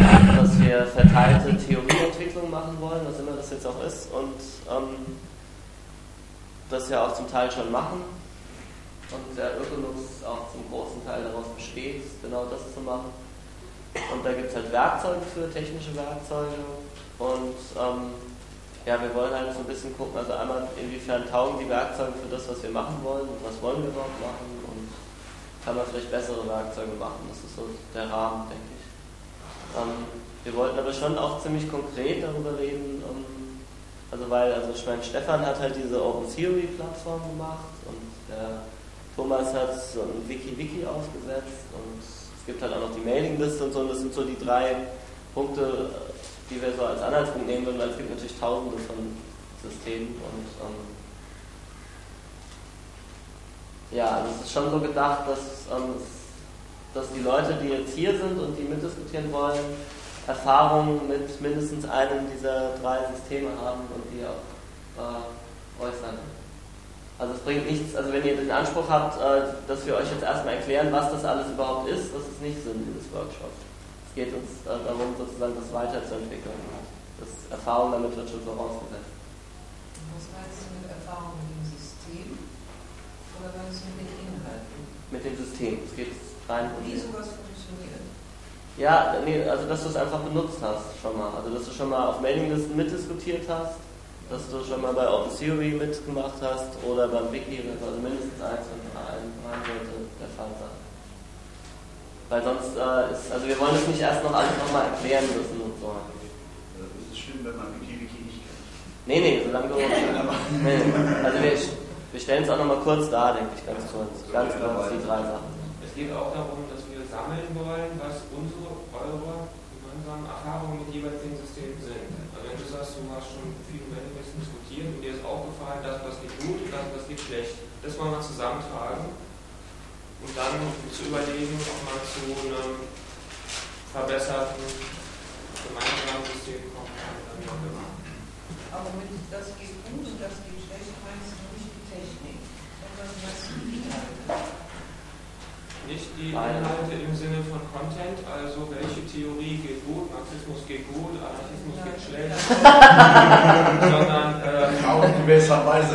dass wir verteilte Theorieentwicklung machen wollen, was immer das jetzt auch ist, und das ja auch zum Teil schon machen. Und der Ökonux auch zum großen Teil daraus besteht, genau das zu machen. Und da gibt es halt Werkzeuge für, technische Werkzeuge. Und ja, wir wollen halt so ein bisschen gucken, also einmal inwiefern taugen die Werkzeuge für das, was wir machen wollen, und was wollen wir überhaupt machen, und kann man vielleicht bessere Werkzeuge machen. Das ist so der Rahmen, denke ich. Wir wollten aber schon auch ziemlich konkret darüber reden, also ich meine, Stefan hat halt diese Open Theory Plattform gemacht und der Thomas hat so ein Wiki aufgesetzt und es gibt halt auch noch die Mailingliste und so, und das sind so die 3 Punkte, die wir so als Anhaltspunkt nehmen würden, weil es gibt natürlich tausende von Systemen und ja, also es ist schon so gedacht, dass die Leute, die jetzt hier sind und die mitdiskutieren wollen, Erfahrungen mit mindestens einem dieser 3 Systeme haben und die auch äußern. Also es bringt nichts, also wenn ihr den Anspruch habt, dass wir euch jetzt erstmal erklären, was das alles überhaupt ist, das ist nicht Sinn dieses Workshops. Es geht uns darum, sozusagen das weiterzuentwickeln. Das Erfahrung damit wird schon vorausgesetzt. Was meinst du mit Erfahrung mit dem System? Oder meinst du mit den Inhalten? Mit dem System. Es geht rein um wie sowas funktioniert? Ja, nee, also dass du es einfach benutzt hast schon mal. Also dass du schon mal auf Mailinglisten mitdiskutiert hast, dass du schon mal bei Open Theory mitgemacht hast oder beim Wiki, also mindestens eins von 3 sollte der Fall sein. Weil sonst also wir wollen es nicht erst noch alles nochmal erklären müssen und so. Das ist schlimm, wenn man Wiki nicht kennt. Nee, solange du also wir stellen es auch nochmal kurz dar, denke ich, ganz kurz die 3 Sachen. Es geht auch darum, dass wir sammeln wollen, was eure gemeinsamen Erfahrungen mit jeweils den Systemen sind. Also wenn du sagst, du hast schon viel über Mailinglisten diskutiert und dir ist aufgefallen, das was geht gut und das was geht schlecht, das wollen wir zusammentragen und dann zu überlegen, ob man zu einem verbesserten gemeinsamen System kommen kann. Aber mit das geht gut und das geht schlecht, meinst du nicht die Technik, sondern meinst du die Inhalte? Nicht die Inhalte im Sinne von Content, also welche Theorie geht gut, Marxismus geht gut, Anarchismus geht schlecht, sondern gewisserweise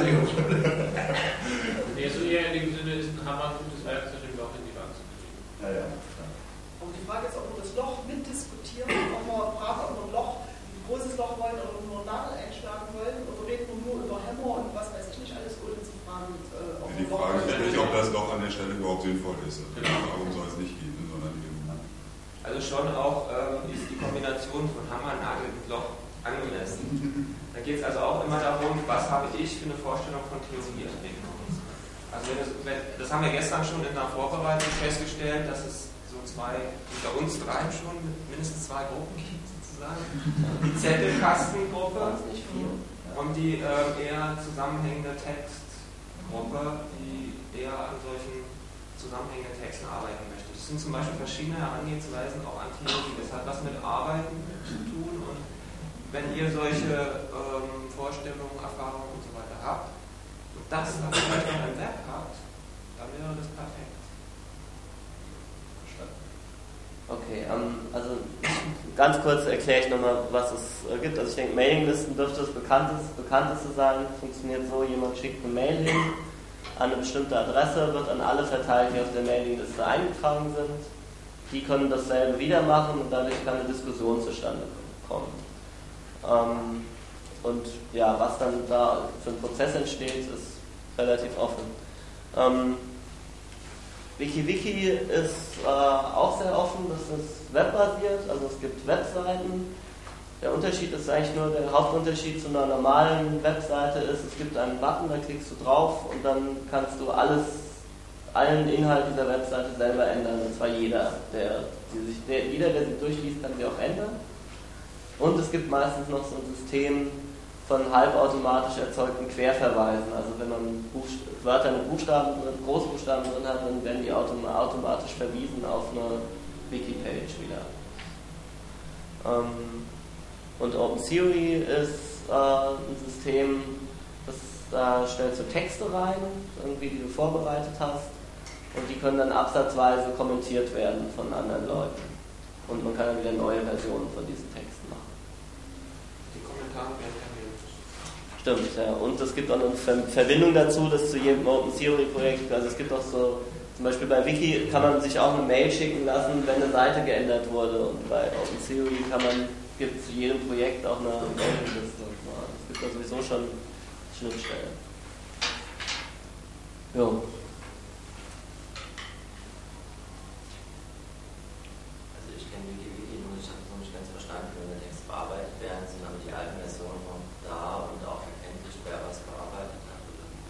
nee, so eher in dem Sinne ist ein Hammer ein gutes Werkzeug, um Loch in die Wand zu kriegen. Ja. Aber die Frage ist, ob wir das Loch mitdiskutieren, ob wir fragen, ob wir ein Loch, ein großes Loch wollen oder nur einen Nagel einschlagen wollen, oder reden wir nur über Hämmer und was weiß ich nicht alles, ohne zu fragen, ob die Frage ist nicht, ob das Loch an der Stelle überhaupt sinnvoll ist. Darum soll es nicht gehen, sondern eben. Also schon auch ist die Kombination von Hammer, Nagel und Loch angemessen. Da geht es also auch immer darum, was habe ich für eine Vorstellung von Theorieentwicklung. Also das haben wir gestern schon in der Vorbereitung festgestellt, dass es so unter uns 3 schon mindestens 2 Gruppen gibt sozusagen. Die Zettelkastengruppe und die eher zusammenhängende Textgruppe, die eher an solchen zusammenhängenden Texten arbeiten möchte. Das sind zum Beispiel verschiedene Herangehensweisen auch an Theorie. Das hat was mit Arbeiten zu tun und wenn ihr solche Vorstellungen, Erfahrungen und so weiter habt und das dann vielleicht noch ein Werk habt, dann wäre das perfekt. Okay, also ganz kurz erkläre ich nochmal, was es gibt. Also ich denke, Mailinglisten dürfte das bekannteste sein. Funktioniert so, jemand schickt eine Mail hin an eine bestimmte Adresse, wird an alle verteilt, die auf der Mailingliste eingetragen sind. Die können dasselbe wieder machen und dadurch kann eine Diskussion zustande kommen. Und ja, was dann da für ein Prozess entsteht, ist relativ offen. WikiWiki ist auch sehr offen, das ist webbasiert, also es gibt Webseiten. Der Unterschied ist eigentlich nur, der Hauptunterschied zu einer normalen Webseite ist, es gibt einen Button, da klickst du drauf und dann kannst du allen Inhalt dieser Webseite selber ändern, und zwar jeder, der sie durchliest, kann sie auch ändern. Und es gibt meistens noch so ein System von halbautomatisch erzeugten Querverweisen. Also wenn man Wörter mit Großbuchstaben drin hat, dann werden die automatisch verwiesen auf eine Wiki-Page wieder. Und Open Theory ist ein System, das stellst du Texte rein, irgendwie, die du vorbereitet hast, und die können dann absatzweise kommentiert werden von anderen Leuten. Und man kann dann wieder neue Versionen von diesen Texten machen. Die Kommentare werden terminiert. Stimmt, ja. Und es gibt auch eine Verbindung dazu, dass zu jedem Open Theory Projekt, also es gibt auch so, zum Beispiel bei Wiki kann man sich auch eine Mail schicken lassen, wenn eine Seite geändert wurde. Und bei Open Theory gibt es zu jedem Projekt auch eine Mailingliste. Es gibt da sowieso schon Schnittstellen. Jo. Ich kenne Wiki und ich habe es noch nicht ganz verstanden, wenn der Text bearbeitet werden, sind aber die alten Versionen noch da und auch erkenntlich, wer was bearbeitet hat.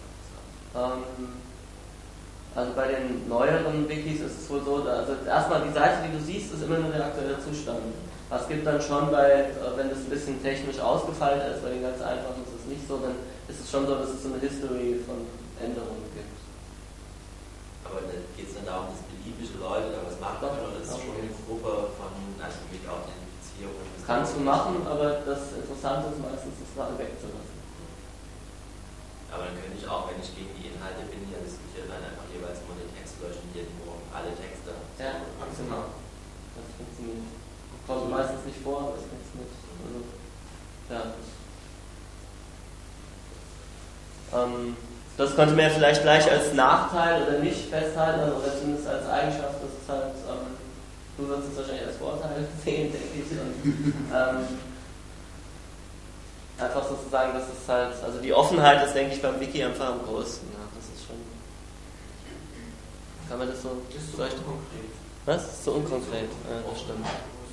Also bei den neueren Wikis ist es wohl so, also erstmal die Seite, die du siehst, ist immer nur der aktuelle Zustand. Es gibt dann schon wenn das ein bisschen technisch ausgefeilt ist, bei den ganz einfachen ist es nicht so, dann ist es schon so, dass es so eine History von Änderungen gibt. Aber da geht es dann darum, dass beliebige Leute da was machen können, oder ist es schon eine Gruppe von mit Authentifizierung? Kannst du machen, aber das Interessante ist meistens, das nachher wegzulassen. Aber dann könnte ich auch, wenn ich gegen die Inhalte bin, ja diskutieren, dann einfach jeweils mal den Text löschen, hier nur alle Texte. Ja, genau. Das funktioniert. Kommt meistens nicht vor, aber es funktioniert. Also, ja. Das könnte man ja vielleicht gleich als Nachteil oder nicht festhalten, also, oder zumindest als Eigenschaft, dass es halt, du wirst es wahrscheinlich als Vorteil sehen, denke ich. Und, einfach sozusagen, dass es halt, also die Offenheit ist, denke ich, beim Wiki einfach am größten. Ja, das ist schon. Kann man das so? Das ist so unkonkret. Was? Das ist so unkonkret. Ja, das stimmt.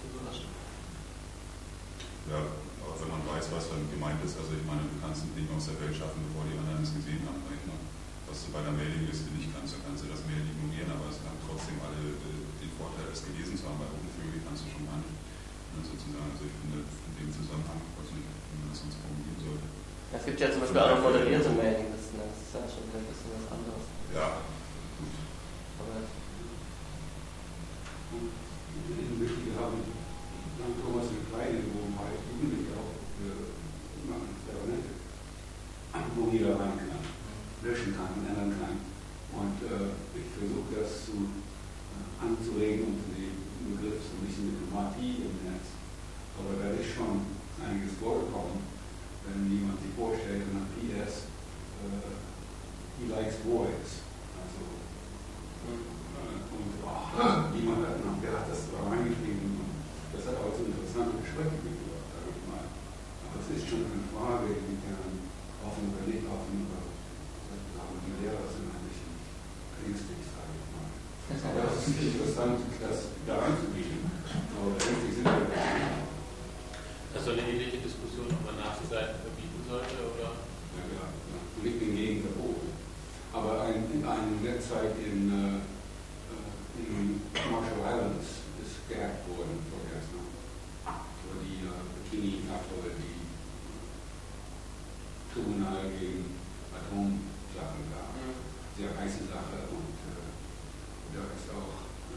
Ja, aber wenn man weiß, was dann gemeint ist, also ich meine, du kannst ein Ding aus der Welt schaffen, bevor die anderen es gesehen haben. Was du bei der Mailingliste nicht kannst, da kannst du das Mail ignorieren, aber es haben trotzdem alle den Vorteil, es gelesen zu haben. Bei Open Theory kannst du schon gar nicht. Sozusagen, also ich finde, in dem Zusammenhang, ich weiß nicht, wie man das sonst formulieren sollte. Es gibt ja zum Beispiel auch noch moderierte Mailinglisten, das ist ja schon ein bisschen was anderes. Ja, gut. Aber Wichtige haben Thomas eine kleine, wo man Jugendliche auch machen, wo jeder rein kann, löschen kann und ändern kann. Und ich versuche das anzuregen und den Begriff so ein bisschen Diplomatie im Netz. Aber da ist schon einiges vorgekommen, wenn jemand sich vorstellt und dann PS, he likes boys. Also, jemand hat noch, der hat das da reingeschrieben. Das hat auch zu interessanten Gesprächen geführt, sage ich mal. Aber es ist schon eine Frage, inwiefern offen oder nicht offen, oder die Lehrer sind ein bisschen ängstlich, sage ich mal. Aber es ist interessant, das da anzubieten. Aber ängstlich sind wir nicht. Das soll eine ähnliche Diskussion, ob man Nazi-Seiten verbieten sollte, oder? Ja. Und ich bin gegen Verbot. Aber eine Website in Marshall Islands ist gehackt worden vorgestern. Wo die Bikini-Abfälle, die Tribunal gegen Atomsachen gab. Sehr heiße Sache und da ist auch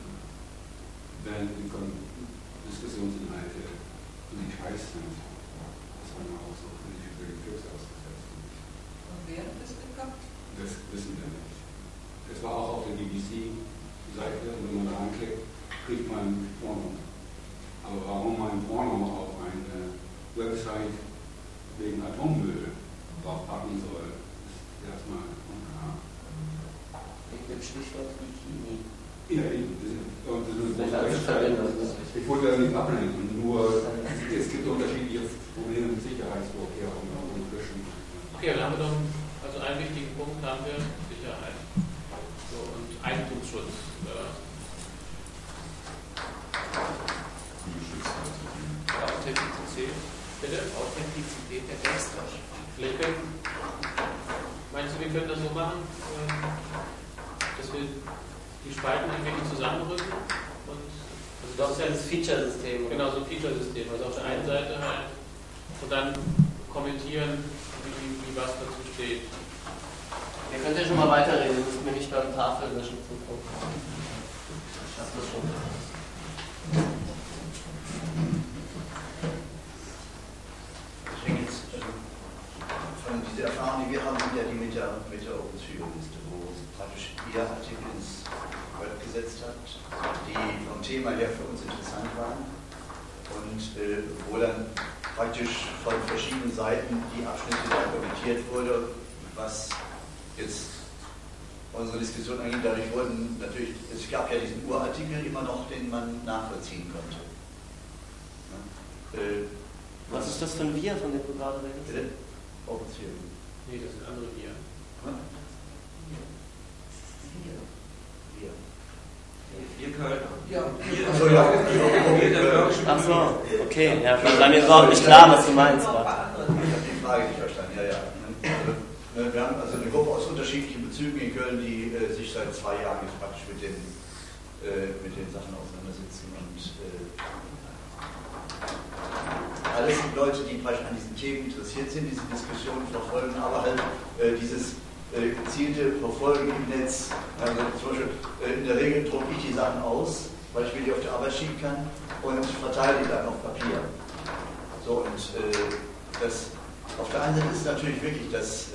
Diskussionsinhalte nicht heiß sind. Das war man auch so nicht für den Krebs ausgesetzt. Und wer hat das gehabt? Das wissen wir nicht. Das war auch auf der BBC-Seite, und wenn man da anklickt, kriegt man Porno. Aber warum man Porno auf eine Website wegen Atommüll draufpacken soll, ist erstmal unklar. wegen dem Stichwort Bikini. Ja, ich wollte das nicht ablenken, nur es gibt unterschiedliche Probleme mit Sicherheitsvorkehrungen und Löschen. Okay, dann haben wir noch einen wichtigen Punkt, haben wir Sicherheit und Eigentumsschutz. Authentizität. Bitte? Authentizität der Texte. Meinst du, wir können das so machen, dass wir die Spalten irgendwie zusammenrücken? Also das ist ja das Feature-System. Genau, so ein Feature-System. Also auf der einen Seite halt und dann kommentieren, wie was dazu steht. Ihr könnt ja schon mal weiterreden, ihr müsst mir nicht beim Tafellöschen zugucken. Ich schaff das schon. Von dieser Erfahrung, die wir haben, sind ja die mit der Open Theory-Liste, wo praktisch ihr Artikel ins Word gesetzt hat, die vom Thema her für uns interessant waren und wo dann praktisch von verschiedenen Seiten die Abschnitte dann kommentiert wurde, was jetzt unsere Diskussion angeht. Dadurch wurden natürlich, es gab ja diesen Urartikel immer noch, den man nachvollziehen konnte. Ja, was ist das für ein Wir, von dem du gerade redest? Bitte? Open Theory. Nee, das sind andere Wir. Wir Kölner. Ja. Achso, ja. Ach so, okay. Ja, das war mir überhaupt nicht klar, was du meinst. Ich habe die Frage nicht verstanden. Ja, ja. Also, wir haben also eine Gruppe aus unterschiedlichen Bezügen in Köln, die sich seit 2 Jahren jetzt praktisch mit den Sachen auseinandersetzen. Und alles sind Leute, die praktisch an diesen Themen interessiert sind, diese Diskussionen verfolgen, aber halt dieses gezielte Verfolgen im Netz. Also zum Beispiel in der Regel drucke ich die Sachen aus, weil ich mir die auf die Arbeit schicken kann und verteile die dann auf Papier. So, und das auf der einen Seite ist natürlich wirklich, dass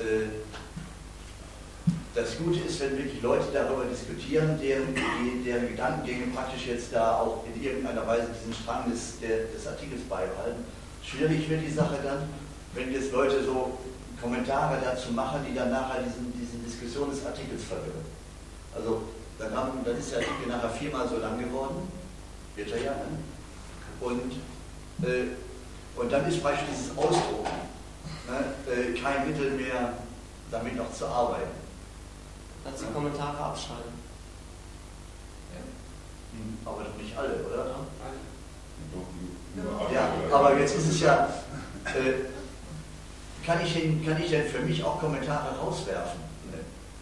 das Gute ist, wenn wirklich Leute darüber diskutieren, deren Gedankengänge praktisch jetzt da auch in irgendeiner Weise diesen Strang des Artikels beibehalten. Schwierig wird die Sache dann, wenn jetzt Leute so Kommentare dazu machen, die dann nachher diese Diskussion des Artikels verwirren. Also dann ist der Artikel nachher 4-mal so lang geworden, wird er ja, ne? Und dann ist beispielsweise dieses Ausdrucken, ne, kein Mittel mehr, damit noch zu arbeiten. Kannst du die Kommentare abschreiben? Ja. Aber doch nicht alle, oder? Ja, aber jetzt ist es ja, kann ich denn für mich auch Kommentare rauswerfen? Nee.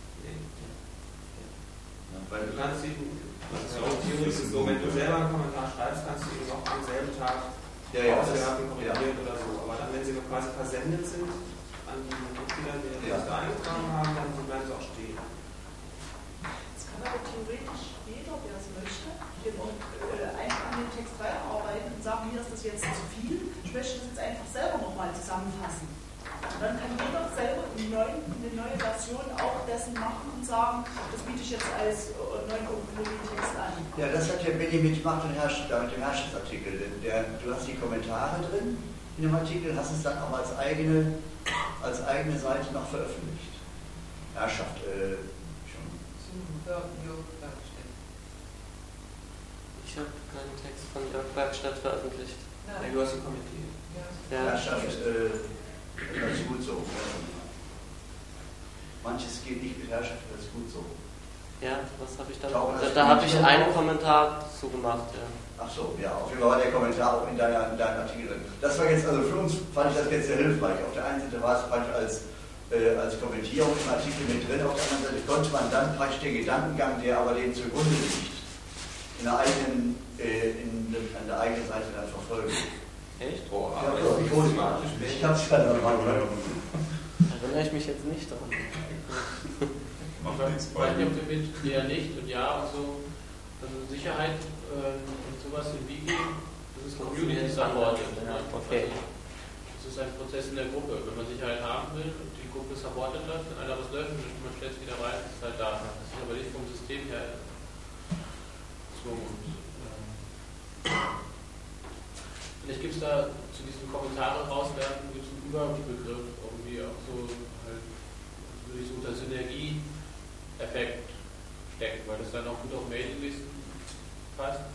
Weil du kannst ihn, das ist ja auch theoretisch so, wenn du selber einen Kommentar schreibst, kannst du ihn auch am selben Tag auswerfen, kommentieren oder so. Aber dann, wenn sie noch quasi versendet sind an die Mitglieder, die das da eingetragen haben, dann bleiben sie auch stehen. Das kann aber theoretisch jeder, der es möchte, einfach an den Text reinarbeiten und sagen, hier ist das jetzt zu viel, ich möchte das jetzt einfach selber nochmal zusammenfassen. Und dann kann jeder selber eine neue Version auch dessen machen und sagen, das biete ich jetzt als neuen Open-Theory-Text an. Ja, das hat ja Benny mit Macht und Herrschaft, mit dem Herrschaftsartikel. Du hast die Kommentare drin in dem Artikel, hast es dann auch als eigene Seite noch veröffentlicht. Herrschaft, schon. Ich habe keinen Text von Jörg Bergstedt veröffentlicht. Ja, du hast ihn kommentiert. Ja. Herrschaft, das ist gut so. Manches geht nicht mit Herrschaft, das ist gut so. Ja, was habe ich da? Da habe ich einen Kommentar zugemacht, ja. Ach so, ja, auf jeden Fall war der Kommentar auch in deinem Artikel drin. Das war jetzt, also für uns fand ich das jetzt sehr hilfreich. Auf der einen Seite war es praktisch als Kommentierung im Artikel mit drin, auf der anderen Seite konnte man dann praktisch den Gedankengang, der aber dem zugrunde liegt, an der eigenen Seite dann verfolgen. Echt? Boah, Ja, aber ich habe es gerade mal erinnere ich mich jetzt nicht daran. Macht nichts Ich weiß nicht, ob du mit eher nicht und ja und so. Also Sicherheit und sowas im Wiki, das ist Community Supported. Ja, okay. Das ist ein Prozess in der Gruppe. Wenn man Sicherheit haben will und die Gruppe supportet läuft, wenn einer was läuft, man stellt es wieder rein, ist halt da. Das ist aber nicht vom System her gezwungen. Vielleicht gibt es da zu diesen Kommentare rauswerfen, gibt es einen Überbegriff, irgendwie auch so, halt, würde ich so unter Synergie-Effekt stecken, weil das dann auch gut auf Mailinglisten passt.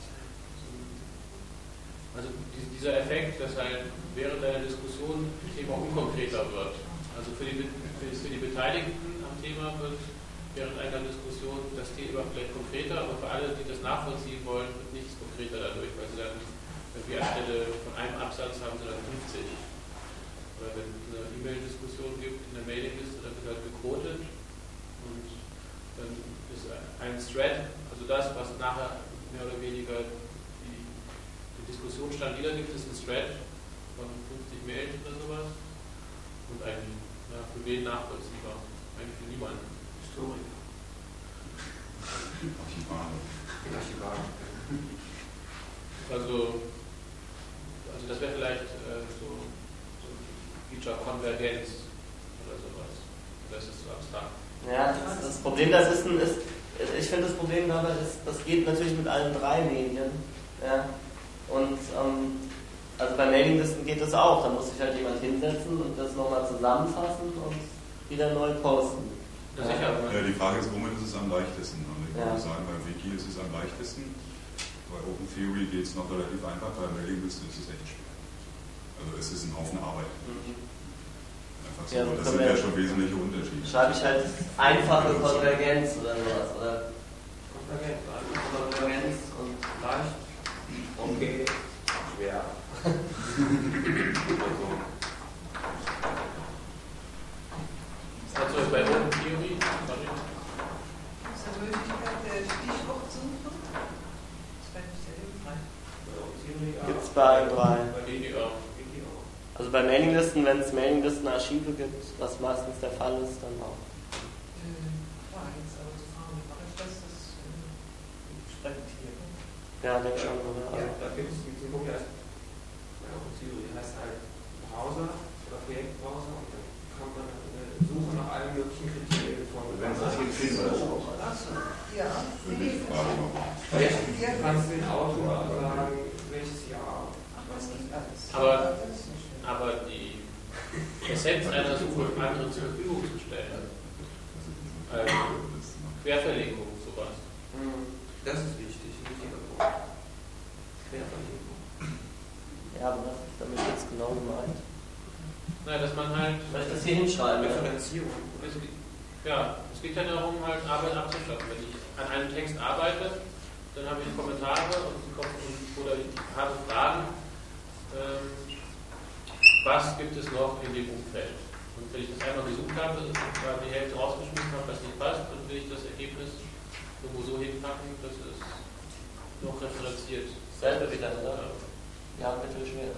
Also dieser Effekt, dass halt während einer Diskussion das Thema unkonkreter wird. Also für die Beteiligten am Thema wird während einer Diskussion das Thema vielleicht konkreter, aber für alle, die das nachvollziehen wollen, wird nichts konkreter dadurch, weil sie dann irgendwie anstelle von einem Absatz haben sie dann 50. Oder wenn es eine E-Mail-Diskussion gibt in der Mailingliste, dann wird halt gequotet und dann ist ein Thread, also das, was nachher mehr oder weniger die Diskussionsstand wiedergibt, ist ein Thread von 50 Mails oder sowas und eigentlich für wen nachvollziehbar? Eigentlich für niemanden. Historiker. Archivar. Also das wäre vielleicht so Feature-Konvergenz oder sowas. Das ist so abstrakt. Ja, das Problem, ich finde das Problem dabei ist, das geht natürlich mit allen 3 Medien. Ja. Und also bei Mailinglisten geht das auch. Da muss sich halt jemand hinsetzen und das nochmal zusammenfassen und wieder neu posten. Ja, sicher. Ja, die Frage ist, womit ist es am leichtesten? Und ich würde Ja. sagen, beim Wiki ist es am leichtesten. Bei Open Theory geht es noch relativ einfach, bei Mailinglisten ist es echt schwer. Also es ist ein Haufen Arbeit. Einfach so. Ja, Das sind ja schon wesentliche Unterschiede. Schreibe ich halt einfache Konvergenz oder sowas. Oder Konvergenz und leicht. Okay. Schwer. Also bei Open Theory, sorry. Ist die Möglichkeit der Stichwortsuche? Das fände ich sehr hilfreich. gibt es bei Wiki auch. also bei Mailinglisten, wenn es Mailinglisten-Archive gibt, was meistens der Fall ist, dann auch. War jetzt aber zu fragen, wie mache ich das? Das sprengt hier. Ja, denke schon, oder? Ja, da gibt es die Punkt, die heißt halt Browser oder Projektbrowser und dann kann man Suche nach allen möglichen Kriterien von. Wenn es das gibt, finden wir das auch. Ja, Die Frage noch. Du kannst den Autor sagen, welches Jahr. Ach, was geht alles? Aber die Essenz einer Suche anderen zur Verfügung zu stellen. Querverlinkung, sowas. Das ist wichtig, ein wichtiger Punkt. Querverlinkung. Ja, aber was ist damit jetzt genau gemeint? Na, dass man halt. Soll ich das hier hinschreiben? Referenzierung. Es geht ja darum, halt Arbeit abzuschaffen. Wenn ich an einem Text arbeite, dann habe ich Kommentare oder ich habe Fragen. Was gibt es noch in dem Umfeld? Und wenn ich das einmal gesucht habe und die Hälfte rausgeschmissen habe, was nicht passt, dann will ich das Ergebnis irgendwo so hinpacken, dass es noch referenziert. Selber wieder, oder? Ja, mittelschwer.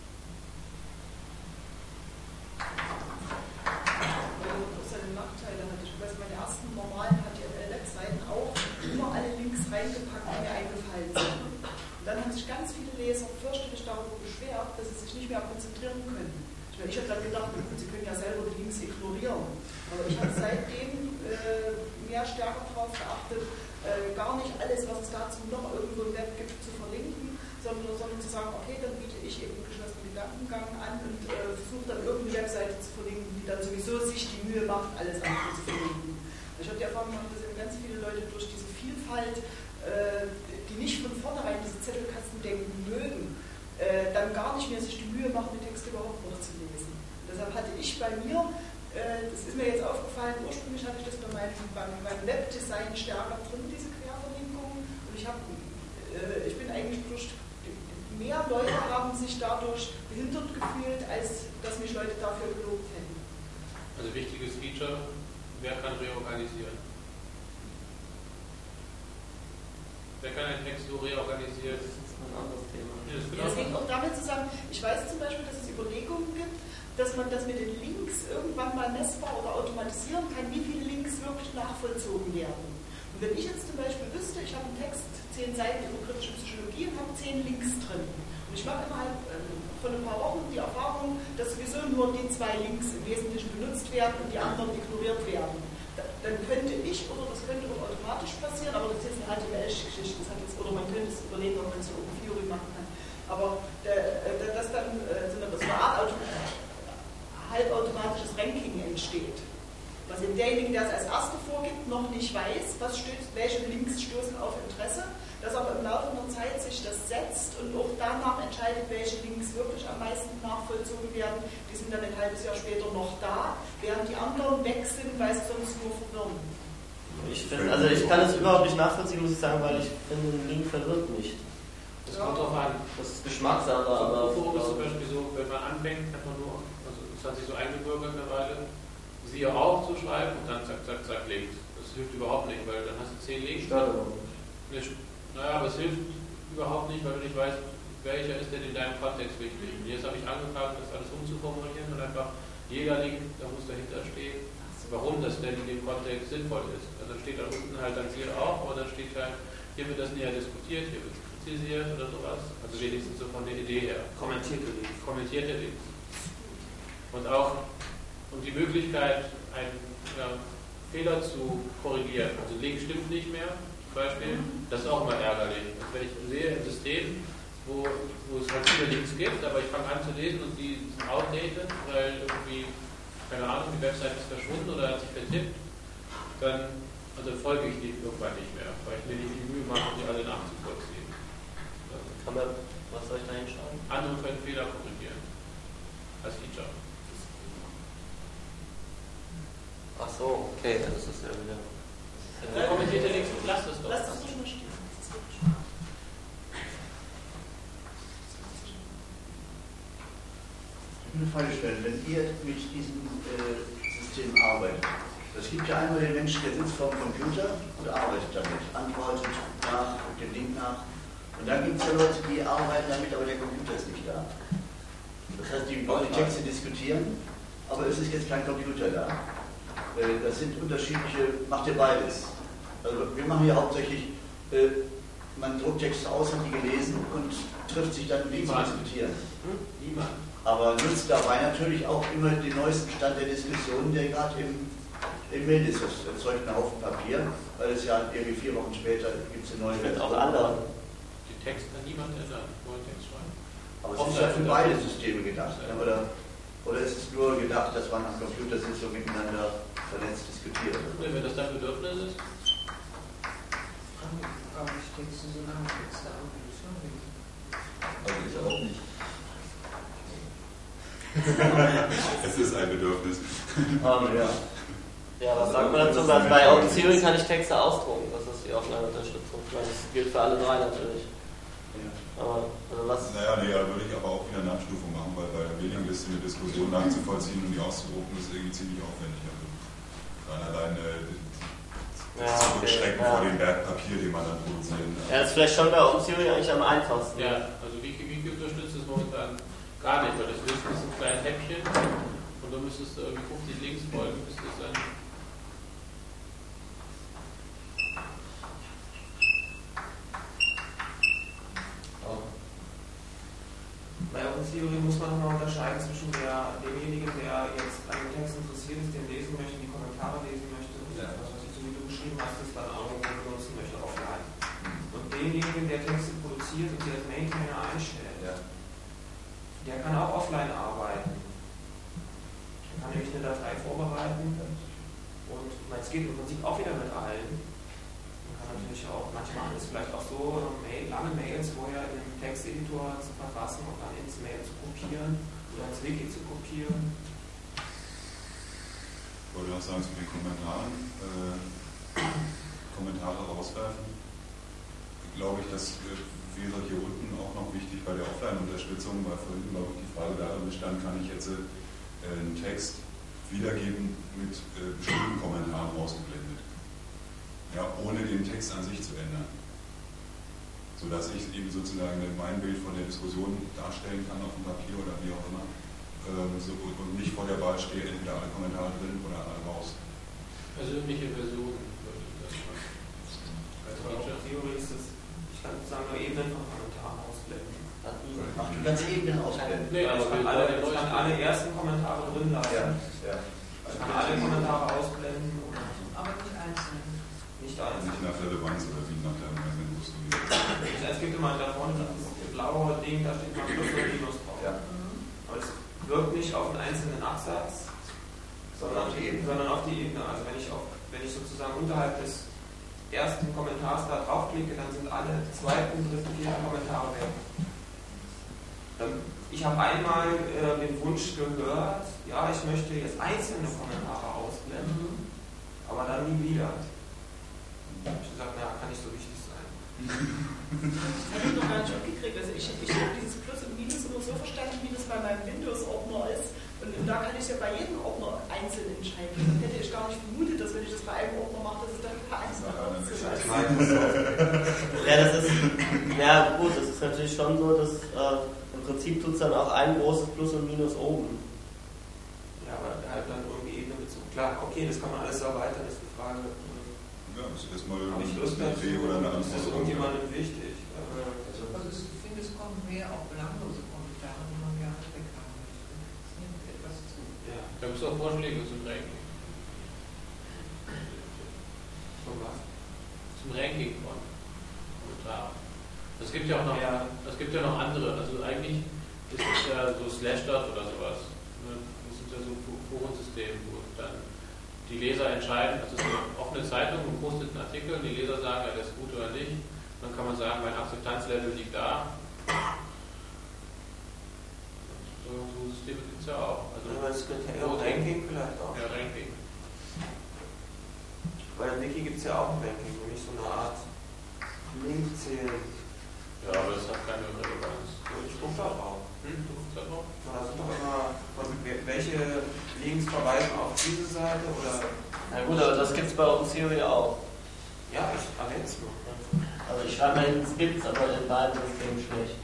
Seine Nachteile hatte. Ich weiß, meine ersten normalen HTML-Webseiten auch immer alle Links reingepackt, die mir eingefallen sind. Und dann haben sich ganz viele Leser fürchterlich darüber beschwert, dass sie sich nicht mehr konzentrieren können. Ich habe dann gedacht, sie können ja selber die Links ignorieren. Aber ich habe seitdem mehr stärker darauf geachtet, gar nicht alles, was es dazu noch irgendwo im Web gibt, zu verlinken, sondern zu sagen, okay, dann biete ich eben geschlossenen Gedankengang an und versuche dann irgendeine Webseite zu verlinken, die dann sowieso sich die Mühe macht, alles andere zu verlinken. Ich habe die Erfahrung gemacht, dass eben ganz viele Leute durch diese Vielfalt, die nicht von vornherein diese Zettelkastendenken mögen, dann gar nicht mehr sich die Mühe machen, den Text überhaupt noch zu lesen. Deshalb hatte ich bei mir, das ist mir jetzt aufgefallen, ursprünglich hatte ich das bei meinem Webdesign stärker drin, diese Querverlinkungen. Und ich bin eigentlich durch mehr Leute haben sich dadurch behindert gefühlt, als dass mich Leute dafür gelobt hätten. Also wichtiges Feature, wer kann reorganisieren? Wer kann einen Text so reorganisieren? Das ist ein anderes Thema. Es hängt auch damit zusammen, ich weiß zum Beispiel, dass es Überlegungen gibt, dass man das mit den Links irgendwann mal messbar oder automatisieren kann, wie viele Links wirklich nachvollzogen werden. Und wenn ich jetzt zum Beispiel wüsste, ich habe einen Text, 10 Seiten über kritische Psychologie und habe 10 Links drin. Und ich mache innerhalb von ein paar Wochen die Erfahrung, dass sowieso nur die 2 Links im Wesentlichen benutzt werden und die anderen ignoriert werden. Dann könnte ich, oder das könnte auch automatisch passieren, aber das ist jetzt eine HTML-Geschichte, oder man könnte es überlegen, ob man es so Open Theory machen kann. Aber dass dann so eine Art halbautomatisches Ranking entsteht. Was eben derjenige, der es als Erster vorgibt, noch nicht weiß, welche Links stoßen auf Interesse, dass aber im Laufe der Zeit sich das setzt und auch danach entscheidet, welche Links wirklich am meisten nachvollzogen werden. Die sind dann ein halbes Jahr später noch da, während die anderen weg sind, weil sie sonst nur verwirren. Ich kann es überhaupt nicht nachvollziehen, muss ich sagen, weil ich finde, ein Link verwirrt nicht. Das kommt drauf an. Das ist Geschmackssache, aber. Forum ist zum Beispiel so, wenn man anfängt, hat man nur, also das hat sich so eingebürgert mittlerweile, siehe auch zu schreiben und dann zack, zack, zack, Links. Das hilft überhaupt nicht, weil dann hast du 10 Links. Naja, aber es hilft überhaupt nicht, weil du nicht weißt, welcher ist denn in deinem Kontext wichtig. Und jetzt habe ich angefangen, das alles umzuformulieren und einfach jeder Link, da muss dahinter stehen, warum das denn in dem Kontext sinnvoll ist. Also steht da unten halt dann siehe auch, aber dann steht halt, hier wird das näher diskutiert, hier wird kritisiert oder sowas. Also wenigstens so von der Idee her. Kommentierte Links. Und die Möglichkeit, einen Fehler zu korrigieren. Also Link stimmt nicht mehr, zum Beispiel. Das ist auch immer ärgerlich. Also wenn ich sehe im System, wo es halt viele Links gibt, aber ich fange an zu lesen und die sind outdated, weil irgendwie, keine Ahnung, die Website ist verschwunden oder hat sich vertippt, dann folge ich die irgendwann nicht mehr, weil ich mir nicht die Mühe mache, die alle nachzuvollziehen. Kann man, was soll ich da hinschreiben? Andere können Fehler korrigieren. Als Feature. Ach so, okay, das ist ja wieder. Kommentiert ihr nichts, lasst es doch. Lass das doch mal stehen. Ich will eine Frage stellen, wenn ihr mit diesem System arbeitet, es gibt ja einmal den Menschen, der sitzt vor dem Computer und arbeitet damit, antwortet nach, dem Link nach. Und dann gibt es ja Leute, die arbeiten damit, aber der Computer ist nicht da. Das heißt, die wollen die Texte diskutieren, aber es ist jetzt kein Computer da. Das sind unterschiedliche, macht ihr beides. Also wir machen ja hauptsächlich, man druckt Texte aus, hat die gelesen und trifft sich dann, wie zu diskutieren. Niemand. Aber nutzt dabei natürlich auch immer den neuesten Stand der Diskussion, der gerade im Mail ist. Das erzeugt einen Haufen Papier, weil es ja irgendwie 4 Wochen später gibt es eine neue Version. Auch andere. Den Text kann niemand ändern, neuen Text schreiben. Aber es ist ja für beide Systeme gedacht. Oder ist es nur gedacht, dass man am Computer sitzt und miteinander vernetzt diskutiert? Wenn das dein Bedürfnis ist. Aber ich Texte so lange Texte an, Also ich auch nicht. Es ist ein Bedürfnis. Ja. Ja, was sagt man dazu? Bei OpenTheory kann ich Texte ausdrucken, das ist die Offline-Unterstützung. Das gilt für alle drei natürlich. Aber was? Naja, da würde ich aber auch wieder eine Abstufung machen, weil bei der Mailingliste eine Diskussion nachzuvollziehen und die auszudrucken ist irgendwie ziemlich aufwendig. Also alleine das Zurückschrecken vor dem Berg Papier, den man dann produzieren kann. Ja, das ist vielleicht schon bei OpenTheory eigentlich am einfachsten. Ja, also Wiki unterstützt es momentan gar nicht, weil das löst ist ein kleines Häppchen und dann müsstest du irgendwie 50 Links folgen, bis das dann. Bei OpenTheory muss man nochmal unterscheiden zwischen demjenigen, der jetzt an dem Text interessiert ist, den lesen möchte, die Kommentare lesen möchte, was ich so wie du beschrieben hast, das dann auch benutzen möchte offline. Und demjenigen, der Texte produziert und die als Maintainer einstellt, der kann auch offline arbeiten. Der kann nämlich eine Datei vorbereiten und es geht im Prinzip auch wieder mit allen. Natürlich auch, manchmal ist es vielleicht auch so, lange Mails vorher in den Texteditor zu verfassen und dann ins Mail zu kopieren oder ins Wiki zu kopieren. Ich wollte noch sagen zu den Kommentaren. Kommentare rauswerfen. Glaube ich, das wäre hier unten auch noch wichtig bei der Offline-Unterstützung, weil vorhin, glaube ich, die Frage darin bestand, kann ich jetzt einen Text wiedergeben mit bestimmten Kommentaren ausgeblendet. Ja, ohne den Text an sich zu ändern. Sodass ich eben sozusagen mein Bild von der Diskussion darstellen kann auf dem Papier oder wie auch immer. Und nicht vor der Wahl stehe, entweder alle Kommentare drin oder alle raus. Persönliche Version würde ich das machen. Als Feature. Theorie ist es, ich kann sozusagen nur Ebenen von Kommentaren ausblenden. Ach, du kannst Ebenen ausblenden. Nee, ich kann alle ersten Kommentare drin lassen. Ja. Ich kann alle Kommentare ausblenden. aber nicht einzeln. Nicht einzeln. Nicht nach Relevanz oder wie nach der Meinung. Es gibt immer da vorne das blaue Ding, da steht mal Plus und Minus drauf. Ja. Aber es wirkt nicht auf einen einzelnen Absatz, sondern auf die Ebene. Also wenn ich sozusagen unterhalb des ersten Kommentars da draufklicke, dann sind alle zweiten, dritten, vierten Kommentare weg. Ich habe einmal den Wunsch gehört, ja, ich möchte jetzt einzelne Kommentare ausblenden, aber dann nie wieder. Ich habe gesagt, naja, kann nicht so wichtig sein. Das habe ich noch gar nicht mitgekriegt. Also ich habe dieses Plus und Minus immer so verstanden, wie das bei meinem Windows-Ordner ist. Und da kann ich ja bei jedem Ordner einzeln entscheiden. Dann hätte ich gar nicht vermutet, dass wenn ich das bei einem Ordner mache, dass es dann per einzelner Ordner ist. Ja, das ist, ja gut, das ist natürlich schon so, dass im Prinzip tut es dann auch ein großes Plus und Minus oben. Ja, aber halt dann irgendwie Ebene bezogen. Klar, okay, das kann man alles erweitern, ist die Frage. Ja, das ist erstmal Habe ich Lust eine Idee oder eine Antwort. Ist das irgendjemandem wichtig? Also ich finde, es kommen mehr auch belanglose Kommentare, die man gerne weghaben möchte. Es nimmt etwas zu. Ja. Da gibt es auch Vorschläge zum Ranking. Zum was? Zum Ranking von Kommentaren. Es gibt ja auch noch, es gibt ja noch andere, also eigentlich ist es ja so Slashdot oder sowas. Ne? Das ist ja so ein Forensystem, wo dann die Leser entscheiden, das ist eine offene Zeitung, man postet einen Artikel und die Leser sagen, ja, der ist gut oder nicht. Dann kann man sagen, mein Akzeptanzlevel liegt da. So Systeme gibt es ja auch. Also es gibt ja auch Ranking vielleicht auch. Ja, Ranking. Bei der Wiki gibt es ja auch ein Ranking, nämlich so eine Art Link-Zählen. Ja, aber das hat keine Relevanz. Ich gucke da drauf. Du guckst da drauf? Da sind doch immer, welche Links verweisen auf diese Seite oder. Na gut, aber das gibt es bei OpenTheory auch. Ja, ich erwähne es nur. Also ich schreibe mal hin, es gibt es, aber in beiden Systemen schlecht.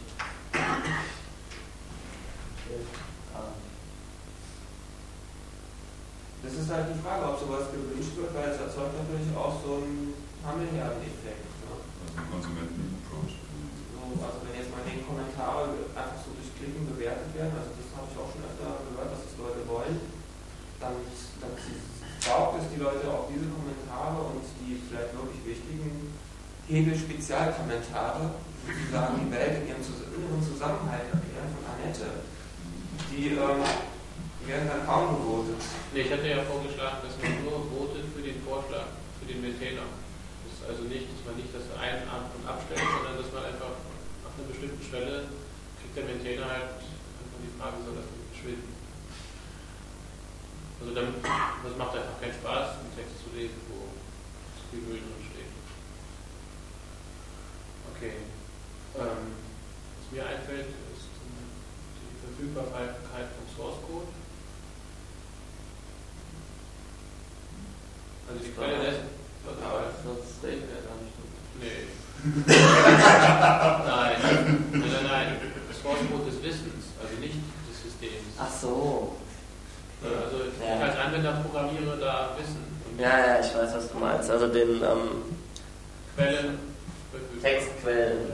Das ist halt die Frage, ob sowas gewünscht wird, weil es erzeugt natürlich auch so einen Hammelherden-Effekt. Ne? Also ein Konsumenten-Approach. So, also wenn jetzt mal die Kommentare einfach so durch Klicken bewertet werden, also das habe ich auch schon öfter gehört, dass das Leute wollen, dann saugt es die Leute auf diese Kommentare und die vielleicht wirklich wichtigen Hegel-Spezialkommentare, die sagen, die Welt in ihrem inneren Zusammenhalt erklären von Annette, die werden dann kaum gewotet. Nee, ich hatte ja vorgeschlagen, dass man nur votet für den Vorschlag, für den Maintainer. Das ist also nicht, dass man nicht das ein- und abstellt, sondern dass man einfach auf einer bestimmten Schwelle kriegt der Maintainer halt einfach die Frage, soll das verschwinden. Also das macht einfach keinen Spaß, einen Text zu lesen, wo zu viel Müll drin steht. Okay. Was mir einfällt, ist die Verfügbarkeit vom Source Code. Also die Quelle lässt. Sonst reden wir ja gar nicht drüber. Nee. Nein. Das Source Code des Wissens, also nicht des Systems. Ach so. Also ich als Anwender programmiere da Wissen. Ja, ich weiß, was du meinst. Also den Quellen. Textquellen.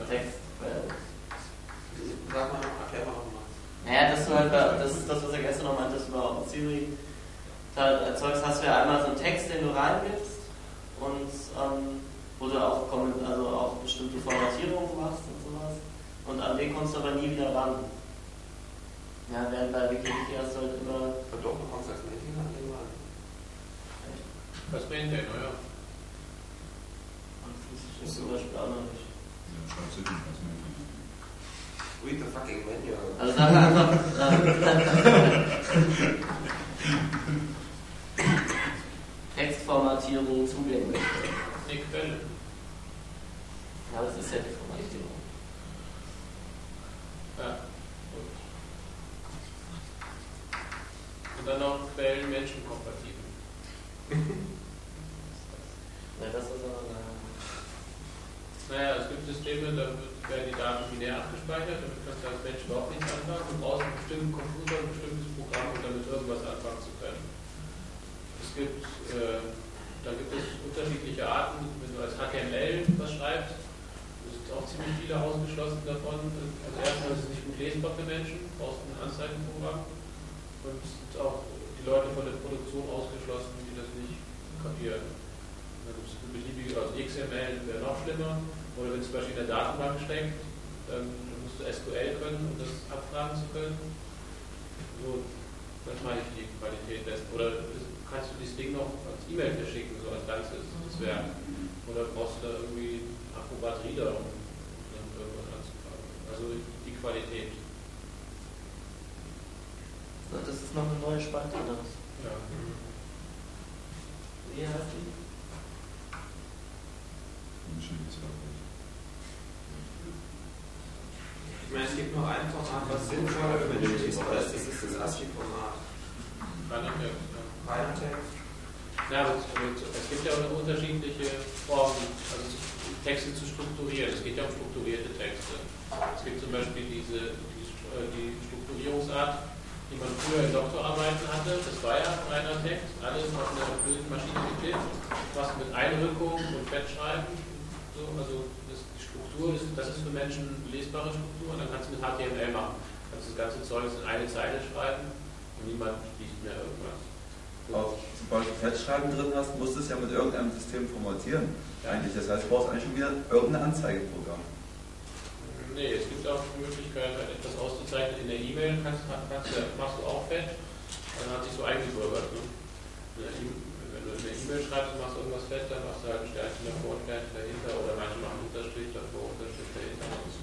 Sag mal, erklär mal nochmal. Naja, das ist das, was er gestern noch meinte, über OpenTheory. Da erzeugst, hast du ja einmal so einen Text, den du reingibst und wo du auch bestimmte Formatierungen machst und sowas. Und an den kommst du aber nie wieder ran. Ja, während bei Wikipedia hast du halt immer. Doch, du kommst als Maintainer an den ran. Was Maintainer, ja. Das wusste ich zum Beispiel auch noch nicht. Ja, schreibst du den als Maintainer. Read the fucking menu. Also sag einfach. Textformatierung zugänglich. Nee, Quelle. Ja, das ist ja die Formatierung. Ja, gut. Und dann noch Quellen menschenkompatibel. Ja, das ist aber Naja, es gibt Systeme, da werden die Daten binär abgespeichert, damit kannst du als Mensch überhaupt nichts anfangen. Du brauchst einen bestimmten Computer, ein bestimmtes Programm, um damit irgendwas anfangen zu können. Da gibt es unterschiedliche Arten, wenn du als HTML was schreibst, sind auch ziemlich viele ausgeschlossen davon. Also erstmal ist es nicht gut lesbar für Menschen, du brauchst ein Anzeigenprogramm. Und es sind auch die Leute von der Produktion ausgeschlossen, die das nicht kapieren. Dann gibt es beliebige, also XML wäre noch schlimmer. Oder wenn es zum Beispiel in der Datenbank steckt, dann musst du SQL können, um das abfragen zu können. So, das meine ich die Qualität dessen. Oder kannst du dieses Ding noch als E-Mail verschicken, so als ganzes Werk? Oder brauchst du da irgendwie Acrobat Reader, um dann irgendwas anzufragen? Also die Qualität. so, das ist noch eine neue Spalte, oder was? Ja. Wie heißt die? Ich meine, es gibt nur ein Format, was sinnvoll für Menschen lesbar ist, das ist das ASCII-Format. Reiner Text. Ja, aber es gibt ja auch unterschiedliche Formen, also Texte zu strukturieren. Es geht ja um strukturierte Texte. Es gibt zum Beispiel die Strukturierungsart, die man früher in Doktorarbeiten hatte. Das war ja reiner Text, alles auf einer Bildmaschine getippt, was mit Einrückung und Fettschreiben. So, also die Struktur, das ist für Menschen lesbare Struktur und dann kannst du mit HTML machen. Du kannst das ganze Zeug in eine Zeile schreiben und niemand liest mehr irgendwas. Auch sobald du Fettschreiben drin hast, musst du es ja mit irgendeinem System formatieren. Eigentlich. Das heißt, du brauchst eigentlich schon wieder irgendein Anzeigeprogramm. Nee, es gibt auch die Möglichkeit, etwas auszuzeichnen. In der E-Mail machst du auch fett. Dann hat sich so eingebürgert. Ne? Wenn du in der E-Mail schreibst, machst du irgendwas fett, dann machst du halt ein Sternchen davor, ein Sternchen dahinter. Oder manche machen Unterstrich davor, Unterstrich dahinter. Das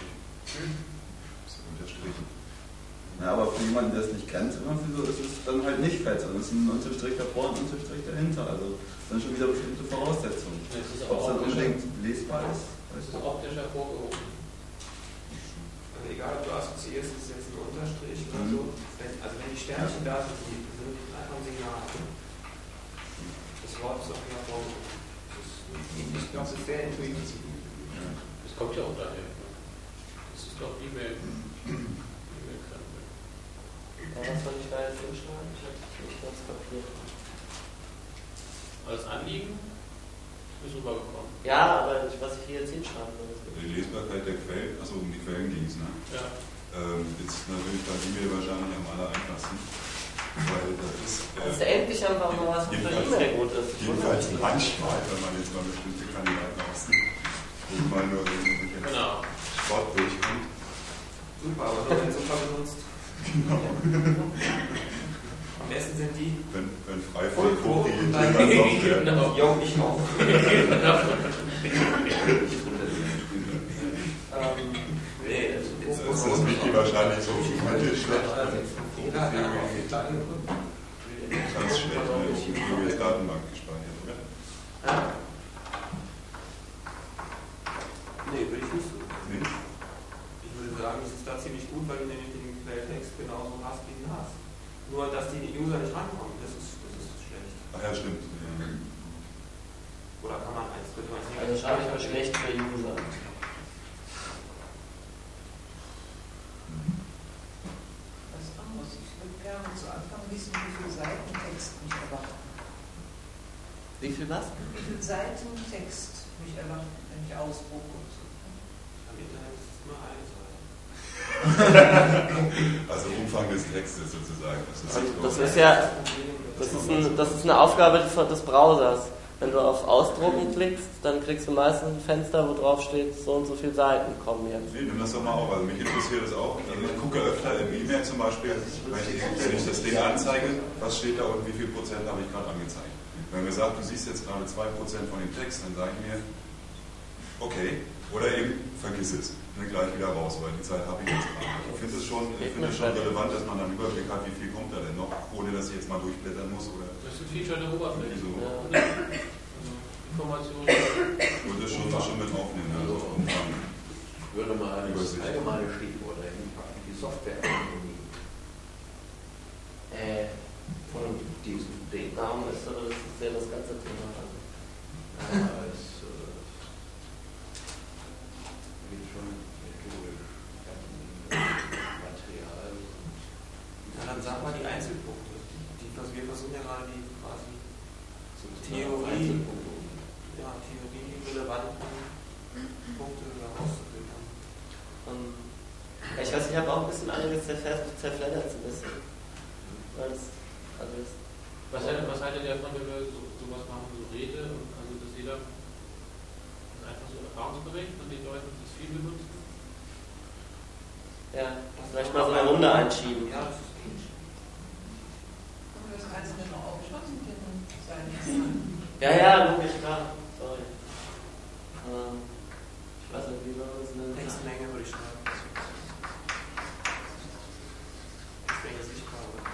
ist unterstrichen. Ja, aber für jemanden, der es nicht kennt, irgendwie so, ist es dann halt nicht fett. Also es ist ein Unterstrich davor und ein Unterstrich dahinter. Also dann schon wieder bestimmte Voraussetzungen. Ob es dann unbedingt lesbar ist? Das ist optisch hervorgehoben. Also egal, ob du assoziierst, ist jetzt ein Unterstrich oder so. Also wenn die Sternchen da sind, die sind einfach ein Signal. Das Wort ist auch hervorgehoben. Ich glaube, das ist sehr intuitiv. Das kommt ja auch daher. Das ist doch E-Mail. Was soll ich da jetzt hinschreiben? Ich habe nicht ganz kapiert. Als Anliegen ist rübergekommen. Ja, aber was ich hier jetzt hinschreiben will. Die Lesbarkeit der Quellen, achso, um die Quellen ging es, ne? Ja. Ist natürlich bei E-Mail wahrscheinlich am aller einfachsten. Weil das ist. Endlich haben wir auch mal was, was für E-Mail gut ist. Jedenfalls manchmal, wenn man jetzt mal bestimmte Kandidaten ausnimmt, wo man nur irgendwelche Sport durchkommt. Super, aber nur wenn super benutzt. Genau. Am besten sind die. Wenn frei von Software. Genau. Jo, ich auch. Nee, das ist nicht die wahrscheinlich so schlecht. Ganz schlecht, wenn wir Datenbank gespeichert, oder? Nee, würde ich nicht so. Nee. Ich würde sagen, es ist da ziemlich gut, weil du nämlich den Quelltext genauso hast, wie du ihn hast. Nur, dass die User nicht rankommen, das ist schlecht. Ach ja, stimmt. Oder kann man eins bitte was Also schreibe ich mal schlecht für User. Was anderes. Ich würde gerne zu Anfang wissen, wie viele Seiten Text mich erwarten. Wie viel was? Wie viele Seiten Text mich erwarten, wenn ich ausdrucke und so. Am Internet ist es nur eine Seite. Also Umfang des Textes sozusagen. Das ist eine Aufgabe des Browsers. Wenn du auf Ausdrucken klickst, dann kriegst du meistens ein Fenster, wo drauf steht, so und so viele Seiten kommen jetzt. Nee, nimm das doch mal auf. Also mich interessiert das auch. Also ich gucke öfter im E-Mail zum Beispiel, wenn ich das Ding anzeige, was steht da und wie viel Prozent habe ich gerade angezeigt. Wenn mir sagt, du siehst jetzt gerade 2% von dem Text, dann sage ich mir, okay, oder eben vergiss es, gleich wieder raus, weil die Zeit habe ich jetzt gerade. Ich finde es schon relevant, dass man dann einen Überblick hat, wie viel kommt da denn noch, ohne dass ich jetzt mal durchblättern muss. Oder das ist ein Feature der Oberfläche. So. Ja. Informationen. Und das schon mit aufnehmen. Also ich würde mal das allgemeine Stichwort dahin packen, die Softwareökonomie. Von diesem Ding. Darum ist das sehr das ganze Thema. Es geht schon Material. Ja, dann sag mal die Einzelpunkte. Wir versuchen ja gerade die quasi theorierelevanten Punkte herauszufiltern. Ich weiß, ich habe auch ein bisschen einiges zerfleddert ein bisschen. Was haltet ihr davon, wenn wir sowas machen, so Rede, also dass jeder einfach so Erfahrungsbericht von den Leuten, die es viel benutzen? Ja, vielleicht mal so eine Runde einschieben. Ja, das ist gut. Können wir das Einzelne noch aufschlossen sein? Ja, logisch, klar. Sorry. Ich weiß nicht, wie wir das nennen. Textmenge würde ich schreiben. Textmenge sichtbar, oder?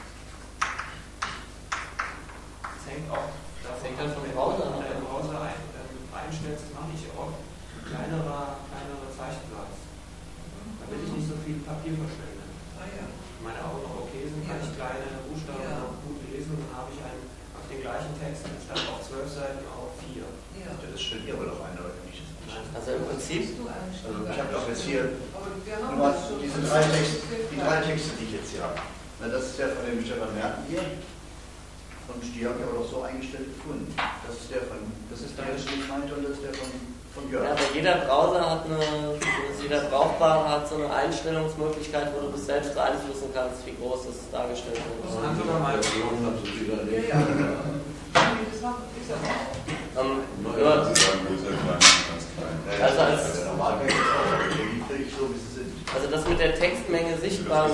Das hängt auch davon hängt halt vom Browser ab. Wenn du den Browser einstellst, mache ich auch kleinere Zeichenblatt. Da will ich nicht so viel Papier verschwenden. Meine Augen noch okay sind, kann ich kleine Buchstaben noch gut lesen und dann habe ich auf den gleichen Text anstatt auf 12 Seiten auf 4. Ja, das stimmt ja aber doch eindeutig. Also im Prinzip. Also ich habe doch jetzt hier nur diese drei Texte, die ich jetzt hier habe. Das ist der von dem Stefan Merten hier. Und die habe ich aber doch so eingestellt gefunden. Das ist der von, das ist der, den ich meinte, und das ist der von Jörg. Ja, aber jeder Browser hat jeder brauchbare hat so eine Einstellungsmöglichkeit, wo du das selbst beeinflussen kannst, wie groß das dargestellt wird. Das haben wir mal. Also das mit der Textmenge sichtbar,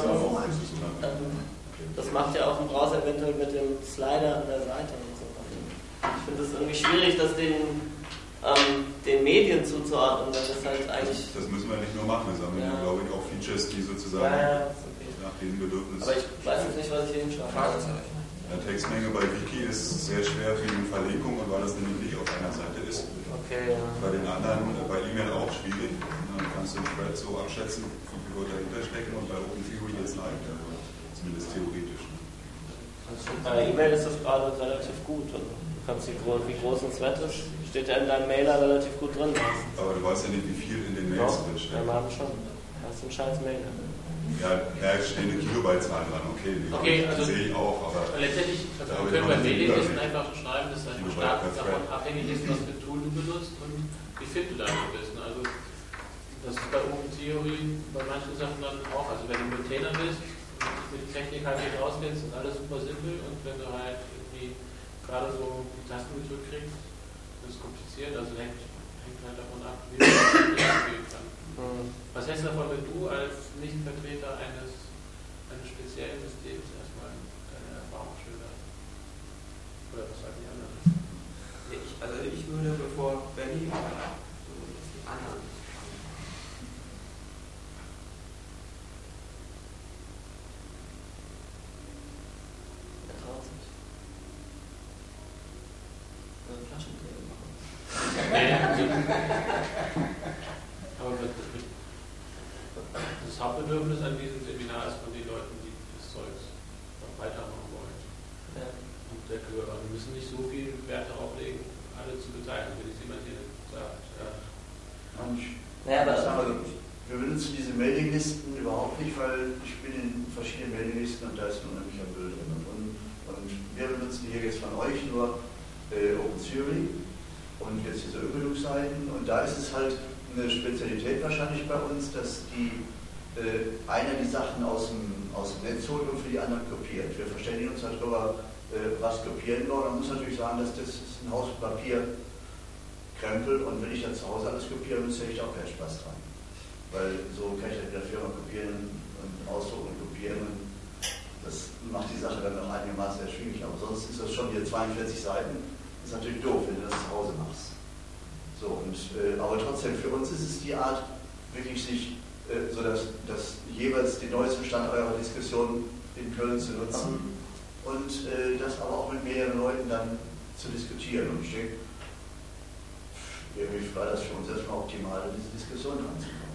das macht ja auch ein Browser eventuell mit dem Slider an der Seite und so. Ich finde es irgendwie schwierig, das den Medien zuzuordnen, weil das halt eigentlich... Das müssen wir nicht nur machen, wir sammeln ja, glaube ich, auch Features, die sozusagen nach diesen Bedürfnissen... Aber ich weiß jetzt nicht, was ich hier hinschreibe. Ja, Textmenge bei Wiki ist sehr schwer für die Verlinkung, und weil das nämlich nicht auf einer Seite ist. Okay, ja. Bei den anderen, bei E-Mail auch schwierig. Dann kannst du den Thread so abschätzen, wie viel Leute dahinter stecken, und bei OpenTheory jetzt leicht, also zumindest theoretisch. Also bei E-Mail ist das gerade relativ gut. Du kannst wie groß ein Thread ist, steht ja in deinem Mailer relativ gut drin. Aber du weißt ja nicht, wie viel in den Mails drin steckt. Ja, wir haben schon. Das ist ein scheiß Mailer. Ja, da stehen eine Kilobyte-Zahl dran, okay, die also sehe ich auch, aber... Letztendlich wir können bei Mailinglisten einfach schreiben, dass einfach stark davon abhängig ist, was für ein Tool du benutzt und wie fit du damit bist. Also das ist bei OpenTheory bei manchen Sachen dann auch, also wenn du Maintainer bist, mit der Technik halt nicht auskennst, ist alles super simpel, und wenn du halt irgendwie gerade so die Tasten gedrückt kriegst, das ist kompliziert, also hängt halt davon ab, wie du das spielen kannst. Was hältst du davon, wenn du als Nichtvertreter eines speziellen Systems erstmal deine Erfahrung schilderst? Oder was sagen die anderen? Ich würde, bevor Benny anderen. Er traut sich. Flaschenträger machen. Aber das Hauptbedürfnis an diesem Seminar ist von den Leuten, die das Zeugs noch weitermachen wollen. Ja. Und wir müssen nicht so viel Wert darauf legen, alle zu beteiligen, wenn es jemand hier sagt. Wir benutzen diese Mailinglisten überhaupt nicht, weil ich bin in verschiedenen Mailinglisten und da ist ein unheimlicher Müll drin. Und wir benutzen hier jetzt von euch nur OpenTheory und jetzt diese Übungsseiten, und da ist es halt eine Spezialität wahrscheinlich bei uns, dass einer die Sachen aus dem Netz holt und für die anderen kopiert. Wir verständigen uns halt darüber, was kopieren wir. Man muss natürlich sagen, dass das ist ein Haus Papierkrempel, und wenn ich dann zu Hause alles kopiere, dann hätte ich auch keinen Spaß dran. Weil so kann ich dann in der Firma kopieren und ausdrucken und kopieren, und das macht die Sache dann noch einigermaßen erschwinglich. Aber sonst ist das schon hier 42 Seiten. Das ist natürlich doof, wenn du das zu Hause machst. So, aber trotzdem, für uns ist es die Art, wirklich sich so dass jeweils den neuesten Stand eurer Diskussion in Köln zu nutzen und das aber auch mit mehreren Leuten dann zu diskutieren. Und ich denke, irgendwie war das für uns erstmal optimal, in diese Diskussion ranzukommen.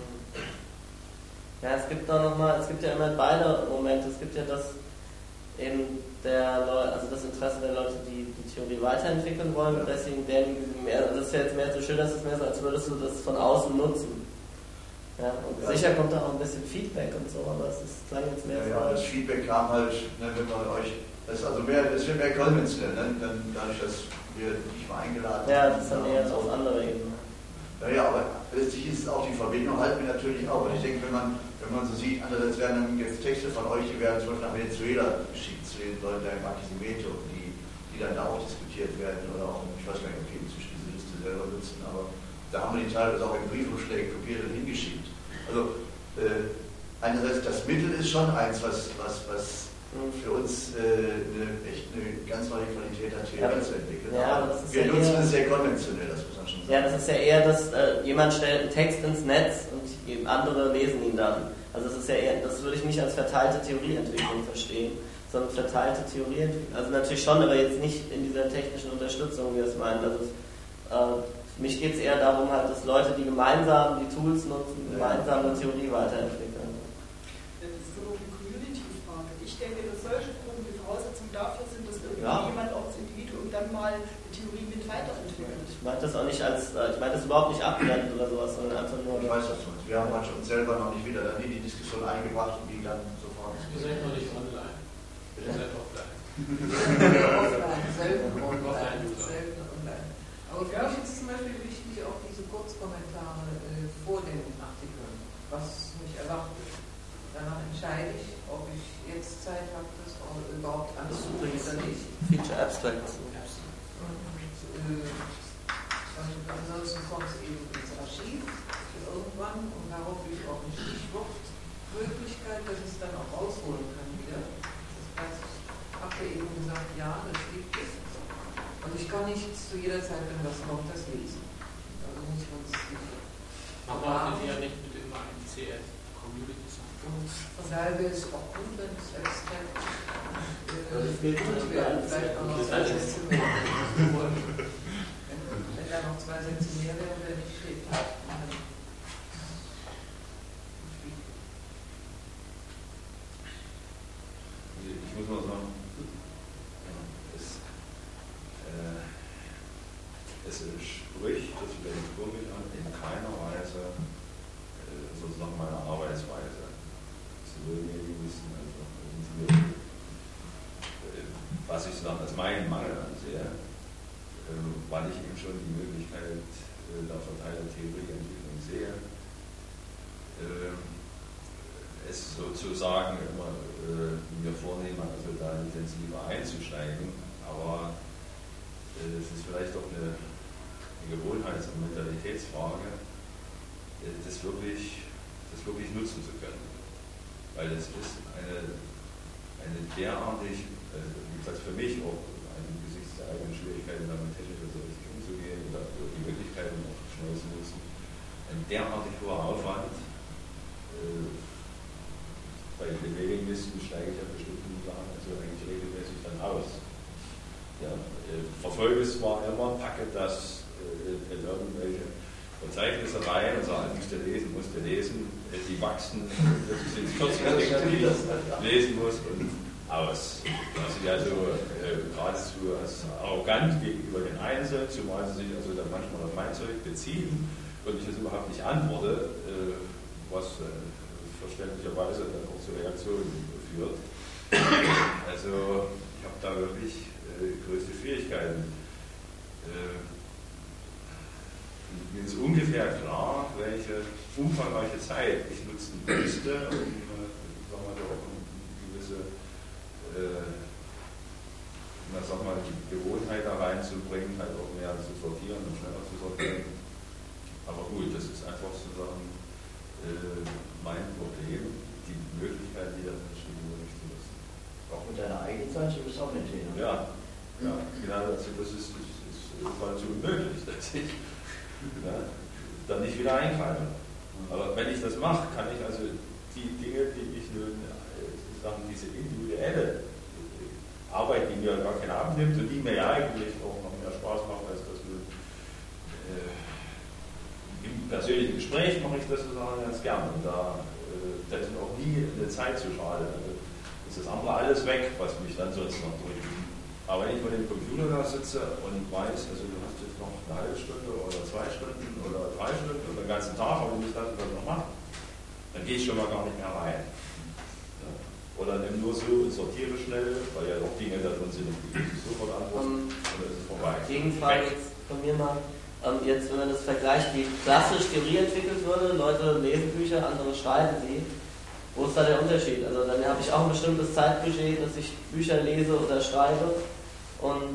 Ja, es gibt ja immer beide Momente. Es gibt ja das eben das Interesse der Leute, die die Theorie weiterentwickeln wollen, und deswegen das ist ja jetzt mehr so schön, dass es mehr so, als würdest du das von außen nutzen. Ja, und sicher kommt da auch ein bisschen Feedback und so, aber es klang jetzt mehr so. Ja, das Feedback kam halt, wenn man euch, das wird mehr konventionell, dann dadurch, dass wir dich mal eingeladen haben. Ja, das ist dann eher auf andere Ebene. Ja, aber letztlich ist es auch die Verbindung, halten wir natürlich auch. Und ich denke, wenn man so sieht, andererseits werden dann jetzt Texte von euch, die werden zum Beispiel nach Venezuela geschickt, zu den Leuten der Barquisimeto, die dann da auch diskutiert werden, oder auch, ich weiß gar nicht, ob die inzwischen diese Liste selber nutzen, aber da haben wir die teilweise auch in Briefumschlägen kopiert und hingeschickt. Also einerseits das Mittel ist schon eins, was für uns echt eine ganz neue Qualität hat, Theorie zu entwickeln. Ja, wir nutzen es sehr konventionell, das muss man schon sagen. Ja, das ist ja eher, dass jemand stellt einen Text ins Netz und andere lesen ihn dann. Also das ist ja eher, das würde ich nicht als verteilte Theorieentwicklung verstehen, sondern verteilte Theorieentwicklung. Also natürlich schon, aber jetzt nicht in dieser technischen Unterstützung, wie wir es meinen. Also für mich geht es eher darum, halt, dass Leute, die gemeinsam die Tools nutzen, gemeinsam eine Theorie weiterentwickeln. Das ist so eine Community-Frage. Ich denke, dass solche Gruppen die Voraussetzung dafür sind, dass jemand auch das Individuum dann mal die Theorie mit weiterentwickelt. Ich meine das auch nicht ich meine das überhaupt nicht abwertend oder sowas, sondern einfach nur. Ich weiß, was du meinst. Wir haben uns selber noch nicht wieder dann in die Diskussion eingebracht und die dann sofort. Wir sind noch nicht online. Wir sind offline. Selten online. Aber für mich ist es zum Beispiel wichtig, auch diese Kurzkommentare vor den Artikeln, was mich erwartet. Danach entscheide ich, ob ich jetzt Zeit habe, das überhaupt anzusehen oder nicht. Feature Abstracts. ansonsten kommt es eben ins Archiv irgendwann und darauf will ich auch eine Stichwortmöglichkeit, dass ich es dann auch rausholen kann wieder. Das heißt, ich habe ja eben gesagt, ja, das gibt es. Und ich kann nicht zu jeder Zeit, wenn was kommt, das lesen. Also muss man es sicher. Aber ja nicht mit immer ein CS Community und von daher wäre es auch gut, wenn es extrakt gut wäre. Vielleicht auch noch 2 Sätze mehr. Wenn da noch 2 Sätze mehr wären, wäre nicht schlecht. Ich muss mal sagen, es entspricht, das werde ich wirklich an, in keiner Weise sozusagen meiner Arbeitsweise. Zivilmedien was ich sozusagen als meinen Mangel ansehe, weil ich eben schon die Möglichkeit der Verteilertheorieentwicklung sehe, es sozusagen immer mir vornehme, also da intensiver einzusteigen, aber es ist vielleicht auch eine Gewohnheits- und Mentalitätsfrage, das wirklich nutzen zu können. Weil es ist eine derartig, wie gesagt, für mich auch angesichts der eigenen Schwierigkeiten, damit technisch so richtig umzugehen oder die Möglichkeiten auch schnell zu nutzen, ein derartig hoher Aufwand. Bei den Mailinglisten steige ich ja bestimmten Sachen also eigentlich regelmäßig dann aus. Ja, verfolge es zwar immer, packe das in irgendwelche Verzeichnisse rein und sage, musst du lesen, die wachsen, dass ich ins 40 lesen muss und aus. Das ist also geradezu als arrogant gegenüber den Einzelnen, zumal sie sich also dann manchmal auf mein Zeug beziehen und ich das überhaupt nicht antworte, was verständlicherweise dann auch zu Reaktionen führt. Also ich habe da wirklich größte Schwierigkeiten. Mir ist ungefähr klar, welche umfangreiche Zeit ich nutzen müsste, um sagen wir, auch eine gewisse die Gewohnheit da reinzubringen, halt auch mehr zu sortieren und schneller zu sortieren. Aber gut, das ist einfach sozusagen mein Problem, die Möglichkeit, die da entsteht, nicht zu nutzen. Auch mit deiner eigenen Zeit bist du auch mit denen. Ja, genau. Also das ist quasi unmöglich, dass ich dann nicht wieder einkreife. Aber wenn ich das mache, kann ich also die Dinge, die ich nun, sozusagen diese individuelle Arbeit, die mir gar keinen abnimmt und die mir ja eigentlich auch noch mehr Spaß macht, als das nun im persönlichen Gespräch mache ich das sozusagen ganz gern. Und da ist auch nie eine Zeit zu schade. Also ist das andere alles weg, was mich dann sonst noch drückt. Aber wenn ich vor dem Computer da sitze und weiß, also du hast jetzt noch eine halbe Stunde oder 2 Stunden oder 3 Stunden oder den ganzen Tag, aber du musst das noch machen, dann gehe ich schon mal gar nicht mehr rein. Ja. Oder nimm nur so und sortiere schnell, weil ja auch Dinge da drin sind, die ich sofort antworten, oder ist es vorbei. Gegenfrage jetzt von mir mal. Jetzt, wenn man das vergleicht, wie klassisch Theorie entwickelt würde, Leute lesen Bücher, andere schreiben sie. Wo ist da der Unterschied? Also dann habe ich auch ein bestimmtes Zeitbudget, dass ich Bücher lese oder schreibe. Und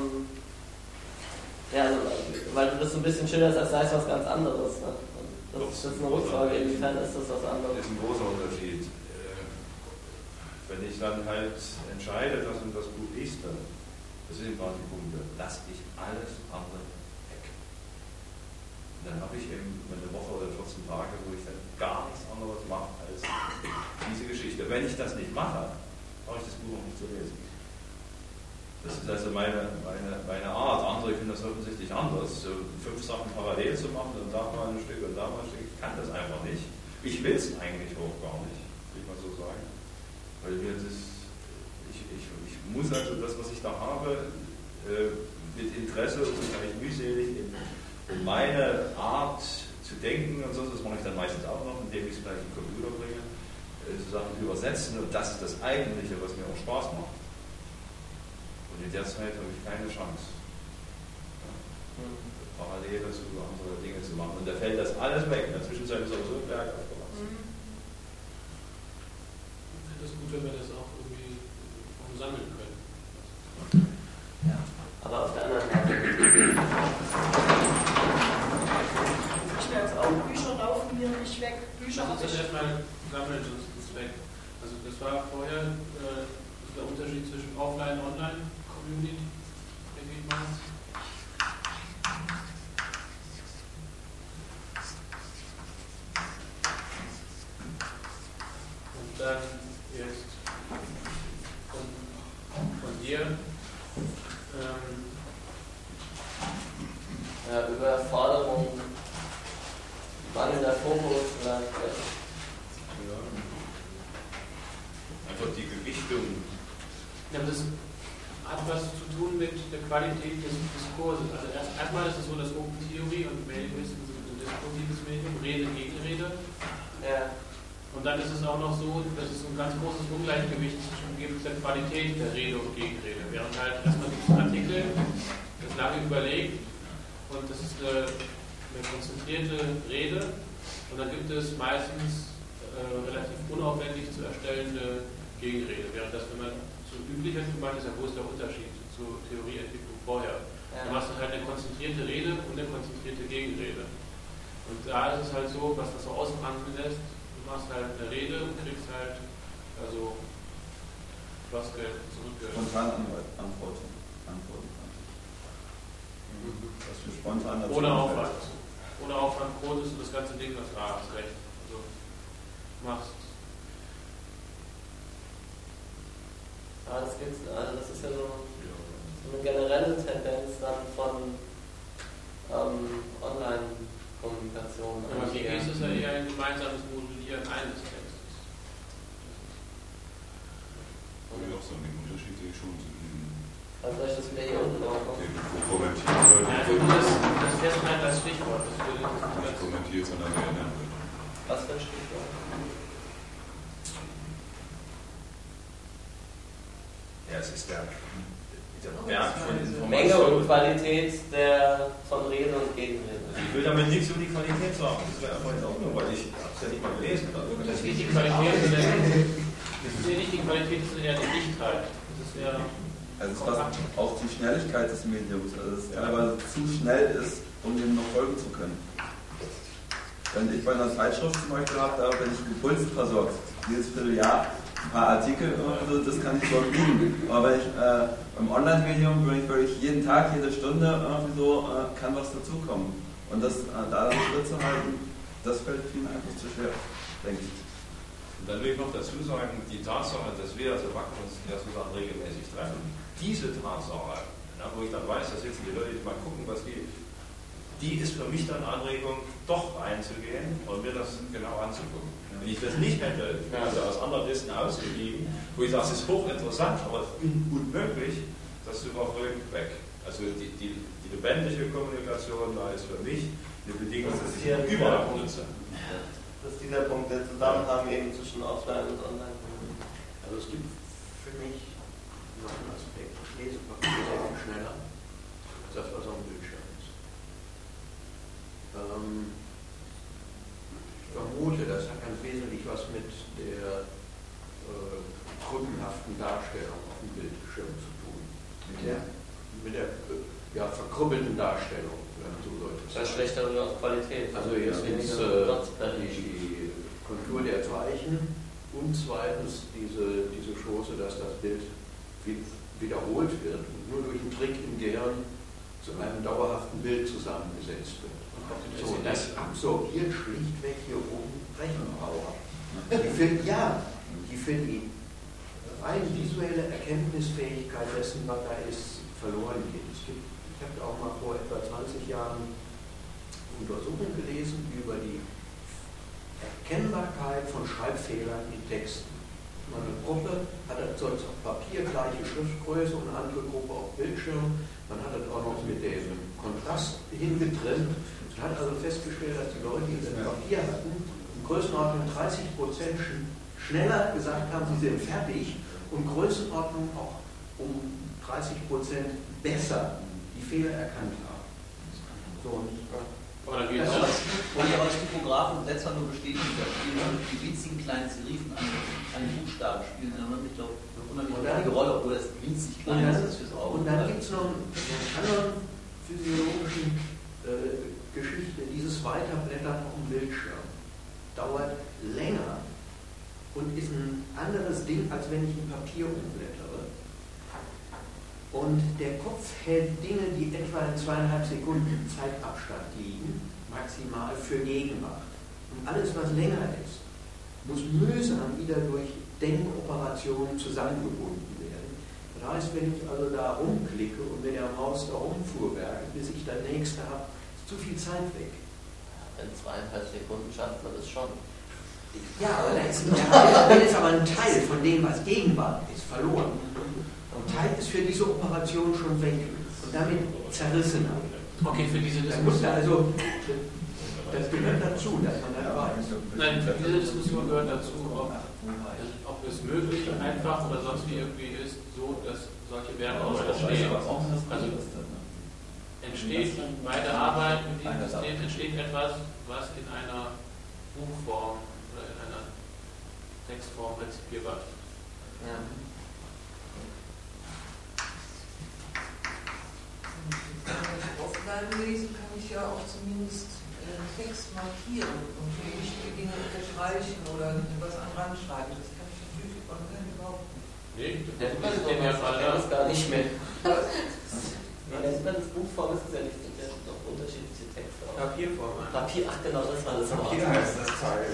also, weil du das so ein bisschen schilderst, als sei es was ganz anderes. Ne? Das ist jetzt eine Rückfrage, inwiefern ist das was anderes? Das ist ein großer Unterschied. Wenn ich dann halt entscheide, das und das Buch liest, dann, das sind gerade die Punkte, lasse ich alles andere weg. Und dann habe ich eben eine Woche oder 14 Tage, wo ich dann gar nichts anderes mache als diese Geschichte. Wenn ich das nicht mache, brauche ich das Buch auch nicht zu lesen. Das ist also meine Art. Andere können das offensichtlich anders. So 5 Sachen parallel zu machen und da mal ein Stück und da mal ein Stück. Ich kann das einfach nicht. Ich will es eigentlich auch gar nicht, will ich mal so sagen. Weil mir das, ich muss also das, was ich da habe, mit Interesse und vielleicht mühselig in meine Art zu denken und so, das mache ich dann meistens auch noch, indem ich es gleich in den Computer bringe, sozusagen übersetzen und das ist das Eigentliche, was mir auch Spaß macht. Und in der Zeit habe ich keine Chance, parallel dazu andere Dinge zu machen. Und da fällt das alles weg. In der Zwischenzeit ist auch so ein Berg aufgewachsen. Ich finde es gut, wenn wir das auch irgendwie sammeln können. Ja. Aber auf der anderen Seite nehme ich weg. Bücher habe das ich. ist erstmal Sammelschutzzweck. Also das war vorher der Unterschied zwischen Offline- und Online-Community, denke ich mal. Und dann jetzt von dir Überforderung, mangelnder Fokus vielleicht. Ja. Einfach die Gewichtung. Ja, das hat was zu tun mit der Qualität des Diskurses. Also erstmal ist es so, dass Open Theory und Mailing-Wissen ein diskursives Medium, Rede gegen Rede. Ja. Und dann ist es auch noch so, dass es ein ganz großes Ungleichgewicht zwischen der Qualität der Rede und Gegenrede. Während halt erstmal gibt es einen Artikel, das lange überlegt und das ist eine konzentrierte Rede und dann gibt es meistens relativ unaufwendig zu erstellende Gegenrede. Während das, wenn man so üblich gemeint ist, ja, wo ist der Unterschied zur Theorieentwicklung vorher? Ja. Dann machst du halt eine konzentrierte Rede und eine konzentrierte Gegenrede. Und da ist es halt so, was das so ausbranchen lässt, du machst halt eine Rede und kriegst halt also Floskel zurück. Spontan antworten. Was für spontan dazu ohne Aufwand. Ohne Aufwand quotest du das ganze Ding, das war das recht. Also machst. Ja, das ist ja so eine generelle Tendenz dann von Online-Kommunikation. Aber wie ist es ja eher ein gemeinsames Modellieren eines Textes? Aber auch so einen Unterschied sehe ich schon zu diesem. Also soll ich das wieder hier unten machen? Kommentieren sollte. Ja, also das ist jetzt mal das Stichwort. Nicht kommentiert, sondern geändert wird. Was für ein Stichwort? Ja, es ist der Berg von Informationen. Menge und Qualität von Rede und Gegenrede. Ich will damit nichts über die Qualität sagen. Das wäre einfach in Ordnung, weil ich habe es ja nicht mal gelesen. Das ist nicht die Qualität, sondern das ist eher die Dichtheit. Das ist eher also es ist auch die Schnelligkeit des Mediums, also dass es teilweise zu schnell ist, um dem noch folgen zu können. Wenn ich bei einer Zeitschrift zum Beispiel habe, da bin ich gepulst versorgt. Jedes Vierteljahr ein paar Artikel, also das kann ich schon liegen. Aber wenn ich im Online-Medium bin ich wirklich jeden Tag, jede Stunde kann was dazukommen. Und das da dann Schritt zu halten, das fällt vielen einfach zu schwer, denke ich. Und dann will ich noch dazu sagen, die Tatsache, dass wir also Wacken uns ja sozusagen regelmäßig treffen, diese Tatsache, wo ich dann weiß, da sitzen die Leute, die mal gucken, was geht, die ist für mich dann Anregung, doch reinzugehen und mir das genau anzugucken. Wenn ich das nicht hätte, also aus anderen Listen ausgegeben, wo ich sage, es ist hochinteressant, aber unmöglich, das zu überfolgen, weg. Also die lebendige Kommunikation da ist für mich eine Bedingung, dass ich überhaupt nutze. Das ist dieser Punkt, der Zusammenhang eben zwischen Offline und Online. Also es gibt für mich noch einen Aspekt. Ich lese Papier sehr viel schneller als das, was am Bildschirm ist. Ich vermute, das hat ganz wesentlich was mit der krümmenhaften Darstellung auf dem Bildschirm zu tun. Mit der verkrüppelten Darstellung. Das ist schlechtere Qualität. Also erstens die Kontur der Zeichen und zweitens diese Chance, dass das Bild wiederholt wird und nur durch einen Trick im Gehirn zu einem dauerhaften Bild zusammengesetzt wird. So, das absorbiert schlichtweg hier oben Rechenpower. Die für die rein visuelle Erkenntnisfähigkeit dessen, was da ist, verloren geht. Ich habe auch mal vor etwa 20 Jahren Untersuchungen gelesen über die Erkennbarkeit von Schreibfehlern in Texten. Eine Gruppe hat das auf Papier gleiche Schriftgröße und eine andere Gruppe auf Bildschirm. Man hat das auch noch mit dem Kontrast hingetrennt und hat also festgestellt, dass die Leute, die das Papier hatten, in Größenordnung 30% schneller gesagt haben, sie sind fertig und Größenordnung auch um 30% besser die Fehler erkannt haben. So, und als Typografen und Setzer nur bestätigen, dass die winzigen kleinen Serifen an den Buchstaben spielen, ich glaube, eine unheimlich wichtige Rolle, obwohl das winzig klein ist fürs Auge. Und dann gibt es noch eine andere physiologische Geschichte, dieses Weiterblättern auf dem Bildschirm. dauert länger und ist ein anderes Ding, als wenn ich ein Papier umblättere. Und der Kopf hält Dinge, die etwa in 2,5 Sekunden Zeitabstand liegen, maximal für Gegenwart. Und alles, was länger ist, muss mühsam wieder durch Denkoperationen zusammengebunden werden. Das heißt, wenn ich also da rumklicke und mit der Maus da rumfuhrwerke, bis ich das nächste habe, ist zu viel Zeit weg. In 2,5 Sekunden schafft man das schon. Ja, aber da ist aber ein Teil von dem, was Gegenwart ist, verloren. Ein Teil ist für diese Operation schon weg und damit zerrissen. Okay, für diese Diskussion. Also, das gehört dazu, dass man das weiß. Nein, für diese Diskussion gehört dazu, ob es möglich, einfach oder sonst wie irgendwie ist, so dass solche Werke auch entstehen. Also entsteht bei der Arbeit mit diesem System entsteht etwas, was in einer Buchform oder in einer Textform rezipierbar ist. Ja. Offline lesen kann ich ja auch zumindest Text markieren und wichtige Dinge unterstreichen oder etwas an Rand schreiben. Das kann ich natürlich online überhaupt nicht. Nee, das ist gar nicht mehr. Das Buchform ist ja nicht, sind ja noch unterschiedliche Texte. Papierform. Papier, ach genau, das war das Wort. Papier heißt das Teil.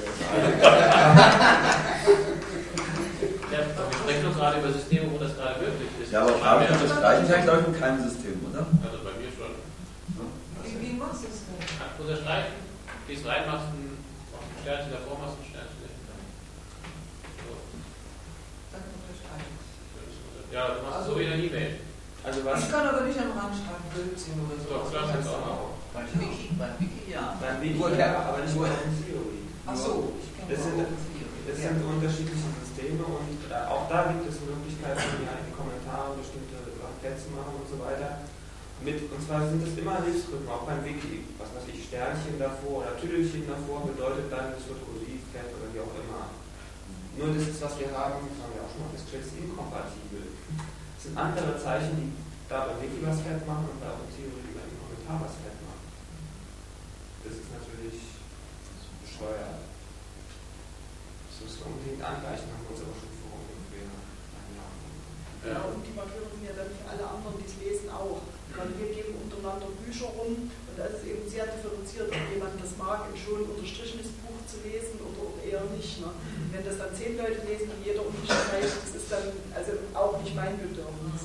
Ja, wir sprechen doch gerade über Systeme, wo das gerade möglich ist. Ja, aber Farbe unterstreichen kann ich glaube ich in keinem System, oder? Also bei mir schon. Wie machst du es denn? Unterstreichen, gehst rein, machst ein Sternchen davor, machst ein Sternchen dahinter. So. Dann unterstreichen. Ja, du machst so wie in einer E-Mail. Also was? Ich kann aber nicht am Rand schreiben, Blödsinn oder so. Doch, klar, kannst du auch machen. Beim Wiki, ja. Beim Wiki, ja, aber nicht bei der Theorie. Ach so, Das sind unterschiedliche Systeme und auch da gibt es Möglichkeiten, ja, in die Kommentare bestimmte Plätze machen und so weiter. Und zwar sind es immer Hilfsgruppen, auch beim Wiki. Was weiß ich, Sternchen davor oder Tüdelchen davor bedeutet dann, es wird kursiv, fett oder wie auch immer. Nur das ist, was wir haben, das haben wir auch schon mal festgestellt, ist inkompatibel. Es sind andere Zeichen, die da beim Wiki was fett machen und da in Theorie über den Kommentar was fett machen. Das ist natürlich bescheuert. Das müssen wir unbedingt angleichen, haben wir uns aber schon vor ungefähr einem Jahr. Ja, und die Markierungen sind ja dann für alle anderen, die es lesen, auch. Weil wir geben untereinander Bücher rum und da ist es eben sehr differenziert, ob jemand das mag, ein schon unterstrichenes Buch zu lesen oder eher nicht. Ne? Wenn das dann 10 Leute lesen und jeder unterstreicht, das ist dann also auch nicht mein Bedürfnis.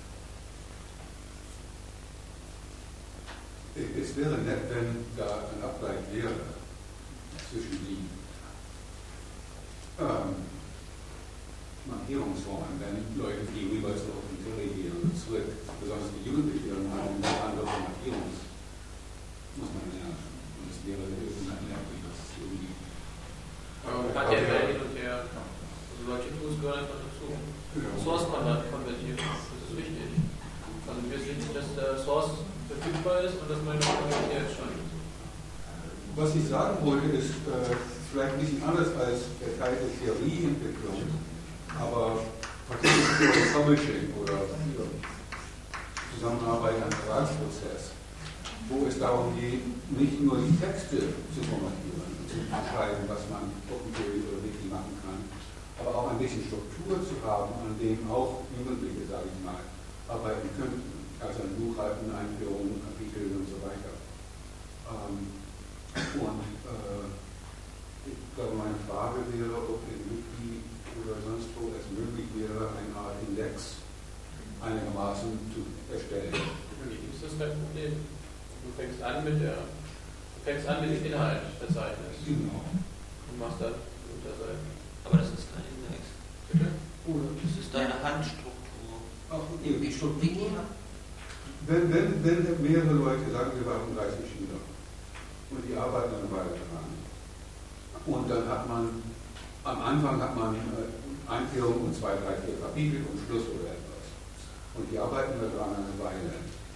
Es wäre nett, wenn da ein Abgleich wäre zwischen die Markierungsformen, wenn Leute die jeweils auf die Theorie und zurück, besonders die Jugendlichen haben eine andere Markierungs, muss man lernen. Und es wäre irgendein Lehrbrief, was es irgendwie. Man kann ja immer hin und her. Also solche Tools gehören einfach dazu. Source konvertieren, das ist wichtig. Also wir sehen, dass der Source verfügbar ist und dass man noch konvertiert schon. Was ich sagen wollte, ist vielleicht ein bisschen anders als der Teil der Theorieentwicklung, aber Publishing oder Zusammenarbeit am Verlagsprozess, wo es darum geht, nicht nur die Texte zu formatieren und zu beschreiben, was man Theorie oder Wiki machen kann, aber auch ein bisschen Struktur zu haben, an dem auch Jugendliche, sage ich mal, arbeiten könnten. Also ein Buch halten, Einführungen, Kapitel und so weiter. Ich glaube, meine Frage wäre, ob in Wiki oder sonst wo es möglich wäre, eine Art Index einigermaßen zu erstellen. Das ist kein Problem. Du fängst an mit dem Inhaltsverzeichnis. Genau. Und machst dann Unterseiten. Aber das ist kein Index. Bitte? Das ist deine Handstruktur. Auch Wie Wiki? Wenn mehrere Leute, sagen wir, waren 30 Schüler und die arbeiten eine Weile daran. Und dann hat man, am Anfang hat man Einführung und 2, 3, 4 Kapitel und Schluss oder etwas. Und die arbeiten daran eine Weile.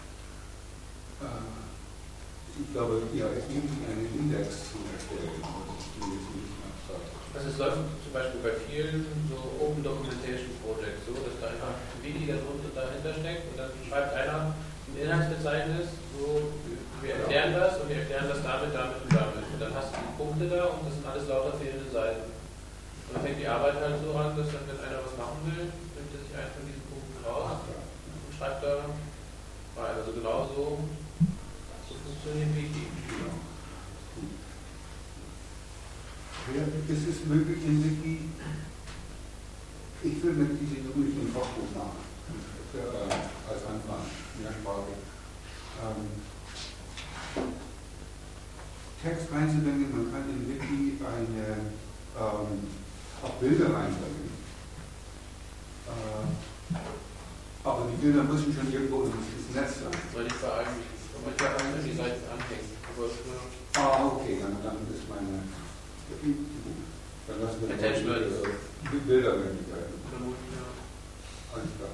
Ich glaube, ja, es gibt einen Index zu erstellen. Also es läuft zum Beispiel bei vielen so Open Documentation Projects so, dass da einfach ein Wiki dahinter steckt und dann schreibt einer ein Inhaltsverzeichnis, so wir erklären das und wir erklären das damit und damit. Und dann hast du Punkte da und das sind alles lauter fehlende Seiten. Und dann fängt die Arbeit halt so an, dass dann, wenn einer was machen will, nimmt er sich einen von diesen Punkten raus und schreibt da rein. Also genau so funktioniert Wiki. Ja, es ist möglich in Wiki, ich will mit diesem üblichen Fachbuch nach, als Anfang, mehrsprachig. Text reinzubringen, man kann in Wiki auch Bilder reinbringen. Aber die Bilder müssen schon irgendwo ins Netz sein. Soll ich sagen, die Seiten anhängen. Okay, dann ist meine. Dann lassen wir die Bildermöglichkeiten. Alles klar.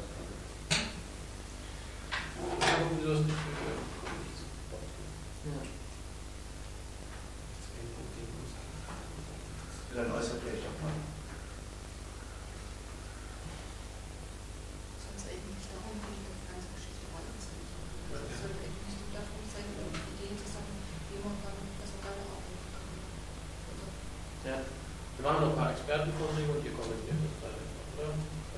Dann äußert ihr euch doch mal. Sonst eigentlich darum, wie die ganze Geschichte weiterzugeben. Es sollte eigentlich nicht die Plattform sein, um Ideen zu sammeln, wie man dann das weiter aufnehmen kann. Ja. Wir machen noch ein paar Expertenvorträge und ihr kommentiert das dann einfach, oder?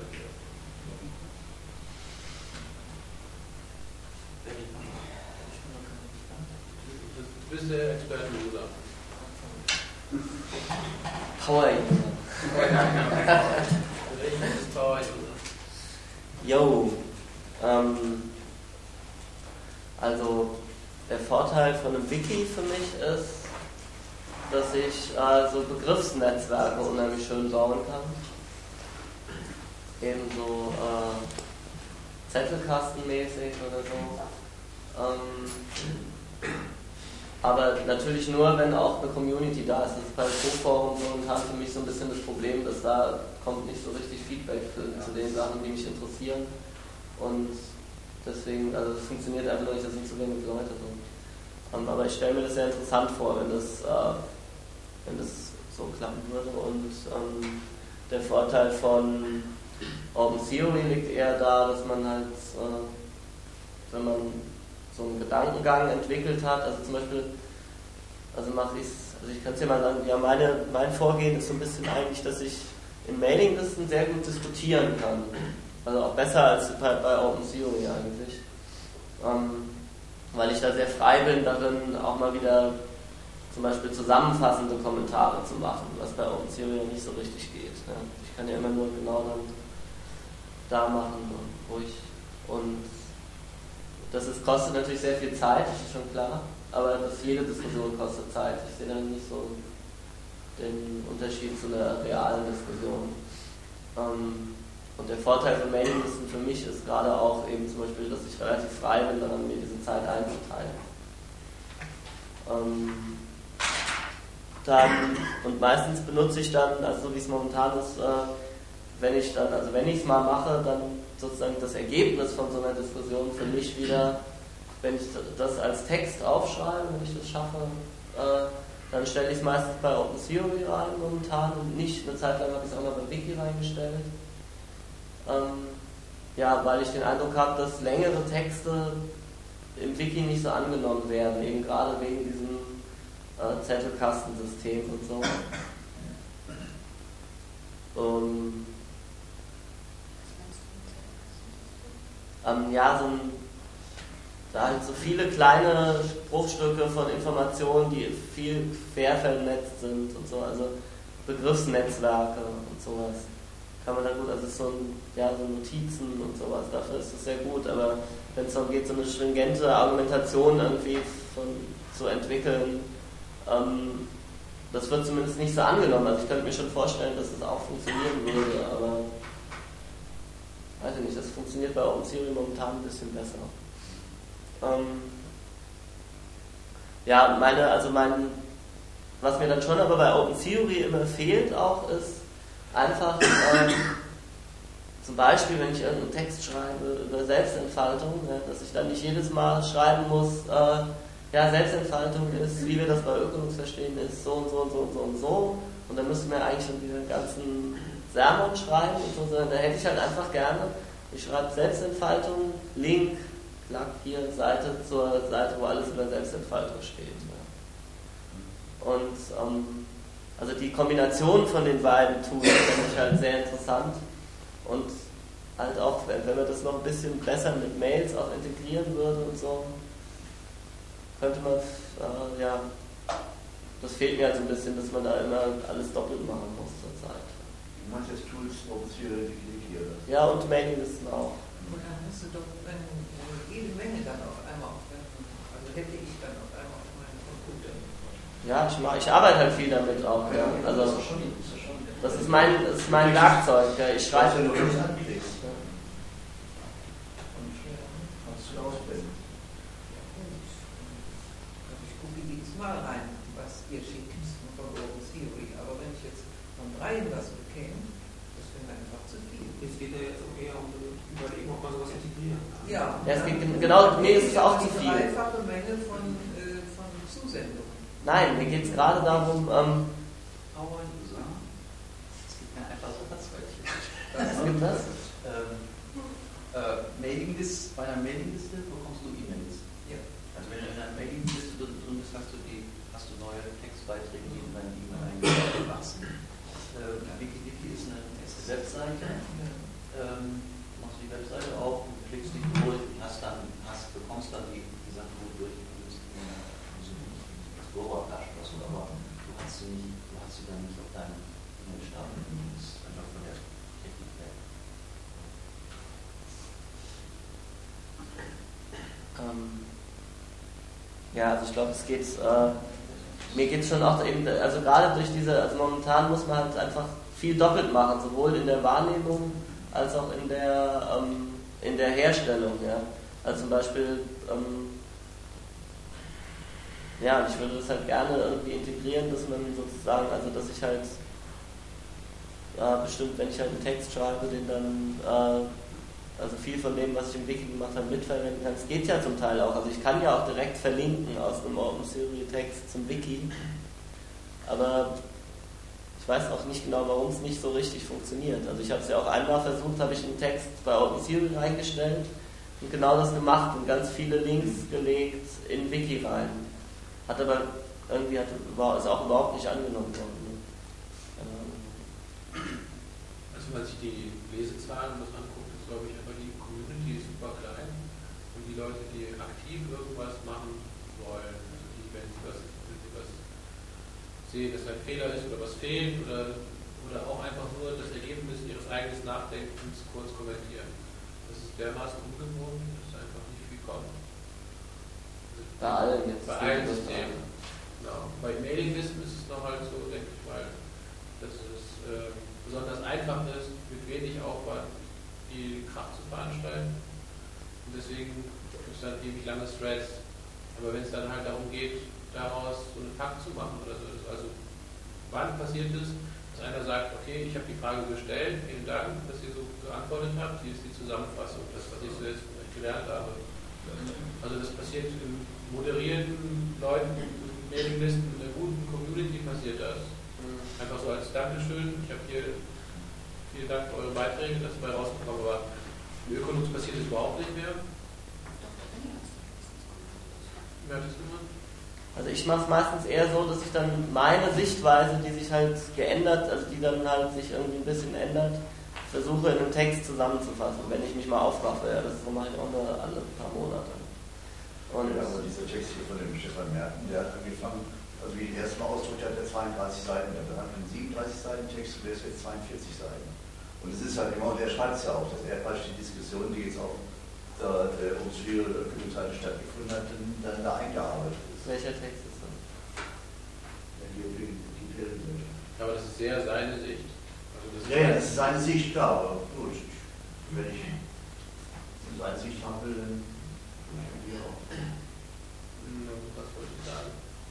Du bist der Experten-User. Jo, also der Vorteil von einem Wiki für mich ist, dass ich so Begriffsnetzwerke unheimlich schön bauen kann. Ebenso Zettelkastenmäßig oder so. Aber natürlich nur, wenn auch eine Community da ist. Das ist bei Forum so und hat für mich so ein bisschen das Problem, dass da kommt nicht so richtig Feedback zu den Sachen, die mich interessieren. Und deswegen, also es funktioniert einfach nur nicht, da sind zu wenig Leute drin. Aber ich stelle mir das sehr interessant vor, wenn das so klappen würde. Und der Vorteil von Open Theory liegt eher da, dass man halt, wenn man so einen Gedankengang entwickelt hat, also zum Beispiel, ich kann es dir mal sagen, ja, mein Vorgehen ist so ein bisschen eigentlich, dass ich in Mailinglisten sehr gut diskutieren kann. Also auch besser als bei Open Theory eigentlich. Weil ich da sehr frei bin darin, auch mal wieder zum Beispiel zusammenfassende Kommentare zu machen, was bei Open Theory ja nicht so richtig geht. Ne? Ich kann ja immer nur genau dann da machen, wo ich. Und das kostet natürlich sehr viel Zeit, das ist schon klar, aber jede Diskussion kostet Zeit. Ich sehe dann nicht so den Unterschied zu einer realen Diskussion. Und der Vorteil von Mailinglisten für mich ist gerade auch eben zum Beispiel, dass ich relativ frei bin daran, mir diese Zeit einzuteilen. Und meistens benutze ich dann, also so wie es momentan ist, wenn ich es mal mache, dann sozusagen das Ergebnis von so einer Diskussion für mich wieder, wenn ich das als Text aufschreibe, wenn ich das schaffe, dann stelle ich es meistens bei Open Theory rein momentan und nicht, eine Zeit lang habe ich es auch mal bei Wiki reingestellt. Weil ich den Eindruck habe, dass längere Texte im Wiki nicht so angenommen werden, eben gerade wegen diesem Zettelkastensystem und so. So viele kleine Bruchstücke von Informationen, die viel quer vernetzt sind und so, also Begriffsnetzwerke und sowas. Kann man da gut, also so Notizen und sowas, dafür ist das sehr gut, aber wenn es darum geht, so eine stringente Argumentation irgendwie zu entwickeln, das wird zumindest nicht so angenommen. Also ich könnte mir schon vorstellen, dass es auch funktionieren würde, aber weiß ich nicht, das funktioniert bei Open Theory momentan ein bisschen besser. Was mir dann schon aber bei Open Theory immer fehlt auch, ist einfach, zum Beispiel, wenn ich irgendeinen Text schreibe über Selbstentfaltung, dass ich dann nicht jedes Mal schreiben muss, Selbstentfaltung ist, wie wir das bei Ökonomus verstehen, ist so und so und so und so und so. Und dann müssten wir eigentlich schon diese ganzen Sermon schreiben und so, sondern da hätte ich halt einfach gerne, ich schreibe Selbstentfaltung, Link, klack hier, Seite zur Seite, wo alles über Selbstentfaltung steht. Und also die Kombination von den beiden Tools finde ich halt sehr interessant. Und halt auch, wenn man das noch ein bisschen besser mit Mails auch integrieren würde und so, könnte man, ja, das fehlt mir halt so ein bisschen, dass man da immer alles doppelt machen muss zurzeit. Du meinst jetzt Tools, offiziell hier? Ja, und Mailinglisten auch. Und dann hast du doch jede Menge dann auf einmal auf deinem, also hätte ich dann auf einmal auf meinem Computer. Ja, ich arbeite halt viel damit auch. Ja. Also, das ist mein Werkzeug. Ja. Ich schreibe. Wenn du das anklickst, und kannst du ausblenden. Ich gucke jedes Mal rein, was ihr schickt von Open Theory. Aber wenn ich jetzt von 3 was bekäme, das wäre mir einfach zu viel. Es geht ja jetzt auch eher um überlegen, ob man sowas integrieren kann. Ja, es geht genau, nee, es ist auch zu viel. Die dreifache Menge von Zusendungen. Nein, mir geht es gerade darum, Was gibt das? Mailinglist, bei einer Mailingliste bekommst du E-Mails. Ja. Also wenn du in einer Mailingliste drin bist, hast du neue Textbeiträge, die in deine E-Mail eingewachsen. Wiki ist eine erste Webseite. Machst die Webseite auf und klickst dich durch und bekommst dann die Sachen gut durchgeführt. Explorer-Flaschen oder so, aber du hast sie dann nicht auf deinem E-Mail-Stapel. Das ist einfach von der Technik weg. Ja, also ich glaube, es geht, mir geht es schon auch eben, also gerade durch diese, also momentan muss man halt einfach viel doppelt machen, sowohl in der Wahrnehmung als auch in der Herstellung, ja. Also zum Beispiel, ja, ich würde das halt gerne irgendwie integrieren, dass man sozusagen, also dass ich halt bestimmt, wenn ich halt einen Text schreibe, den dann also viel von dem, was ich im Wiki gemacht habe, mitverwenden kann. Es geht ja zum Teil auch. Also ich kann ja auch direkt verlinken aus einem Open Theory Text zum Wiki. Aber ich weiß auch nicht genau, warum es nicht so richtig funktioniert. Also ich habe es ja auch einmal versucht, habe ich einen Text bei Open Theory reingestellt und genau das gemacht und ganz viele Links gelegt in Wiki rein. Hat aber irgendwie ist auch überhaupt nicht angenommen worden. Also wenn man sich die Lesezahlen anguckt, ist glaube ich einfach die Community ist super klein und die Leute, die aktiv irgendwas machen wollen, also die, wenn sie was sehen, dass ein Fehler ist oder was fehlt oder auch einfach nur das Ergebnis ihres eigenen Nachdenkens kurz kommentieren. Das ist dermaßen ungewohnt, dass einfach nicht viel kommt. Bei allen jetzt. Bei allen Systemen. Genau. Bei Mailinglisten ist es noch halt so, denke ich mal, dass es besonders einfach ist, mit wenig Aufwand die Kraft zu veranstalten. Und deswegen gibt es dann ewig lange Threads. Aber wenn es dann halt darum geht, daraus so einen Fakt zu machen oder so, also wann passiert es, dass einer sagt, okay, ich habe die Frage gestellt, vielen Dank, dass ihr so geantwortet habt, hier ist die Zusammenfassung, das, was ich so jetzt gelernt habe. Also das passiert in moderierten Leuten, Mailinglisten, in einer guten Community passiert das. Einfach so als Dankeschön, ich habe hier vielen Dank für eure Beiträge, das ist dabei rausgekommen, aber in Ökonox passiert es überhaupt nicht mehr. Wer hat das gemacht? Also ich mache es meistens eher so, dass ich dann meine Sichtweise, die sich halt geändert, also die dann halt sich irgendwie ein bisschen ändert, versuche in einem Text zusammenzufassen, wenn ich mich mal aufraffe. Ja, das mache ich auch nur alle paar Monate. Und ja, aber dieser Text hier von dem Stefan Merten, der hat angefangen, also wie ich erst mal ausdrückt hat, der 32 Seiten, der hat einen 37 Seiten Text und der ist jetzt 42 Seiten. Und es ist halt immer, und er schreibt es ja auch, dass er praktisch die Diskussion, die jetzt auf der Umschulungsseite stattgefunden hat, dann da eingearbeitet ist. Welcher Text ist das? Aber das ist sehr seine Sicht. Also das ist seine Sicht, klar, aber gut, wenn ich seine Sicht haben will, dann tue ich die auch. Was wollte ich sagen?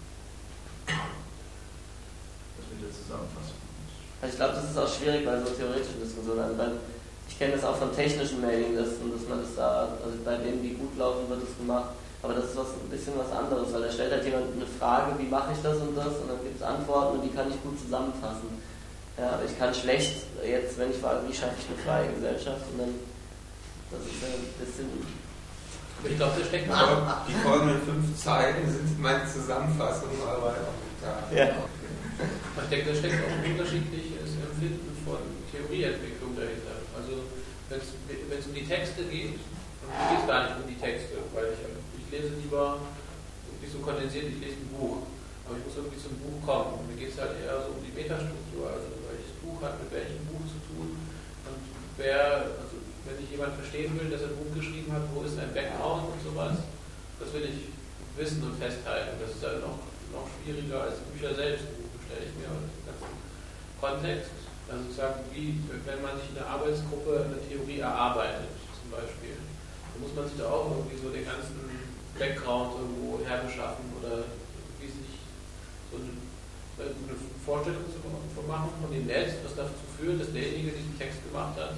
Das mit der Zusammenfassung. Also ich glaube, das ist auch schwierig bei so theoretischen Diskussionen. Also ich kenne das auch von technischen Mailinglisten, dass man das da, also bei denen, die gut laufen, wird das gemacht. Aber das ist ein bisschen was anderes, weil da stellt halt jemand eine Frage, wie mache ich das und dann gibt es Antworten und die kann ich gut zusammenfassen. Ja, aber ich kann schlecht jetzt, wenn ich frage, wie schaffe ich eine freie Gesellschaft, und dann, das ist ja ein bisschen Ich glaube, da steckt die folgenden 5 Zeilen sind meine Zusammenfassung eurer Kommentare. Ja. Ich denke, da steckt auch ein unterschiedliches Empfinden von Theorieentwicklung dahinter. Also wenn es um die Texte geht, und mir geht es gar nicht um die Texte, weil ich lese lieber nicht so kondensiert, ich lese ein Buch. Aber ich muss irgendwie zum Buch kommen. Und mir geht es halt eher so um die Metastruktur, also welches Buch hat mit welchem Buch zu tun und wenn ich jemand verstehen will, dass er ein Buch geschrieben hat, wo ist ein Background und sowas, das will ich wissen und festhalten. Das ist halt noch schwieriger als Bücher selbst. Stelle ich mir den ganzen Kontext, also sozusagen wie, wenn man sich in der Arbeitsgruppe eine Theorie erarbeitet, zum Beispiel, dann muss man sich da auch irgendwie so den ganzen Background irgendwo herbeschaffen oder wie sich so eine Vorstellung zu machen von dem Netz, was dazu führt, dass derjenige, der diesen Text gemacht hat,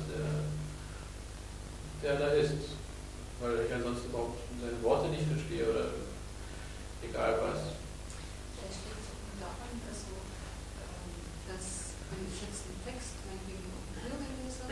der da ist. Weil ich ansonsten überhaupt seine Worte nicht verstehe oder egal was. Vielleicht liegt es auch daran, dass wenn ich jetzt einen Text meinetwegen auf dem Papier lese,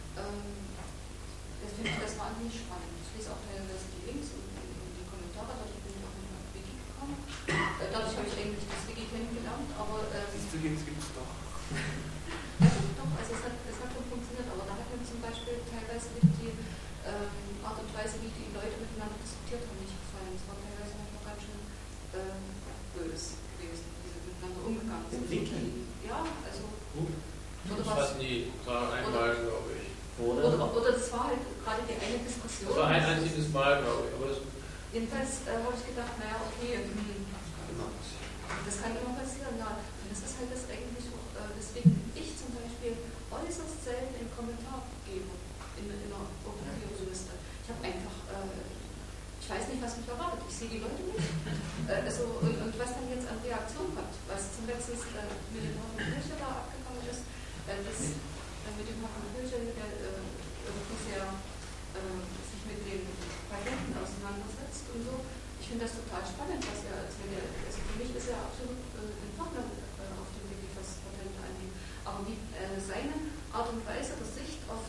das finde ich das wahnsinnig spannend. Ich lese auch teilweise die Links und die Kommentare, dadurch bin ich auch mit dem Wiki gekommen. Dadurch habe ich eigentlich das Wiki kennengelernt, aber siehst du, jetzt gibt es doch. Ja, doch, also es hat schon funktioniert, aber da hat mir zum Beispiel teilweise die Art und Weise, wie die Leute miteinander diskutiert haben, nicht gefallen. Es war teilweise einfach ganz schön böse gewesen, wie sie miteinander umgegangen sind. Ja, also. Das fast nie, einmal, glaube ich. Oder das war halt gerade die eine Diskussion. Das war ein einziges Mal, glaube ich. Aber jedenfalls habe ich gedacht, naja, okay, das kann immer passieren, ja. Und das ist halt das eigentlich auch, weswegen ich zum Beispiel äußerst selten einen Kommentar gebe in einer Open-Theorie-Liste. Ich habe einfach, ich weiß nicht, was mich erwartet. Ich sehe die Leute nicht. Und was dann jetzt an Reaktion kommt, was zum letzten mit dem Hafen Kirche da abgekommen ist, mit dem Hafen Kirche, der irgendwie sehr sich mit den Patenten auseinandersetzt und so. Ich finde das total spannend, was er erzählt. Also für mich ist er absolut ein Partner auf dem Weg, was Patente angeht. Aber wie seine Art und Weise der Sicht oft,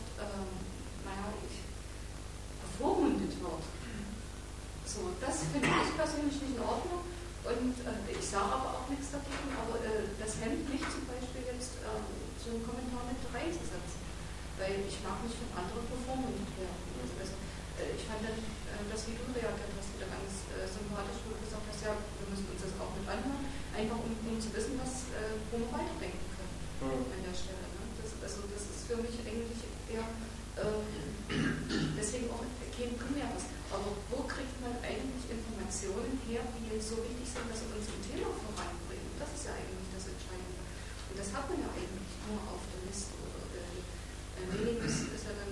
bevormundet wird. So, das finde ich persönlich nicht in Ordnung. Und ich sage aber auch nichts dagegen, aber das hemmt mich zum Beispiel jetzt, so einen Kommentar mit reinzusetzen. Weil ich mag nicht von anderen bevormundet werden. Also, ich fand das, wie du reagiert hast, wieder ganz sympathisch, wo du gesagt hast, ja, wir müssen uns das auch mit anhören, einfach um zu wissen, wo wir weiterdenken können an der Stelle. Ne? Das ist für mich eigentlich eher deswegen auch kein Primäres. Aber wo kriegt man eigentlich Informationen her, die jetzt so wichtig sind, dass sie uns im Thema voranbringen? Das ist ja eigentlich das Entscheidende. Und das hat man ja eigentlich nur auf der Liste. Mailing ist ja dann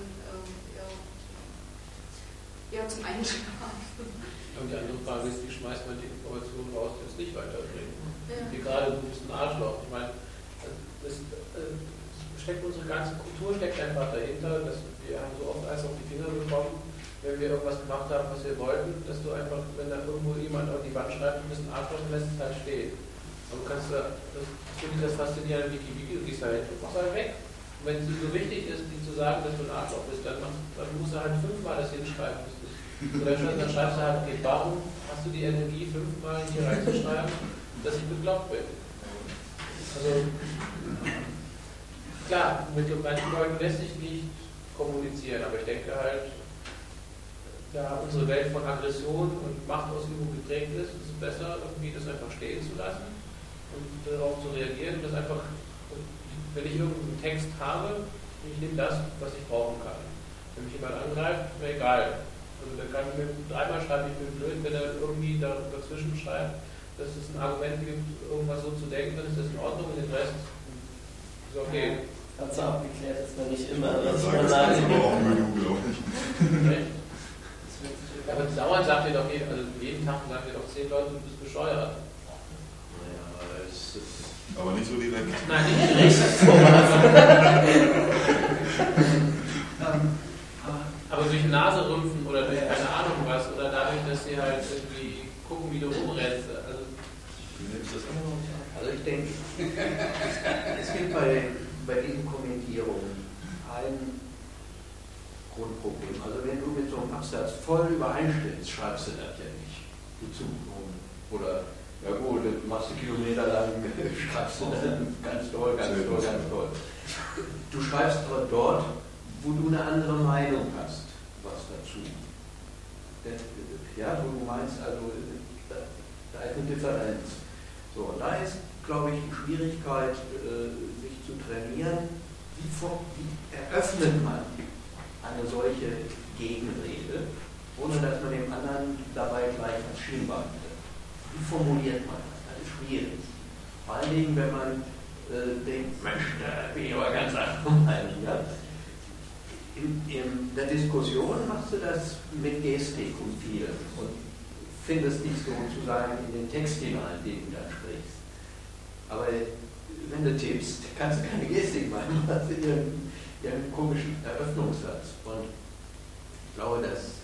eher zum Einschlafen. Und die andere Frage ist, wie schmeißt man die Informationen raus, die es nicht weiterbringen? Ja. Wie gerade, du bist ein Arschloch. Ich meine, unsere ganze Kultur steckt einfach dahinter, dass wir haben so oft alles auf die Finger bekommen, wenn wir irgendwas gemacht haben, was wir wollten, dass du einfach, wenn da irgendwo jemand auf die Wand schreibt, du bist ein Arschloch, dann lässt es halt stehen. Aber du kannst das finde ich das faszinierende Wiki, du gehst da hin und machst halt weg. Und wenn es dir so wichtig ist, dir zu sagen, dass du ein Arschloch bist, dann musst du halt 5-mal das hinschreiben. Oder dann schreibst du halt, okay, warum hast du die Energie 5-mal hier reinzuschreiben, dass ich beglaubt bin? Also, klar, mit manchen Leuten lässt sich nicht kommunizieren, aber ich denke halt, da unsere Welt von Aggression und Machtausübung geprägt ist, ist es besser, irgendwie das einfach stehen zu lassen und darauf zu reagieren. Das einfach, wenn ich irgendeinen Text habe, ich nehme das, was ich brauchen kann. Wenn mich jemand angreift, ist mir egal. Also da kann ich mir dreimal schreiben, ich bin blöd, wenn er irgendwie dazwischen schreibt, dass es ein Argument gibt, irgendwas so zu denken, dann ist das in Ordnung und den Rest ist okay. Ganz so abgeklärt ist man nicht immer. Das ist aber auch nur du, glaube ich. Aber dauernd sagt ihr doch, also jeden Tag sagt ihr doch 10 Leute, du bist bescheuert. Naja, aber nicht so direkt. Nein, nicht direkt. Aber durch Naserümpfen oder durch keine Ahnung was, oder dadurch, dass sie halt irgendwie gucken, wie du rumrennst. Also, du nimmst das immer noch nicht an. Also ich denke, es gibt bei diesen Kommentierungen ein Grundproblem. Also wenn du mit so einem Absatz voll übereinstimmst, schreibst du das ja nicht. Dazu. Oder, ja gut, du machst du Kilometer lang, schreibst du dann ganz toll, ganz toll, ganz toll. Du schreibst aber dort, wo du eine andere Meinung hast, was dazu. Ja, wo du meinst, also da ist eine Differenz. So, und da ist, glaube ich, die Schwierigkeit, sich zu trainieren, wie eröffnet man eine solche Gegenrede, ohne dass man dem anderen dabei gleich das Schienbein tritt. Wie formuliert man das? Das ist schwierig. Vor allen Dingen, wenn man denkt, Mensch, da bin ich aber ganz anderer Meinung. Ja? In der Diskussion machst du das mit Gestik und viel und findest dich sozusagen in den Text hinein, den du dann sprichst. Aber wenn du tippst, kannst du keine Gestik machen, hast du ihren komischen Eröffnungssatz. Und ich glaube, dass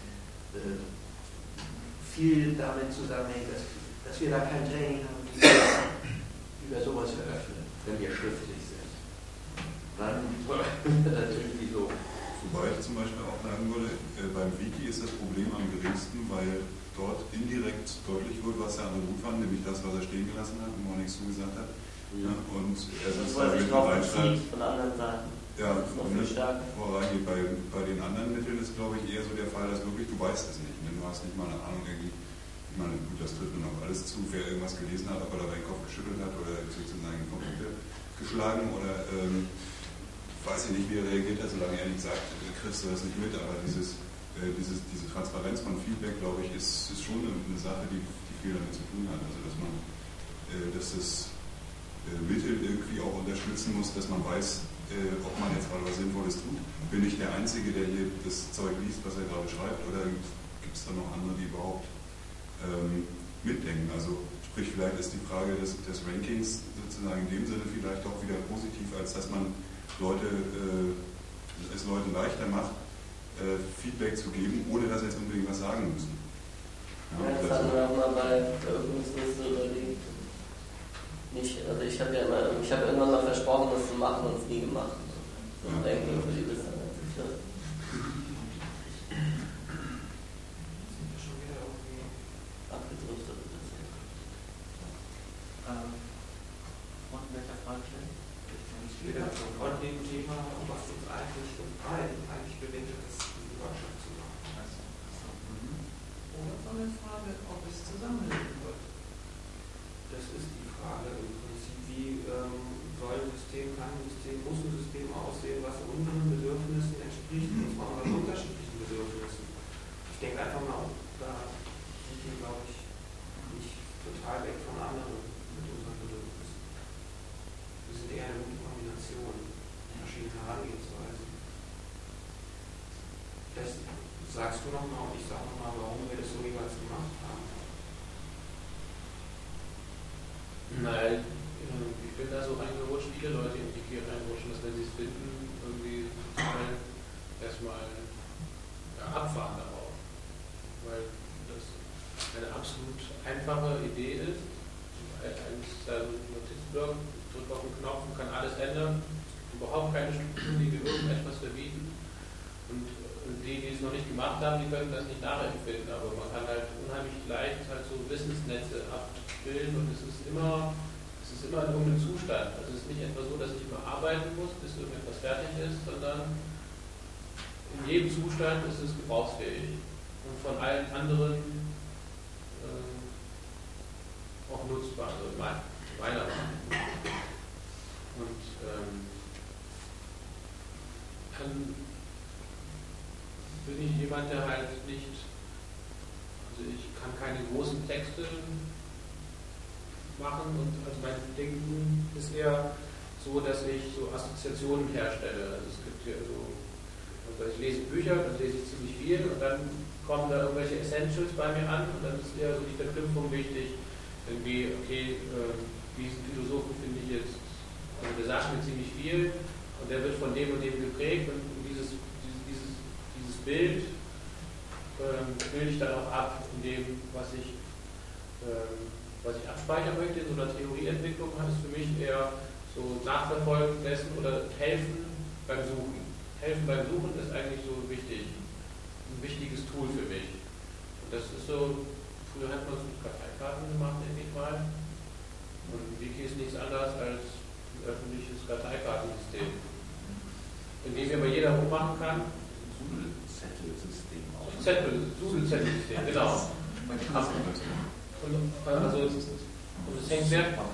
viel damit zusammenhängt, dass wir da kein Training haben, wie wir sowas eröffnen, wenn wir schriftlich sind. Dann das irgendwie so. Wobei ich zum Beispiel auch sagen würde, beim Wiki ist das Problem am geringsten, weil dort indirekt deutlich wird, was der andere gut fand, nämlich das, was er stehen gelassen hat und wo er nichts zugesagt hat. Ja, und er das war sich drauf bezieht von anderen Seiten. Ja, vorrangig bei den anderen Mitteln ist, glaube ich, eher so der Fall, dass wirklich du weißt es nicht. Ne? Du hast nicht mal eine Ahnung irgendwie, ich meine, gut, das trifft nur noch alles zu, wer irgendwas gelesen hat, ob er dabei den Kopf geschüttelt hat oder sich in seinen Kopf geschlagen oder weiß ich nicht, wie er reagiert hat, solange er nicht sagt, kriegst du das nicht mit, aber diese Transparenz von Feedback, glaube ich, ist schon eine Sache, die viel damit zu tun hat. Also dass das Mittel irgendwie auch unterstützen muss, dass man weiß, ob man jetzt gerade was Sinnvolles tut. Bin ich der Einzige, der hier das Zeug liest, was er gerade schreibt, oder gibt es da noch andere, die überhaupt mitdenken? Also sprich, vielleicht ist die Frage des Rankings sozusagen in dem Sinne vielleicht auch wieder positiv, als dass man es Leuten leichter macht, Feedback zu geben, ohne dass sie jetzt unbedingt was sagen müssen. Ja, das hatten wir auch mal bei der Übungsliste überlegt. Also ich habe irgendwann mal versprochen, das zu machen und es nie gemacht. So ein Ranking für die Liste. Abgedriftet. Und welche Frage stellen? Von dem Thema, was uns eigentlich bewegt hat, ist diese Workshop zu machen. Oder von der Frage, ob es zusammenlegen wird. Das ist die Frage im Prinzip, wie soll ein System, muss ein System aussehen, was unseren Bedürfnissen entspricht, und zwar unseren unterschiedlichen Bedürfnissen. Ich denke einfach mal, da sind wir, glaube ich, nicht total weg von anderen mit unseren Bedürfnissen. Wir sind eher eine gute Kombination verschiedener Herangehensweisen. Das sagst du nochmal und ich sage nochmal, warum wir das so jeweils gemacht haben. Nein, ich bin da so reingerutscht, viele Leute in Wiki reinrutschen, dass wenn sie es finden, irgendwie total erstmal abfahren darauf. Weil das eine absolut einfache Idee ist. Ein Notizblock, drückt auf den Knopf und kann alles ändern. Überhaupt keine Strukturen, die mir irgendetwas verbieten. Und die es noch nicht gemacht haben, die können das nicht nachempfinden. Aber man kann halt unheimlich leicht halt so Wissensnetze abbilden und es ist immer in irgendeinem Zustand. Also es ist nicht etwa so, dass ich immer arbeiten muss, bis irgendetwas fertig ist, sondern in jedem Zustand ist es gebrauchsfähig und von allen anderen auch nutzbar, also meiner Meinung nach. Und dann bin ich jemand, der halt nicht, also ich kann keine großen Texte machen und also mein Denken ist eher so, dass ich so Assoziationen herstelle. Also es gibt hier so, also ich lese Bücher, dann lese ich ziemlich viel und dann kommen da irgendwelche Essentials bei mir an und dann ist eher so die Verknüpfung wichtig. Irgendwie, okay, diesen Philosophen finde ich jetzt, also der sagt mir ziemlich viel und der wird von dem und dem geprägt und dieses Bild bilde ich dann auch ab in dem, was ich abspeichern möchte. In so einer Theorieentwicklung hat es für mich eher so Nachverfolgen dessen oder helfen beim Suchen. Helfen beim Suchen ist eigentlich so wichtig, ein wichtiges Tool für mich. Und das ist so, früher hat man es mit Karteikarten gemacht, denke ich mal. Und Wiki ist nichts anderes als ein öffentliches Karteikartensystem, in dem aber jeder rummachen kann. Sudelzettelsystem auch. Sudelzettelsystem, genau. Und es hängt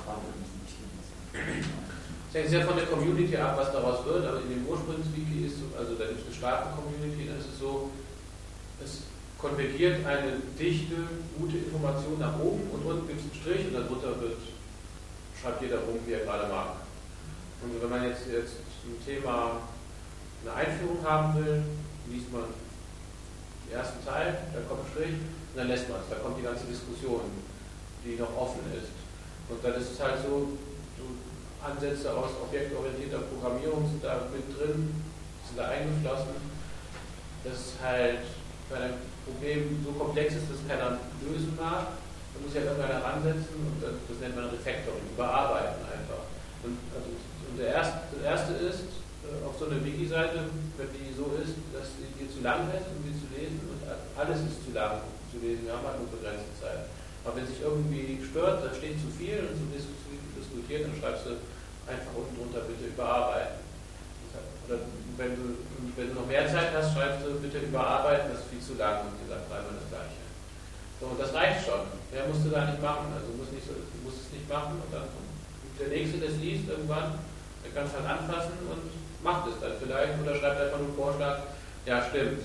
sehr von der Community ab, was daraus wird, aber in dem Ursprungswiki ist, also da ist eine starke Community, dann ist es so, es konvergiert eine dichte, gute Information nach oben und unten gibt es einen Strich und darunter schreibt jeder rum, wie er gerade mag. Und wenn man jetzt zum Thema eine Einführung haben will, liest man den ersten Teil, da kommt ein Strich und dann lässt man es, da kommt die ganze Diskussion, die noch offen ist. Und dann ist es halt so Ansätze aus objektorientierter Programmierung sind da mit drin, sind da eingeflossen. Das ist halt, wenn ein Problem so komplex ist, dass keiner lösen mag, dann muss ja irgendeiner ransetzen und das nennt man Refactoring, überarbeiten einfach. Und das erste ist, auf so einer Wiki-Seite, wenn die so ist, dass die dir zu lang ist, um die zu lesen und alles ist zu lang zu lesen, wir haben halt nur begrenzte Zeit. Aber wenn sich irgendwie stört, da steht zu viel und so diskutiert, dann schreibst du einfach unten drunter bitte überarbeiten. Oder wenn du noch mehr Zeit hast, schreibst du bitte überarbeiten, das ist viel zu lang und die sagt dreimal das Gleiche. So, und das reicht schon. Mehr musst du da nicht machen, also du musst es nicht machen und dann der Nächste, der es liest irgendwann, der kann es halt anfassen und macht es dann vielleicht oder schreibt einfach nur einen Vorschlag, ja stimmt,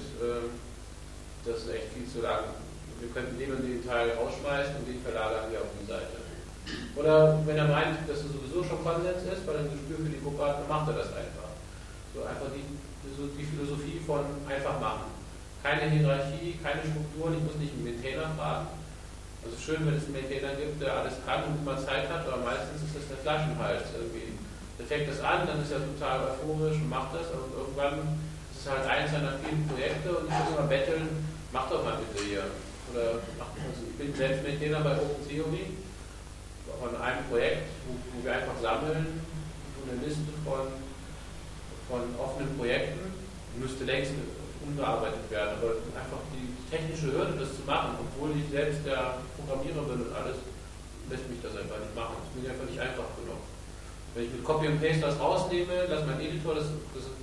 das ist echt viel zu lang. Wir könnten den und den Teil rausschmeißen und den verlagern wir auf die Seite. Oder wenn er meint, dass es sowieso schon Konsens ist, weil er ein Gespür für die Gruppe hat, dann macht er das einfach. So einfach die Philosophie von einfach machen. Keine Hierarchie, keine Strukturen, ich muss nicht einen Maintainer fragen. Also schön, wenn es einen Maintainer gibt, der alles kann und immer Zeit hat, aber meistens ist das der Flaschenhals irgendwie. Der fängt das an, dann ist er total euphorisch und macht das, aber irgendwann ist es halt eins seiner vielen Projekte und ich muss immer betteln, mach doch mal bitte hier. Oder ich bin selbst Maintainer bei OpenTheory von einem Projekt, wo wir einfach sammeln, so eine Liste von offenen Projekten, müsste längst umgearbeitet werden, aber einfach die technische Hürde, das zu machen, obwohl ich selbst der Programmierer bin und alles, lässt mich das einfach nicht machen. Das ist mir einfach nicht einfach genug. Wenn ich mit Copy und Paste das rausnehme, lasse mein Editor, das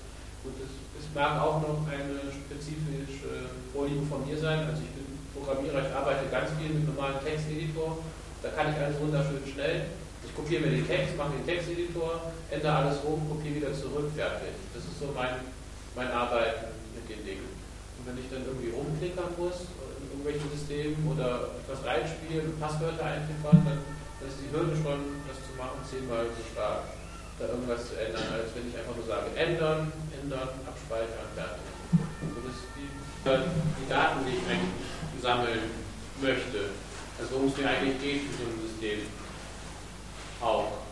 mag auch noch eine spezifische Vorliebe von mir sein. Also ich bin Programmierer, ich arbeite ganz viel mit normalen Texteditor. Da kann ich alles wunderschön schnell. Ich kopiere mir den Text, mache den Texteditor, ändere alles rum, kopiere wieder zurück, fertig. Das ist so mein Arbeiten mit den Dingen. Und wenn ich dann irgendwie rumklickern muss in irgendwelchen Systemen oder etwas reinspielen und Passwörter eintippern, dann ist die Hürde schon, das zu machen, 10-mal so stark, da irgendwas zu ändern, als wenn ich einfach nur sage, ändern, abspeichern, fertig. So, das ist die Daten, die ich eigentlich sammeln möchte. Also worum es mir eigentlich geht für so ein System auch.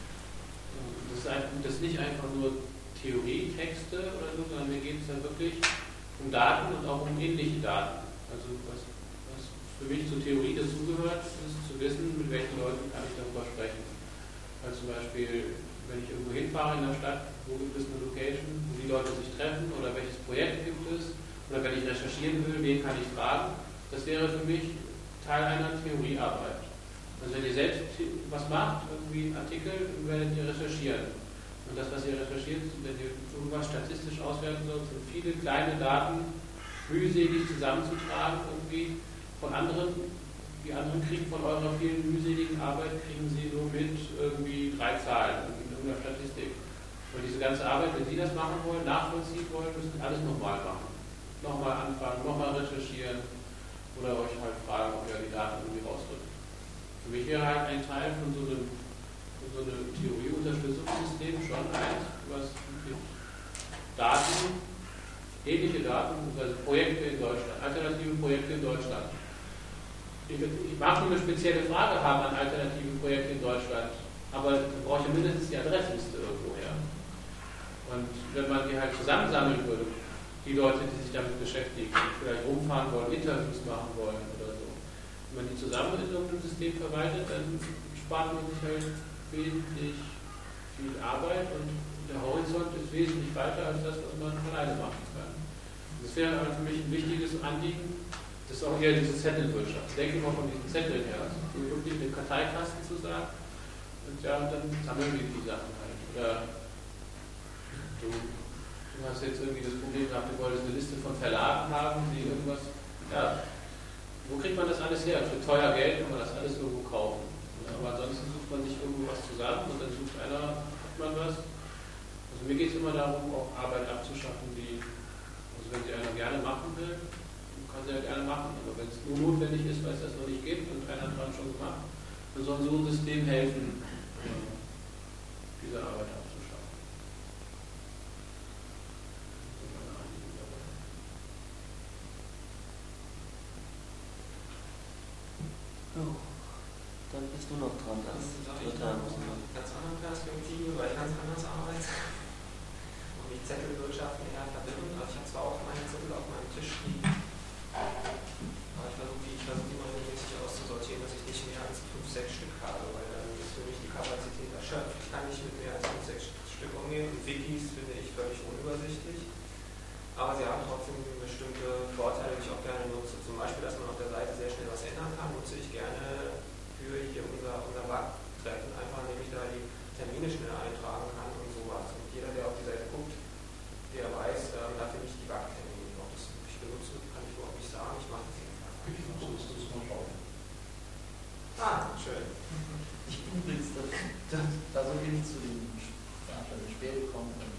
Das ist nicht einfach nur Theorietexte oder so, sondern mir geht es dann wirklich um Daten und auch um ähnliche Daten. Also was für mich zur Theorie dazugehört, ist zu wissen, mit welchen Leuten kann ich darüber sprechen. Also zum Beispiel, wenn ich irgendwo hinfahre in der Stadt, wo gibt es eine Location, wo die Leute sich treffen oder welches Projekt gibt es, oder wenn ich recherchieren will, wen kann ich fragen, das wäre für mich Teil einer Theoriearbeit. Also wenn ihr selbst was macht, irgendwie einen Artikel, werdet ihr recherchieren. Und das, was ihr recherchiert, wenn ihr irgendwas statistisch auswerten sollt, sind viele kleine Daten mühselig zusammenzutragen irgendwie von anderen. Die anderen kriegen von eurer vielen mühseligen Arbeit, kriegen sie nur mit irgendwie 3 Zahlen in irgendeiner Statistik. Und diese ganze Arbeit, wenn Sie das machen wollen, nachvollziehen wollen, müssen Sie alles nochmal machen. Nochmal anfangen, nochmal recherchieren oder euch halt fragen, ob ihr die Daten irgendwie rausrückt. Für mich wäre halt ein Teil von so einem Theorieunterstützungssystem schon eins, was Daten, ähnliche Daten, also Projekte in Deutschland, alternative Projekte in Deutschland. Ich mag nur eine spezielle Frage haben an alternative Projekte in Deutschland, aber da brauche ich ja mindestens die Adressliste irgendwo her. Und wenn man die halt zusammensammeln würde, die Leute, die sich damit beschäftigen, vielleicht rumfahren wollen, Interviews machen wollen oder so, wenn man die zusammen in irgendeinem System verwaltet, dann spart man sich halt wesentlich viel Arbeit und der Horizont ist wesentlich weiter als das, was man alleine machen kann. Das wäre aber für mich ein wichtiges Anliegen, das ist auch eher diese Zettelwirtschaft. Ich denke immer von diesen Zetteln her, wirklich den Karteikasten zu sagen, und ja, dann sammeln wir die Sachen halt. Oder du hast jetzt irgendwie das Problem gehabt, du wolltest eine Liste von Verlagen haben, die irgendwas, ja, wo kriegt man das alles her? Für teuer Geld kann man das alles irgendwo kaufen. Aber ansonsten sucht man sich irgendwo was zusammen und dann sucht einer, hat man was. Also mir geht es immer darum, auch Arbeit abzuschaffen, die, also wenn sie einer gerne machen will, kann sie ja gerne machen, aber wenn es nur notwendig ist, weil es das noch nicht gibt und einer hat dran schon gemacht, dann soll so ein System helfen, diese Arbeit abzuschaffen. Oh, dann bist du noch dran als Dritter. Aus einer ganz anderen Perspektive, weil ich ganz anders arbeite. Und mich Zettelwirtschaften eher verwirrend. Also ich habe zwar auch meine Zettel auf meinem Tisch liegen, aber ich versuche die mal regelmäßig auszusortieren, dass ich nicht mehr als 5-6 Stück habe, weil dann ist für mich die Kapazität erschöpft. Ich kann nicht mit mehr als 5-6 Stück umgehen. Und Wikis finde ich völlig unübersichtlich. Aber sie haben trotzdem bestimmte Vorteile, die ich auch gerne nutze. Zum Beispiel, dass man auf der Seite sehr schnell was ändern kann, nutze ich gerne für hier unser WAG-Treffen, einfach indem ich da die Termine schnell eintragen kann und sowas. Und jeder, der auf die Seite guckt, der weiß, da finde ich die WAG-Termine. Ob das wirklich benutze, kann ich überhaupt nicht sagen. Ich mache das jedenfalls. Schön. Ich bin übrigens, da so wenig zu den Veranstaltungen spät gekommen und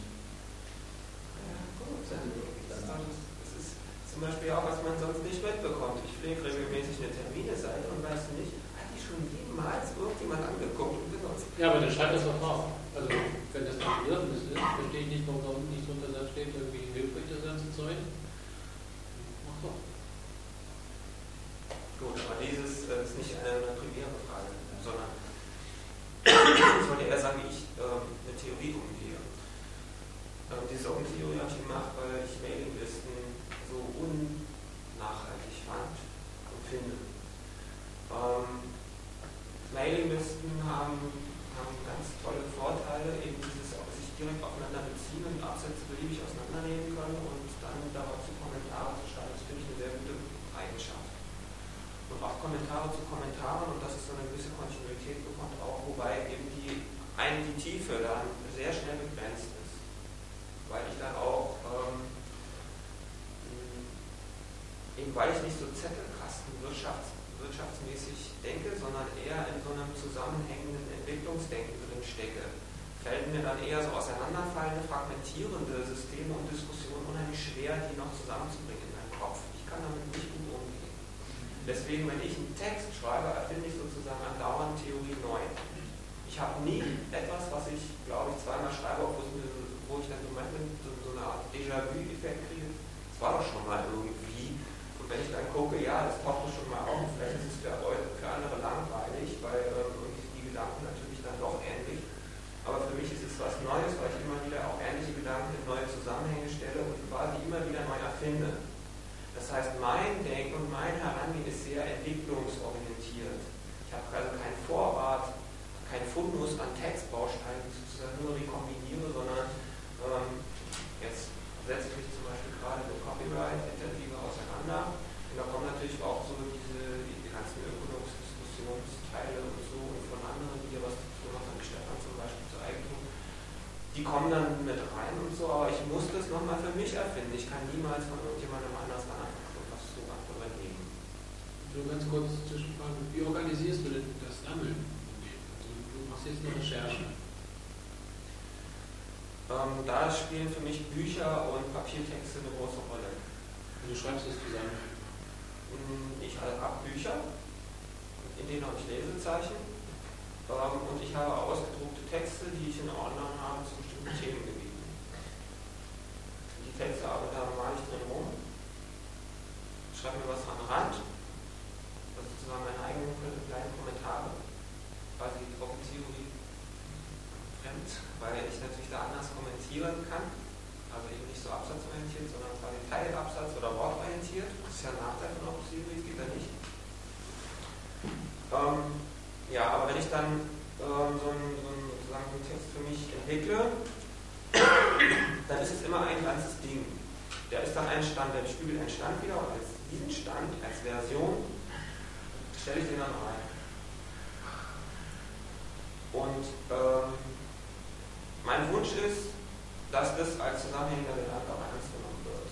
Das ist zum Beispiel auch, was man sonst nicht mitbekommt. Ich pflege regelmäßig eine Termine-Seite und weißt du nicht, hat die schon jemals irgendjemand angeguckt und benutzt? Ja, aber dann schreibt das doch drauf. Also, wenn das ein Bedürfnis ist, verstehe ich nicht, warum da unten nicht drunter steht, irgendwie hilfreich das ganze Zeug. Mach doch. Gut, aber dieses ist nicht eine primäre Frage, sondern ich wollte eher sagen, wie ich mit Theorie umgehe. Diese Theorie habe ich gemacht, weil ich Mailinglisten so unnachhaltig fand und finde. Mailinglisten haben ganz tolle Vorteile, eben dieses sich direkt aufeinander beziehen und Absätze beliebig auseinandernehmen können und dann dazu Kommentare zu schreiben. Das finde ich eine sehr gute Eigenschaft. Und auch Kommentare zu Kommentaren, und dass es so eine gewisse Kontinuität bekommt, auch wobei eben die Tiefe dann sehr schnell begrenzt ist. Weil ich dann auch, eben weil ich nicht so Zettelkasten wirtschaftsmäßig denke, sondern eher in so einem zusammenhängenden Entwicklungsdenken drin stecke, fällt mir dann eher so auseinanderfallende, fragmentierende Systeme und Diskussionen unheimlich schwer, die noch zusammenzubringen in meinem Kopf. Ich kann damit nicht gut umgehen. Deswegen, wenn ich einen Text schreibe, erfinde ich sozusagen andauernd Theorie neu. Ich habe nie etwas, was ich, glaube ich, zweimal schreibe, wo ich dann so eine Art Déjà-vu-Effekt kriege. Das war doch schon mal irgendwie. Und wenn ich dann gucke, ja, das taucht schon mal auf, vielleicht ist es für andere langweilig, weil irgendwie die Gedanken natürlich dann doch ähnlich. Aber für mich ist es was Neues, weil ich immer wieder auch ähnliche Gedanken in neue Zusammenhänge stelle und quasi immer wieder neu erfinde. Das heißt, mein Denken und mein Herangehen ist sehr entwicklungsorientiert. Ich habe also keinen Vorrat, kein Fundus an Textbausteinen, die ich sozusagen nur rekombiniere, sondern jetzt setze ich mich zum Beispiel gerade mit Copyright intensiver auseinander. Und da kommen natürlich auch so die ganzen Ökonomik-Diskussionsteile und so und von anderen, die ja was dazu machen, wie Stefan zum Beispiel zu Eigentum. Die kommen dann mit rein und so, aber ich muss das nochmal für mich erfinden. Ich kann niemals von irgendjemandem anders dann einfach was so übernehmen. So ganz kurz zwischenfragen, wie organisierst du denn das Sammeln? Also du machst jetzt eine Recherche. Da spielen für mich Bücher und Papiertexte eine große Rolle. Du schreibst es zusammen? Ich habe Bücher, in denen habe ich Lesezeichen und ich habe ausgedruckte Texte, die ich in Ordnern habe zu bestimmten Themengebieten. Die Texte aber da male ich drin rum, schreibe mir was an den Rand, also sozusagen meine eigenen kleinen Kommentare, quasi die Theorie fremd, weil ich natürlich da anders kommentieren kann, also eben nicht so absatzorientiert, sondern quasi Teilabsatz oder wortorientiert. Das ist ja ein Nachteil von Opus Theorie, geht ja nicht. Ja, aber wenn ich dann so einen Text für mich entwickle, ist es immer ein ganzes Ding. Der ist dann ein Stand, der spiegelt einen Stand wieder und als diesen Stand, als Version, stelle ich den dann rein. Und mein Wunsch ist, dass das als zusammenhängender Gedanke auch ernst genommen wird.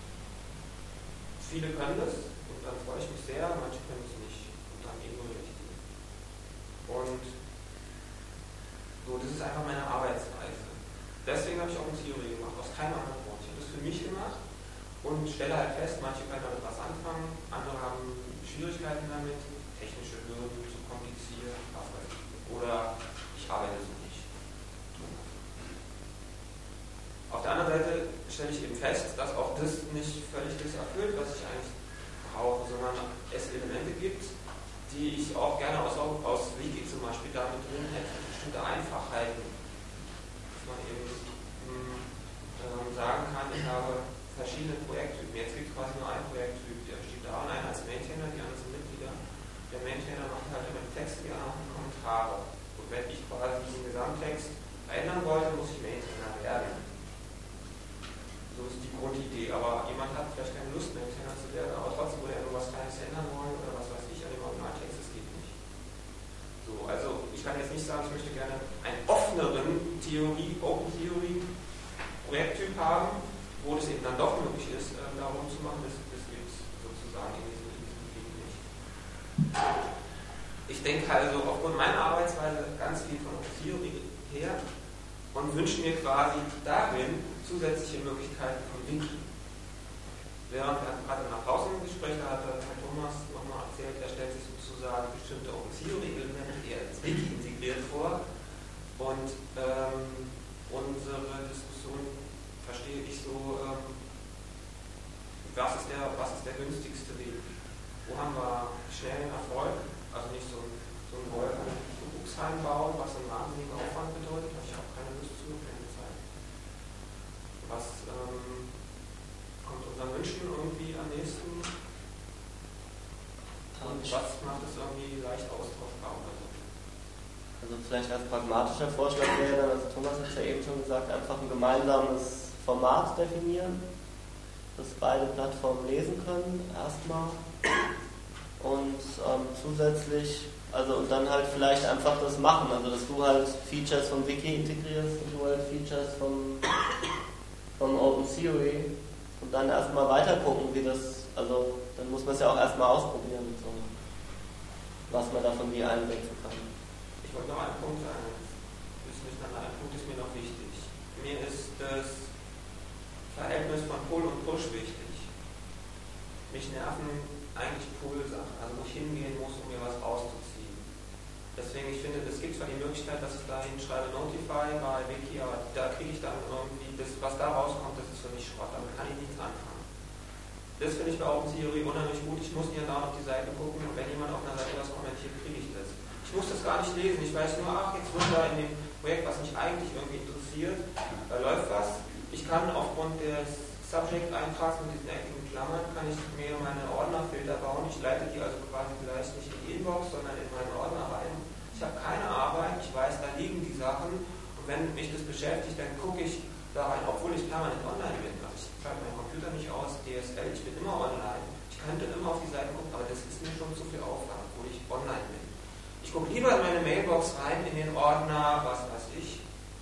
Viele können das und dann freue ich mich sehr, manche können es nicht und dann eben nur richtig. Und so, das ist einfach meine Arbeitsweise. Deswegen habe ich Open Theory gemacht, aus keinem anderen Grund. Ich habe das für mich gemacht und stelle halt fest, manche können damit was anfangen, andere haben Schwierigkeiten damit, technische Hürden, zu kompliziert, was weiß ich. Oder ich arbeite so nicht. Auf der anderen Seite stelle ich eben fest, dass auch das nicht völlig das erfüllt, was ich eigentlich brauche, sondern es Elemente gibt, die ich auch gerne aus Wiki zum Beispiel damit drin hätte. Bestimmte Einfachheiten, dass man eben sagen kann, ich habe verschiedene Projekttypen. Jetzt gibt es quasi nur einen Projekttyp, der steht da und einer als Maintainer, die anderen sind Mitglieder. Der Maintainer macht halt immer die Texte, die anderen machen Kommentare. Und wenn ich quasi diesen Gesamttext verändern wollte, muss ich Maintainer werden. So ist die Grundidee. Aber jemand hat vielleicht keine Lust, Maintainer zu werden, aber trotzdem würde er nur was Kleines ändern wollen oder was weiß ich an dem Originaltext, das geht nicht. So, also ich kann jetzt nicht sagen, ich möchte gerne einen offeneren Open Theory Projekttyp haben, wo das eben dann doch möglich ist, darum zu machen, das gibt es sozusagen in diesem Gebiet nicht. Ich denke also aufgrund meiner Arbeitsweise ganz viel von Open Theory her und wünsche mir quasi darin zusätzliche Möglichkeiten von Wiki. Während wir gerade nach draußen im Gespräch, da hat Herr Thomas nochmal erzählt, er stellt sich sozusagen bestimmte Open Theory Elemente eher ins Wiki integriert vor und unsere Diskussion verstehe ich so, was ist der günstigste Weg? Wo haben wir schnellen Erfolg? Also nicht so ein Wolkenbuchsheim bauen, was einen wahnsinnigen Aufwand bedeutet, habe ich auch keine Lust zu, keine Zeit. Was kommt unseren Wünschen irgendwie am nächsten? Und was macht es irgendwie leicht austauschbar oder so? Also vielleicht als pragmatischer Vorschlag wäre dann, also Thomas hat es ja eben schon gesagt, einfach ein gemeinsames Format definieren, das beide Plattformen lesen können, erstmal. Und zusätzlich, also und dann halt vielleicht einfach das machen, also dass du halt Features vom Wiki integrierst und du halt Features vom Open Theory und dann erstmal weiter gucken, wie das, also dann muss man es ja auch erstmal ausprobieren, so, was man davon wie einsetzen kann. Ich wollte noch einen Punkt sagen. Ein Punkt ist mir noch wichtig. Mir ist das Verhältnis von Pull und Push wichtig. Mich nerven eigentlich Pull-Sachen, also wo ich hingehen muss, um mir was rauszuziehen. Deswegen, ich finde, es gibt zwar die Möglichkeit, dass ich da hinschreibe Notify bei Wiki, aber da kriege ich dann irgendwie, das, was da rauskommt, das ist für mich Schrott, damit kann ich nichts anfangen. Das finde ich bei Open Theory unheimlich gut. Ich muss nicht da auf die Seite gucken und wenn jemand auf einer Seite was kommentiert, kriege ich das. Ich muss das gar nicht lesen. Ich weiß nur, ach, jetzt wird da in dem Projekt, was mich eigentlich irgendwie interessiert, da läuft was. Ich kann aufgrund des Subject-Eintrags mit diesen eckigen Klammern, kann ich mir meine Ordnerfilter bauen. Ich leite die also quasi vielleicht nicht in die Inbox, sondern in meinen Ordner rein. Ich habe keine Arbeit, ich weiß, da liegen die Sachen und wenn mich das beschäftigt, dann gucke ich da rein, obwohl ich permanent online bin. Also ich schalte meinen Computer nicht aus, DSL, ich bin immer online. Ich könnte immer auf die Seite gucken, aber das ist mir schon zu viel Aufwand, obwohl ich online bin. Ich gucke lieber in meine Mailbox rein, in den Ordner, was weiß ich,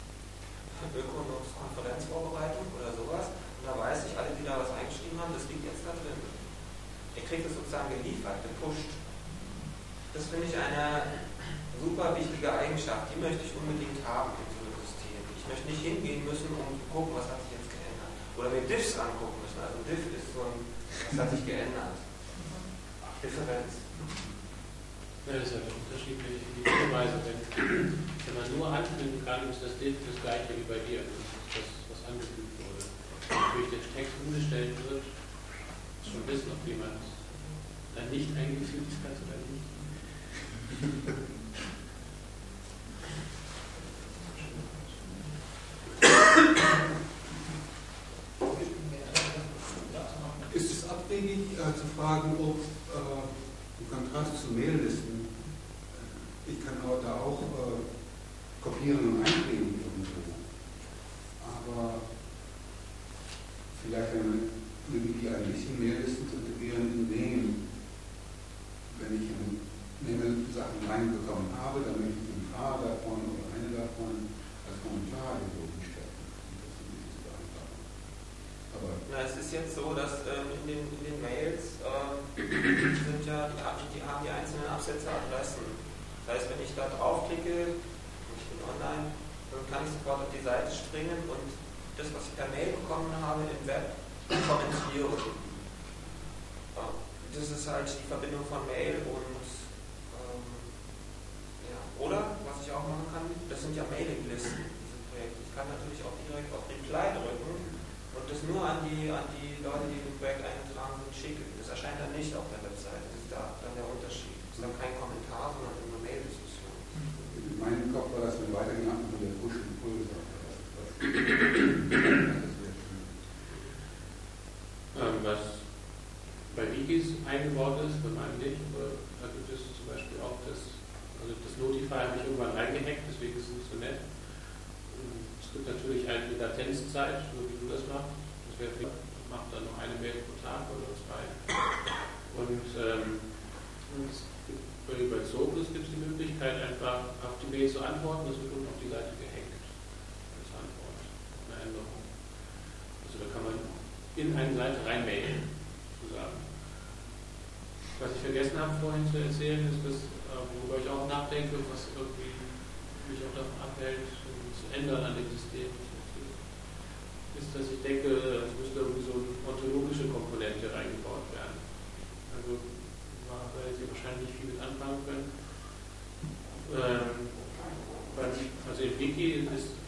Ökonoms Konferenzvorbereitung oder sowas. Und da weiß ich, alle, die da was eingeschrieben haben, das liegt jetzt da drin. Ihr kriegt es sozusagen geliefert, gepusht. Das finde ich eine super wichtige Eigenschaft, die möchte ich unbedingt haben in so einem System. Ich möchte nicht hingehen müssen, um zu gucken, was hat sich jetzt geändert. Oder mir Diffs angucken müssen. Also Diff ist so ein, was hat sich geändert. Differenz. Ja, das ist ja unterschiedlich in die Weise. Wenn man nur anknüpfen kann, ist das Diff das gleiche wie bei dir. Das ist das, was angefügt wurde. Durch den Text umgestellt wird, schon wissen, ob jemand dann nicht eingefügt hat oder nicht. Ist es abwegig zu fragen, ob im Kontrast zu Maillisten, ich kann da auch kopieren und einpflegen irgendwo, aber vielleicht eine bisschen mehr Listen zu integrieren, indem, wenn ich Sachen reinbekommen habe, dann möchte ich ein paar davon oder eine davon als Kommentar irgendwo hinstellen. Das ist ein bisschen zu beantworten. Aber na, es ist jetzt so, dass in den Mails sind ja die haben die einzelnen Absätze Adressen. Das heißt, wenn ich da draufklicke, ich bin online, dann kann ich sofort auf die Seite springen und das, was ich per Mail bekommen habe im Web, kommentieren. Das ist halt die Verbindung von Mail und ja. Oder, was ich auch machen kann, das sind ja Mailinglisten, diese Projekte. Ich kann natürlich auch direkt auf Reply drücken und das nur an die Leute, die im Projekt eingetragen sind, schicken. Das erscheint dann nicht auf der Webseite. Das ist da dann der Unterschied. Das ist dann kein Kommentar, sondern eine Mail-Diskussion. in meinem Kopf war das dann weiterhin einfach nur der Push-Impuls. Was bei Wikis eingebaut ist, bei meinem nicht, aber da gibt es zum Beispiel auch das Notify habe ich irgendwann reingehackt, deswegen ist es nicht so nett. Es gibt natürlich eine Latenzzeit, so wie du das machst. Das macht dann noch eine Mail pro Tag oder zwei. Und bei Zocus gibt es die Möglichkeit, einfach auf die Mail zu antworten, das wird unten auf die Seite gehackt. Als Antwort, eine Änderung. Also da kann man in eine Seite reinmailen, sozusagen. Was ich vergessen habe vorhin zu erzählen, ist das, worüber ich auch nachdenke, was irgendwie mich auch davon abhält, zu ändern an dem System, ist, dass ich denke, es müsste irgendwie so eine ontologische Komponente reingebaut werden. Also, da werdet ihr wahrscheinlich nicht viel mit anfangen können. Also im Wiki ist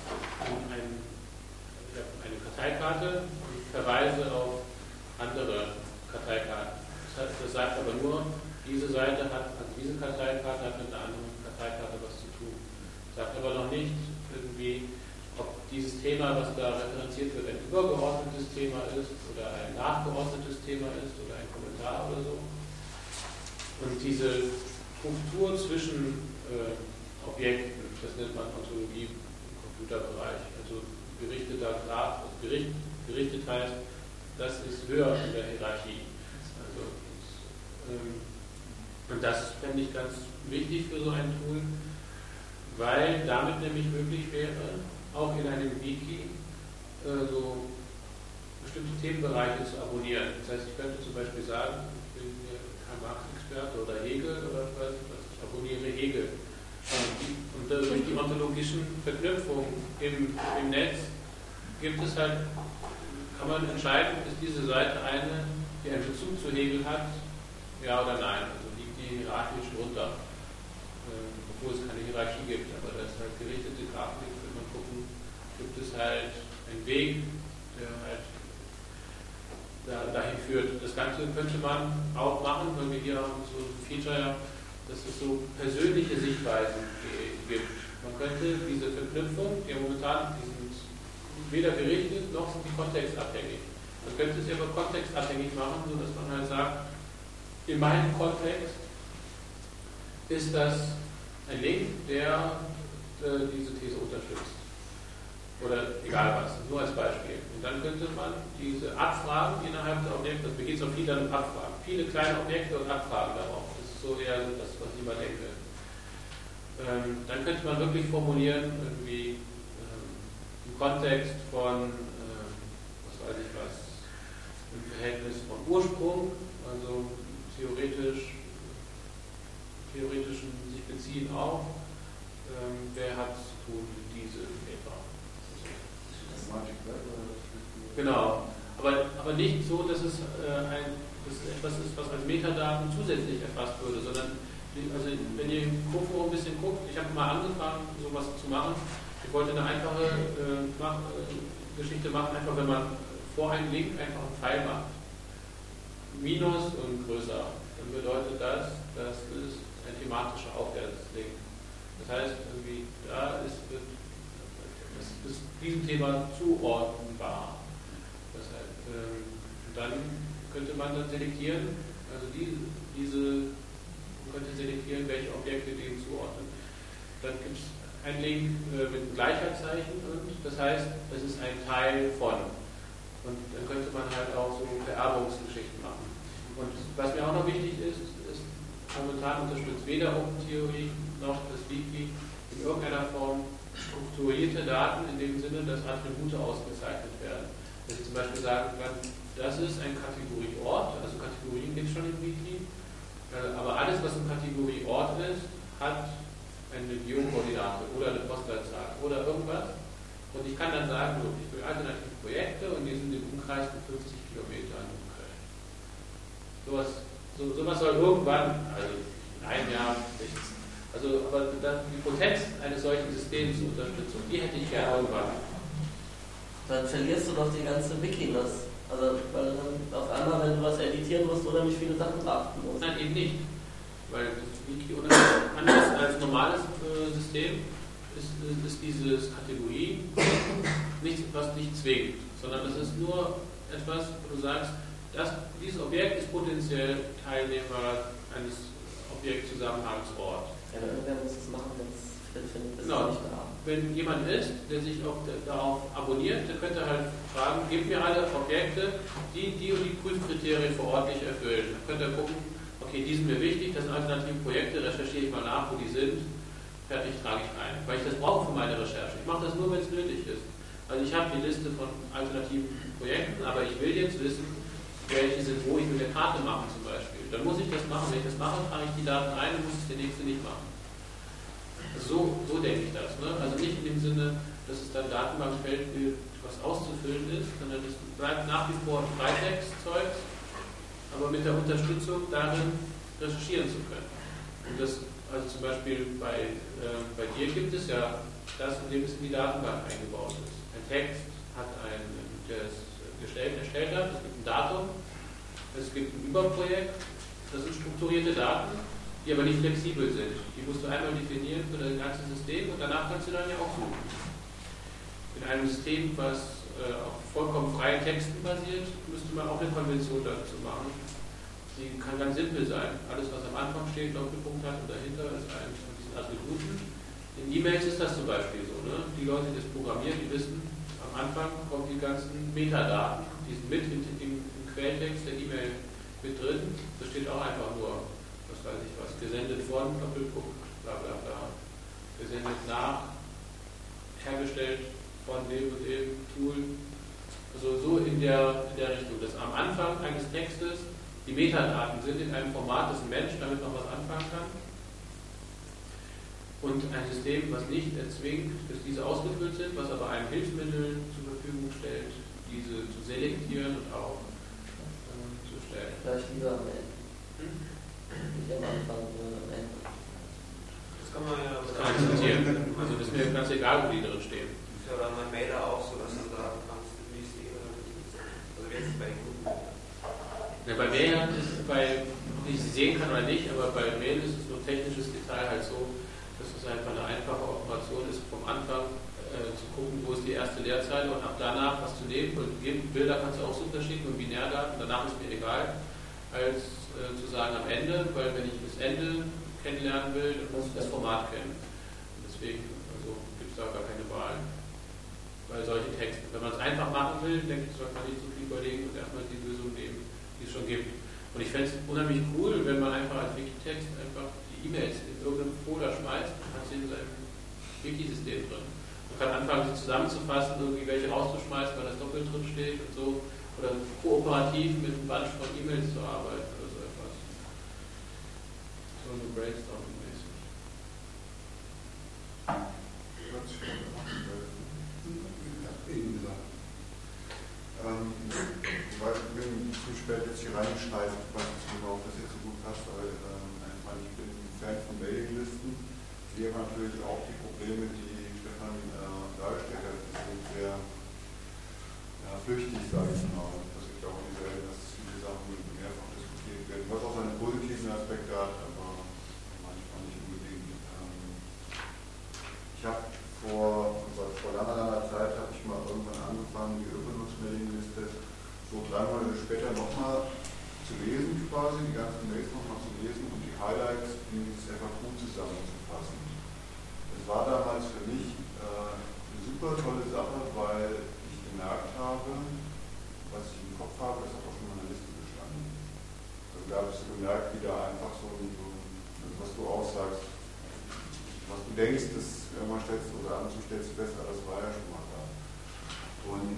eine Karteikarte und verweise auf andere Karteikarten. Das sagt aber nur, diese Seite hat, also diese Karteikarte hat mit einer anderen Karteikarte was zu tun. Sagt aber noch nicht irgendwie, ob dieses Thema, was da referenziert wird, ein übergeordnetes Thema ist oder ein nachgeordnetes Thema ist oder ein Kommentar oder so. Und diese Struktur zwischen Objekten, das nennt man Ontologie im Computerbereich, also gerichteter Graph, gerichtet heißt, das ist höher in der Hierarchie. Also, und das fände ich ganz wichtig für so ein Tool, weil damit nämlich möglich wäre, auch in einem Wiki so bestimmte Themenbereiche zu abonnieren. Das heißt, ich könnte zum Beispiel sagen, ich bin hier Karl-Marx-Experte oder Hegel oder was, ich abonniere Hegel. Und durch die ontologischen Verknüpfungen im Netz gibt es halt, kann man entscheiden, ist diese Seite eine, die einen Bezug zu Hegel hat, ja oder nein. Also liegt die hierarchisch drunter, obwohl es keine Hierarchie gibt, aber das ist halt gerichtete Grafik, wenn man gucken, gibt es halt einen Weg, der halt dahin führt. Das Ganze könnte man auch machen, weil wir hier haben so ein Feature, dass es so persönliche Sichtweisen gibt. Man könnte diese Verknüpfung, die momentan weder gerichtet noch sind die kontextabhängig. Man könnte es aber kontextabhängig machen, sodass man halt sagt, in meinem Kontext ist das ein Link, der diese These unterstützt. Oder egal was, nur als Beispiel. Und dann könnte man diese Abfragen innerhalb der Objekte, also mir geht es auch viel um Abfragen, viele kleine Objekte und Abfragen darauf. Das ist so eher das, was ich immer denke. Dann könnte man wirklich formulieren, irgendwie im Kontext von, was weiß ich was, im Verhältnis von Ursprung, also theoretischen sich beziehen auf, wer hat zu tun mit diese etwa. Genau, aber nicht so, dass es etwas ist, was als Metadaten zusätzlich erfasst würde, sondern also wenn ihr im Koforum ein bisschen guckt, ich habe mal angefangen, sowas zu machen. Ich wollte eine einfache Geschichte machen, einfach wenn man vor einem Link einfach einen Pfeil macht. Minus und größer. Dann bedeutet das ist ein thematischer Aufwärtslink. Das heißt, irgendwie, das ist diesem Thema zuordnenbar. Das heißt, dann könnte man dann selektieren, also man könnte selektieren, welche Objekte dem zuordnen. Dann gibt es einen Link mit einem Gleichheitszeichen und das heißt, es ist ein Teil von. Und dann könnte man halt auch so Vererbungsgeschichten machen. Und was mir auch noch wichtig ist, momentan unterstützt weder OpenTheory noch das Wiki in irgendeiner Form strukturierte Daten in dem Sinne, dass Attribute ausgezeichnet werden. Dass ich zum Beispiel sagen kann, das ist ein Kategorieort, also Kategorien gibt es schon im Wiki, aber alles, was ein Kategorieort ist, hat eine Geokoordinate oder eine Postleitzahl oder irgendwas. Und ich kann dann sagen, so, ich will alternative Projekte und die sind im Umkreis von 50 Kilometern in Köln. Sowas soll irgendwann, also in einem Jahr, also aber die Potenz eines solchen Systems zur Unterstützung, die hätte ich gerne irgendwann. Dann verlierst du doch die ganze Wikiness. Also, weil dann auf einmal, wenn du was editieren musst, unheimlich viele Sachen beachten musst. Nein, eben nicht. Weil das Wiki anders als normales System ist dieses Kategorie nichts, was nicht zwingt, sondern es ist nur etwas, wo du sagst, dieses Objekt ist potenziell Teilnehmer eines Objektzusammenhangsort. Ja, irgendwer muss es machen, sonst findet es genau. nicht da. Wenn jemand ist, der sich darauf abonniert, der könnte halt fragen, gib mir alle Objekte, die und die Prüfkriterien verortlich erfüllen. Dann könnte er gucken, okay, die sind mir wichtig, das sind alternative Projekte, recherchiere ich mal nach, wo die sind, fertig trage ich ein. Weil ich das brauche für meine Recherche. Ich mache das nur, wenn es nötig ist. Also ich habe die Liste von alternativen Projekten, aber ich will jetzt wissen, welche sind wo, ich will eine Karte machen zum Beispiel. Dann muss ich das machen. Wenn ich das mache, trage ich die Daten ein und muss es der Nächste nicht machen. So denke ich das. Ne? Also nicht in dem Sinne, dass es dann Datenbankfeld gilt, was auszufüllen ist, sondern es bleibt nach wie vor ein Freitextzeug, aber mit der Unterstützung darin recherchieren zu können. Und das, also zum Beispiel bei dir gibt es ja das, in dem es in die Datenbank eingebaut ist. Ein Text hat der es erstellt hat, es gibt ein Datum, es gibt ein Überprojekt, das sind strukturierte Daten, die aber nicht flexibel sind. Die musst du einmal definieren für das ganze System und danach kannst du dann ja auch suchen. In einem System, was auf vollkommen freien Texten basiert, müsste man auch eine Konvention dazu machen. Die kann ganz simpel sein. Alles, was am Anfang steht, Doppelpunkt hat und dahinter ist ein von diesen Attributen. In E-Mails ist das zum Beispiel so. Ne? Die Leute, die das programmieren, die wissen, am Anfang kommen die ganzen Metadaten, die sind mit im Quelltext der E-Mail mit drin. Da steht auch einfach nur, was weiß ich was, gesendet von, Doppelpunkt, bla bla bla, gesendet nach, hergestellt von dem und dem Tool. Also so in der Richtung, dass am Anfang eines Textes die Metadaten sind in einem Format, das ein Mensch damit noch was anfangen kann. Und ein System, was nicht erzwingt, dass diese ausgefüllt sind, was aber einem Hilfsmittel zur Verfügung stellt, diese zu selektieren und auch zu stellen. Vielleicht lieber am Ende. Nicht am Anfang, sondern am Ende. Das kann man ja akzeptieren. Also das ist mir ganz egal, wo die drin stehen. Ist ja dann mein Mailer auch so, dass du sagen kannst, wie es die also wenn es bei Kunden. Ja, bei Mail ist wie ich sie sehen kann oder nicht, aber bei Mail ist es nur ein technisches Detail halt so, dass es einfach eine einfache Operation ist, vom Anfang zu gucken, wo ist die erste Leerzeile und ab danach was zu nehmen. Und Bilder kannst du auch super schicken und Binärdaten, danach ist mir egal, als zu sagen am Ende, weil wenn ich das Ende kennenlernen will, dann muss ich das Format kennen. Und deswegen gibt es da gar keine Wahl bei solchen Texten. Wenn man es einfach machen will, denke ich, sollte man nicht so viel überlegen und erstmal die Lösung nehmen, die es schon gibt. Und ich fände es unheimlich cool, wenn man einfach als Wikitext einfach die E-Mails in irgendeinem Folder schmeißt und hat sie in seinem Wiki-System drin. Man kann anfangen, sie zusammenzufassen, irgendwie welche rauszuschmeißen, weil das doppelt drin steht und so. Oder kooperativ mit einem Bunch von E-Mails zu arbeiten oder so etwas. So eine Brainstorming-mäßig. Weil ich bin zu spät jetzt hier reingeschneit, ich weiß nicht genau, ob das jetzt so gut passt, weil ich bin ein Fan von Mailinglisten. Ich sehe aber natürlich auch die Probleme, die Stefan dargestellt hat. Die sind sehr flüchtig, sage ich mal. Das gibt auch diese, dass viele Sachen mehrfach diskutiert werden, was auch seine positiven Aspekte hat, aber manchmal nicht unbedingt. Ich habe vor langer Zeit habe ich mal irgendwann angefangen, die Ökonutzmailingliste so 3 Monate später nochmal zu lesen, quasi, die ganzen Mails nochmal zu lesen und die Highlights in dieses FAQ zusammenzufassen. Das war damals für mich eine super tolle Sache, weil ich gemerkt habe, was ich im Kopf habe, das hat auch schon mal in der Liste gestanden. Also da habe ich so gemerkt, wie da einfach so, was du auch sagst, was du denkst, das irgendwann stellst du oder abends stellst du fest, das war ja schon mal da. Und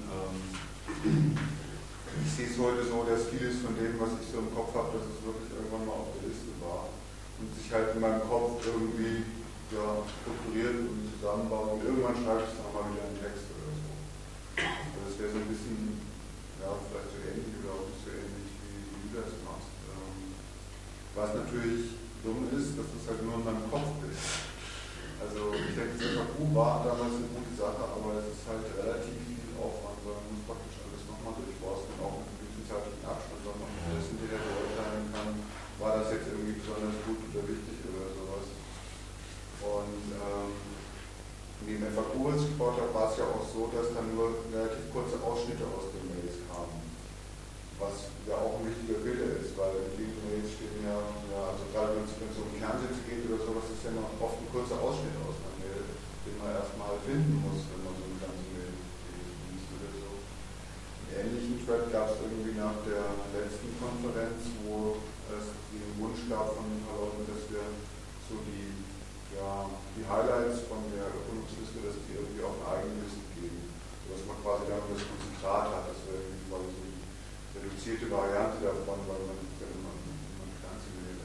ich sehe es heute so, dass vieles von dem, was ich so im Kopf habe, dass es wirklich irgendwann mal auf der Liste war. Und sich halt in meinem Kopf irgendwie strukturiert und zusammenbaut. Und irgendwann schreibe ich es nochmal wieder in Text oder so. Also das wäre so ein bisschen, vielleicht so ähnlich oder auch nicht so ähnlich, wie du das machst. Was natürlich dumm ist, dass das halt nur in meinem Kopf ist. Also ich denke, das FAQ war damals eine gute Sache, aber es ist halt relativ viel Aufwand, weil man muss praktisch alles nochmal durchforsten, auch mit einem gewissen zeitlichen Abstand, weil man das hinterher beurteilen kann, war das jetzt irgendwie besonders gut oder wichtig oder sowas. Und in dem FAQ, als ich gebaut habe, war es ja auch so, dass dann nur relativ kurze Ausschnitte aus den Mails kamen. Was ja auch ein wichtiger Filter ist, weil in den Mails stehen also gerade wenn es so um Kernsätze geht oder sowas, ist ja noch oft ein kurzer Ausschnitt aus einer Mail, den man erstmal finden muss, wenn man so eine ganze Mail liest oder so. Einen ähnlichen Thread gab es irgendwie nach der letzten Konferenz, wo es den Wunsch gab von ein paar Leuten, dass wir so die Highlights von der Ökonomiesliste, dass die irgendwie auf eine eigene Liste geben. Dass man quasi dann das Konzentrat hat, das wäre irgendwie quasi so die reduzierte Variante davon, weil man ganze Mail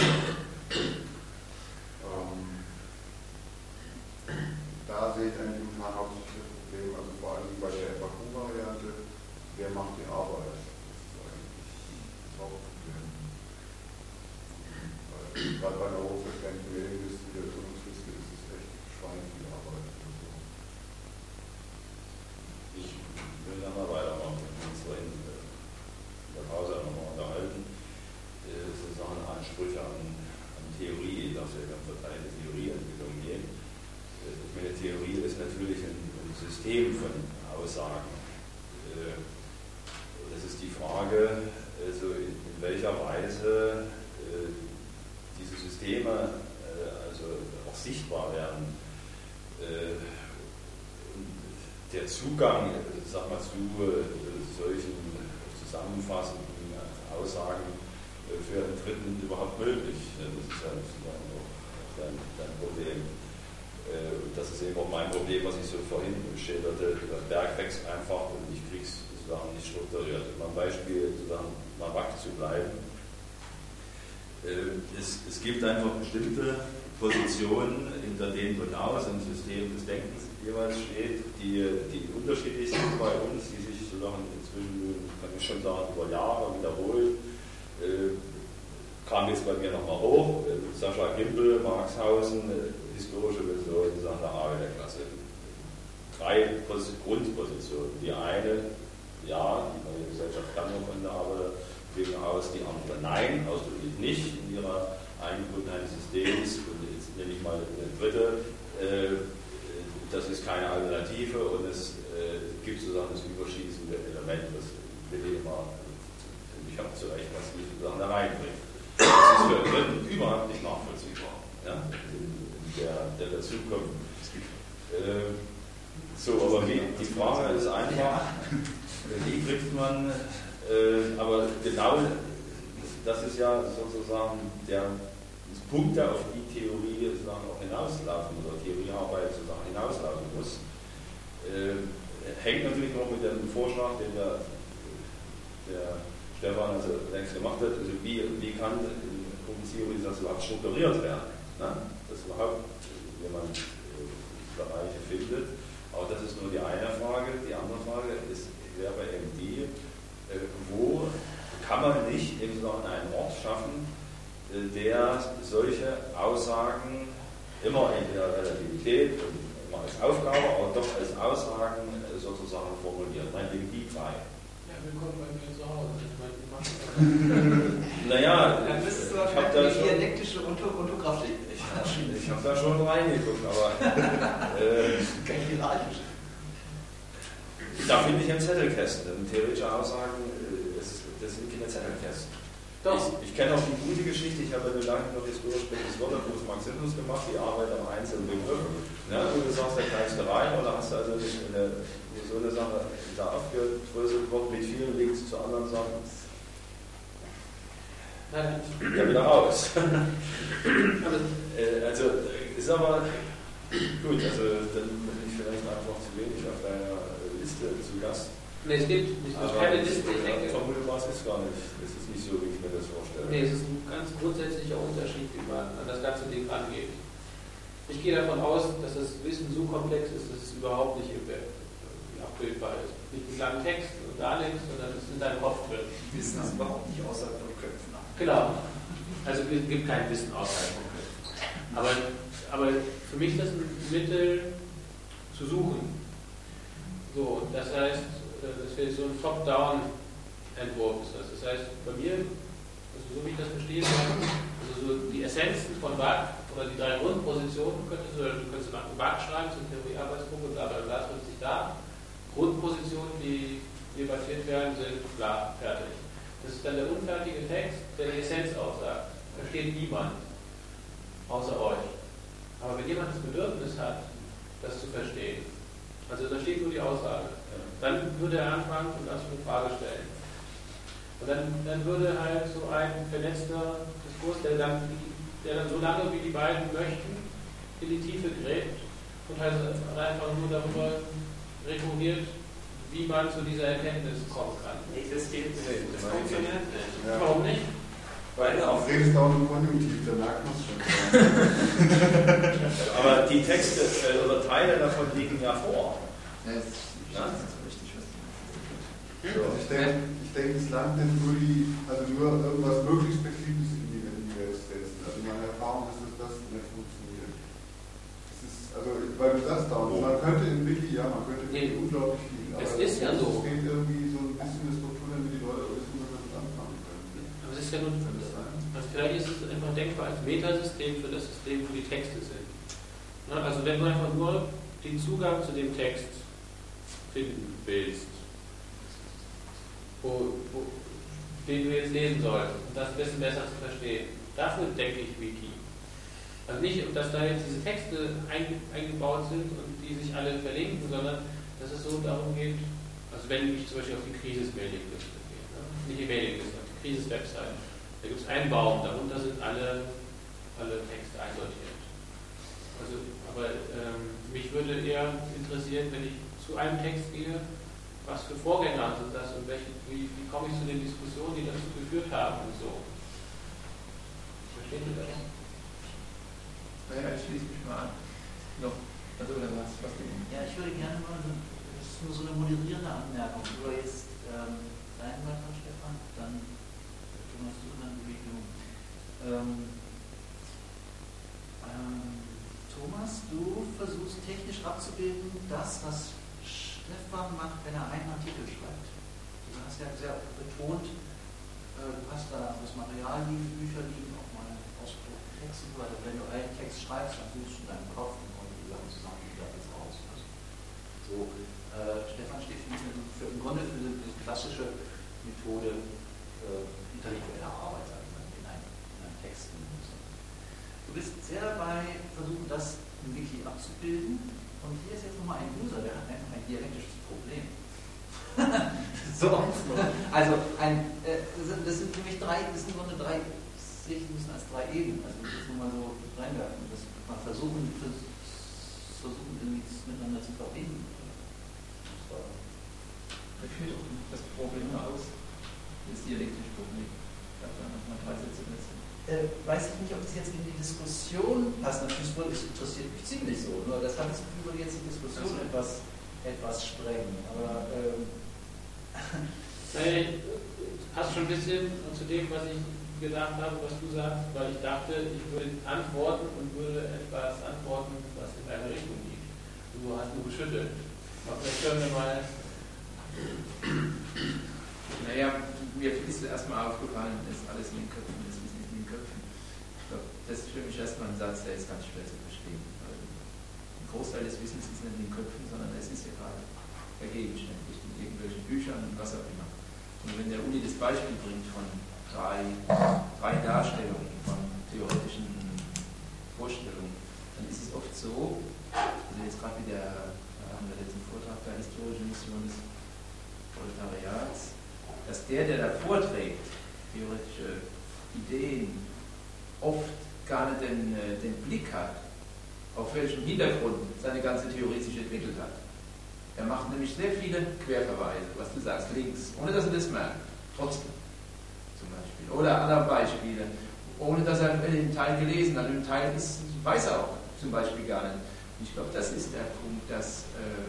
da sehe ich eigentlich momentan hauptsächlich das Problem, also vor allem bei der FAQ-Variante, wer macht die Arbeit? Das ist eigentlich das Hauptproblem. Gerade bei einer hochfrequenten Mailingliste wie der Ökonomiesliste ist es echt schweineviel Arbeit. Ich will da mal weitermachen, wir haben uns vorhin in der Pause nochmal unterhalten. Sozusagen Ansprüche an Theorie, dass wir ganz verteilte Theorieentwicklung gehen. Meine Theorie ist natürlich ein System von Aussagen. Das ist die Frage, also in welcher Weise diese Systeme also auch sichtbar werden. Der Zugang, sag mal, zu solchen zusammenfassenden Aussagen für einen Dritten überhaupt möglich. Das ist ja sozusagen auch dein Problem. Das ist eben auch mein Problem, was ich so vorhin schilderte. Das Berg wächst einfach und ich kriege es sozusagen nicht strukturiert. Um am Beispiel sozusagen mal wack zu bleiben. Es gibt einfach bestimmte Positionen, hinter denen durchaus ein System des Denkens jeweils steht, die unterschiedlich sind bei uns, die sich sozusagen inzwischen, kann ich schon sagen, über Jahre wiederholen. Kam jetzt bei mir nochmal hoch, Sascha Gimpel, Marxhausen, historische Version der Arbeiterklasse. 3 Grundpositionen. Die eine, ja, die neue Gesellschaft kann nur von der Arbeiterbewegung aus, die andere nein, ausdrücklich nicht in ihrer Eingebundenheit des Systems. Und jetzt nehme ich mal eine dritte, das ist keine Alternative und es gibt sozusagen das überschießende Element, das will ich immer für mich auch zurecht, was die sozusagen da reinbringt. Das ist für Dritten überhaupt nicht nachvollziehbar. Ja? Der dazukommt. Aber die Frage ist einfach, wie kriegt man, aber genau das ist ja sozusagen der Punkt, der auf die Theorie sozusagen auch hinauslaufen oder Theoriearbeit sozusagen hinauslaufen muss. Hängt natürlich noch mit dem Vorschlag, den der Stefan also längst gemacht hat, also wie kann Theorie das überhaupt strukturiert werden, ne? Dass überhaupt jemand Bereiche findet. Aber das ist nur die eine Frage. Die andere Frage wäre eben die, wo kann man nicht eben so einen Ort schaffen, der solche Aussagen immer in der Relativität und immer als Aufgabe, aber doch als Aussagen sozusagen formuliert. Meinetwegen die 3. Ja, willkommen bei mir zu Hause. Ich meine, die machen das. Naja, dann müsstest du ich habe da schon dialektische Orthographie. Ich habe da schon reingeguckt, aber da finde ich einen Zettelkästen. Theoretische Aussagen, das sind keine Zettelkästen. Doch. Ich kenne auch die gute Geschichte, ich habe eine lange noch historisch prägtes Wörterbuch Marxismus gemacht, die Arbeit am einzelnen Begriff. Ja, wo du sagst, der kleinste Rein, oder hast du also so eine Sache da aufgedröselt worden mit vielen Links zu anderen Sachen. Ja, wieder raus. Also, ist aber gut, also dann bin ich vielleicht einfach zu wenig auf deiner Liste zu Gast. Nee, es gibt keine Liste. Ich denke, vermutlich ist gar nicht. Es ist nicht so, wie ich mir das vorstelle. Nee, es ist ein ganz grundsätzlicher Unterschied, wie man an das ganze Ding rangeht. Ich gehe davon aus, dass das Wissen so komplex ist, dass es überhaupt nicht abbildbar ist. Nicht mit langen Texten und gar nichts, sondern es ist in deinem Kopf drin. Wissen ist überhaupt nicht außerhalb von Köpfen. Genau. Also es gibt kein Wissen außerhalb von Köpfen. Aber für mich ist das ein Mittel zu suchen. So, das heißt, das wäre so ein Top-Down-Entwurf ist das. Das heißt, bei mir, also so wie ich das verstehe, also so die Essenzen von Bach oder die 3 Grundpositionen, du könntest machen Bach schreiben zur Theoriearbeitsgruppe, bla bla bla, 50 da. Grundpositionen, die debattiert werden, sind klar, fertig. Das ist dann der unfertige Text, der die Essenz aussagt. Da steht niemand, außer euch. Aber wenn jemand das Bedürfnis hat, das zu verstehen, also da steht nur die Aussage, dann würde er anfangen und dazu eine Frage stellen. Und dann würde halt so ein vernetzter Diskurs, der dann so lange wie die beiden möchten, in die Tiefe gräbt und halt einfach nur darüber rekurriert, wie man zu dieser Erkenntnis kommen kann. Nee, das geht nicht. Das funktioniert nicht. Ja. Warum nicht? Weil auch redest du auch im Konjunktiv, da merkt man es schon. Aber die Texte oder Teile davon liegen ja vor. Ja, das ist so richtig, was du so, ich denke, das Land nimmt nur irgendwas möglichst Flexibles in die Welt setzen. Also meine Erfahrung ist, dass das nicht funktioniert. Das ist, also, weil du sagst da, man könnte in Wiki, man könnte unglaublich viel. Es ist ja so. Es fehlt irgendwie so ein bisschen eine Struktur, damit die Leute wissen, was damit anfangen können. Aber es ist ja nur, also vielleicht ist es einfach denkbar als Metasystem für das System, wo die Texte sind. Also wenn du einfach nur den Zugang zu dem Text finden willst, den du jetzt lesen sollst, um das ein bisschen besser zu verstehen, dafür denke ich Wiki. Also nicht, dass da jetzt diese Texte eingebaut sind und die sich alle verlinken, sondern dass es so darum geht, also wenn ich zum Beispiel auf die Krisis-Mailingliste gehe, nicht die Mailingliste, auf die Krisis-Website, da gibt es einen Baum, darunter sind alle Texte einsortiert. Also, aber mich würde eher interessieren, wenn ich zu einem Text gehe, was für Vorgänger sind das und wie komme ich zu den Diskussionen, die dazu geführt haben und so. Versteht ihr das? Naja, ich schließe mich mal an. Noch, also oder was du? Ja, ich würde gerne mal, das ist nur so eine moderierende Anmerkung, über jetzt dein Wort von Stefan, dann Thomas Suchmann, Bewegung. Thomas, du versuchst technisch abzubilden, das, was Stefan macht, wenn er einen Artikel schreibt. Du hast ja sehr betont, du hast da das Material liegen, Bücher liegen, auch mal ausgedruckte Texte, weil wenn du einen Text schreibst, dann suchst du in deinem Kopf und kommst die Sachen zusammen, wie das jetzt raus. So, Stefan steht im Grunde für die klassische Methode intellektueller Arbeit, in einem Text. Du bist sehr dabei, versuchen, das im Wiki abzubilden. Und hier ist jetzt nochmal ein User, der hat einfach ein dialektisches Problem. So, also das sind für mich das sind im Grunde drei, sehe ich ein bisschen als 3 Ebenen. Also ich will das nur mal so reinwerfen. Das mal versuchen irgendwie das miteinander zu verbinden. Da führt auch das Problem aus, das dialektische Problem. Ich darf da nochmal 3 Sätze dazu. Weiß ich nicht, ob das jetzt in die Diskussion passt. Natürlich interessiert mich ziemlich so. Nur das hat das Gefühl, würde jetzt die Diskussion etwas sprengen. Aber passt schon ein bisschen zu dem, was ich gedacht habe, was du sagst, weil ich dachte, ich würde antworten und würde etwas antworten, was in deine Richtung geht. Du hast nur geschüttelt. Aber vielleicht können wir mal. Naja, mir ist erstmal aufgefallen, das ist alles in den Köpfen, das ist nicht in den Köpfen. Ich glaube, das ist für mich erstmal ein Satz, der ist ganz schwer zu verstehen. Ein Großteil des Wissens ist nicht in den Köpfen, sondern es ist ja gerade vergegenständigt in irgendwelchen Büchern und was auch immer. Und wenn der Uli das Beispiel bringt von drei der da vorträgt, theoretische Ideen, oft gar nicht den Blick hat, auf welchem Hintergrund seine ganze Theorie sich entwickelt hat. Er macht nämlich sehr viele Querverweise, was du sagst, links, ohne dass er das merkt, trotzdem zum Beispiel. Oder andere Beispiele, ohne dass er den Teil gelesen hat. Den Teil weiß er auch zum Beispiel gar nicht. Und ich glaube, das ist der Punkt, dass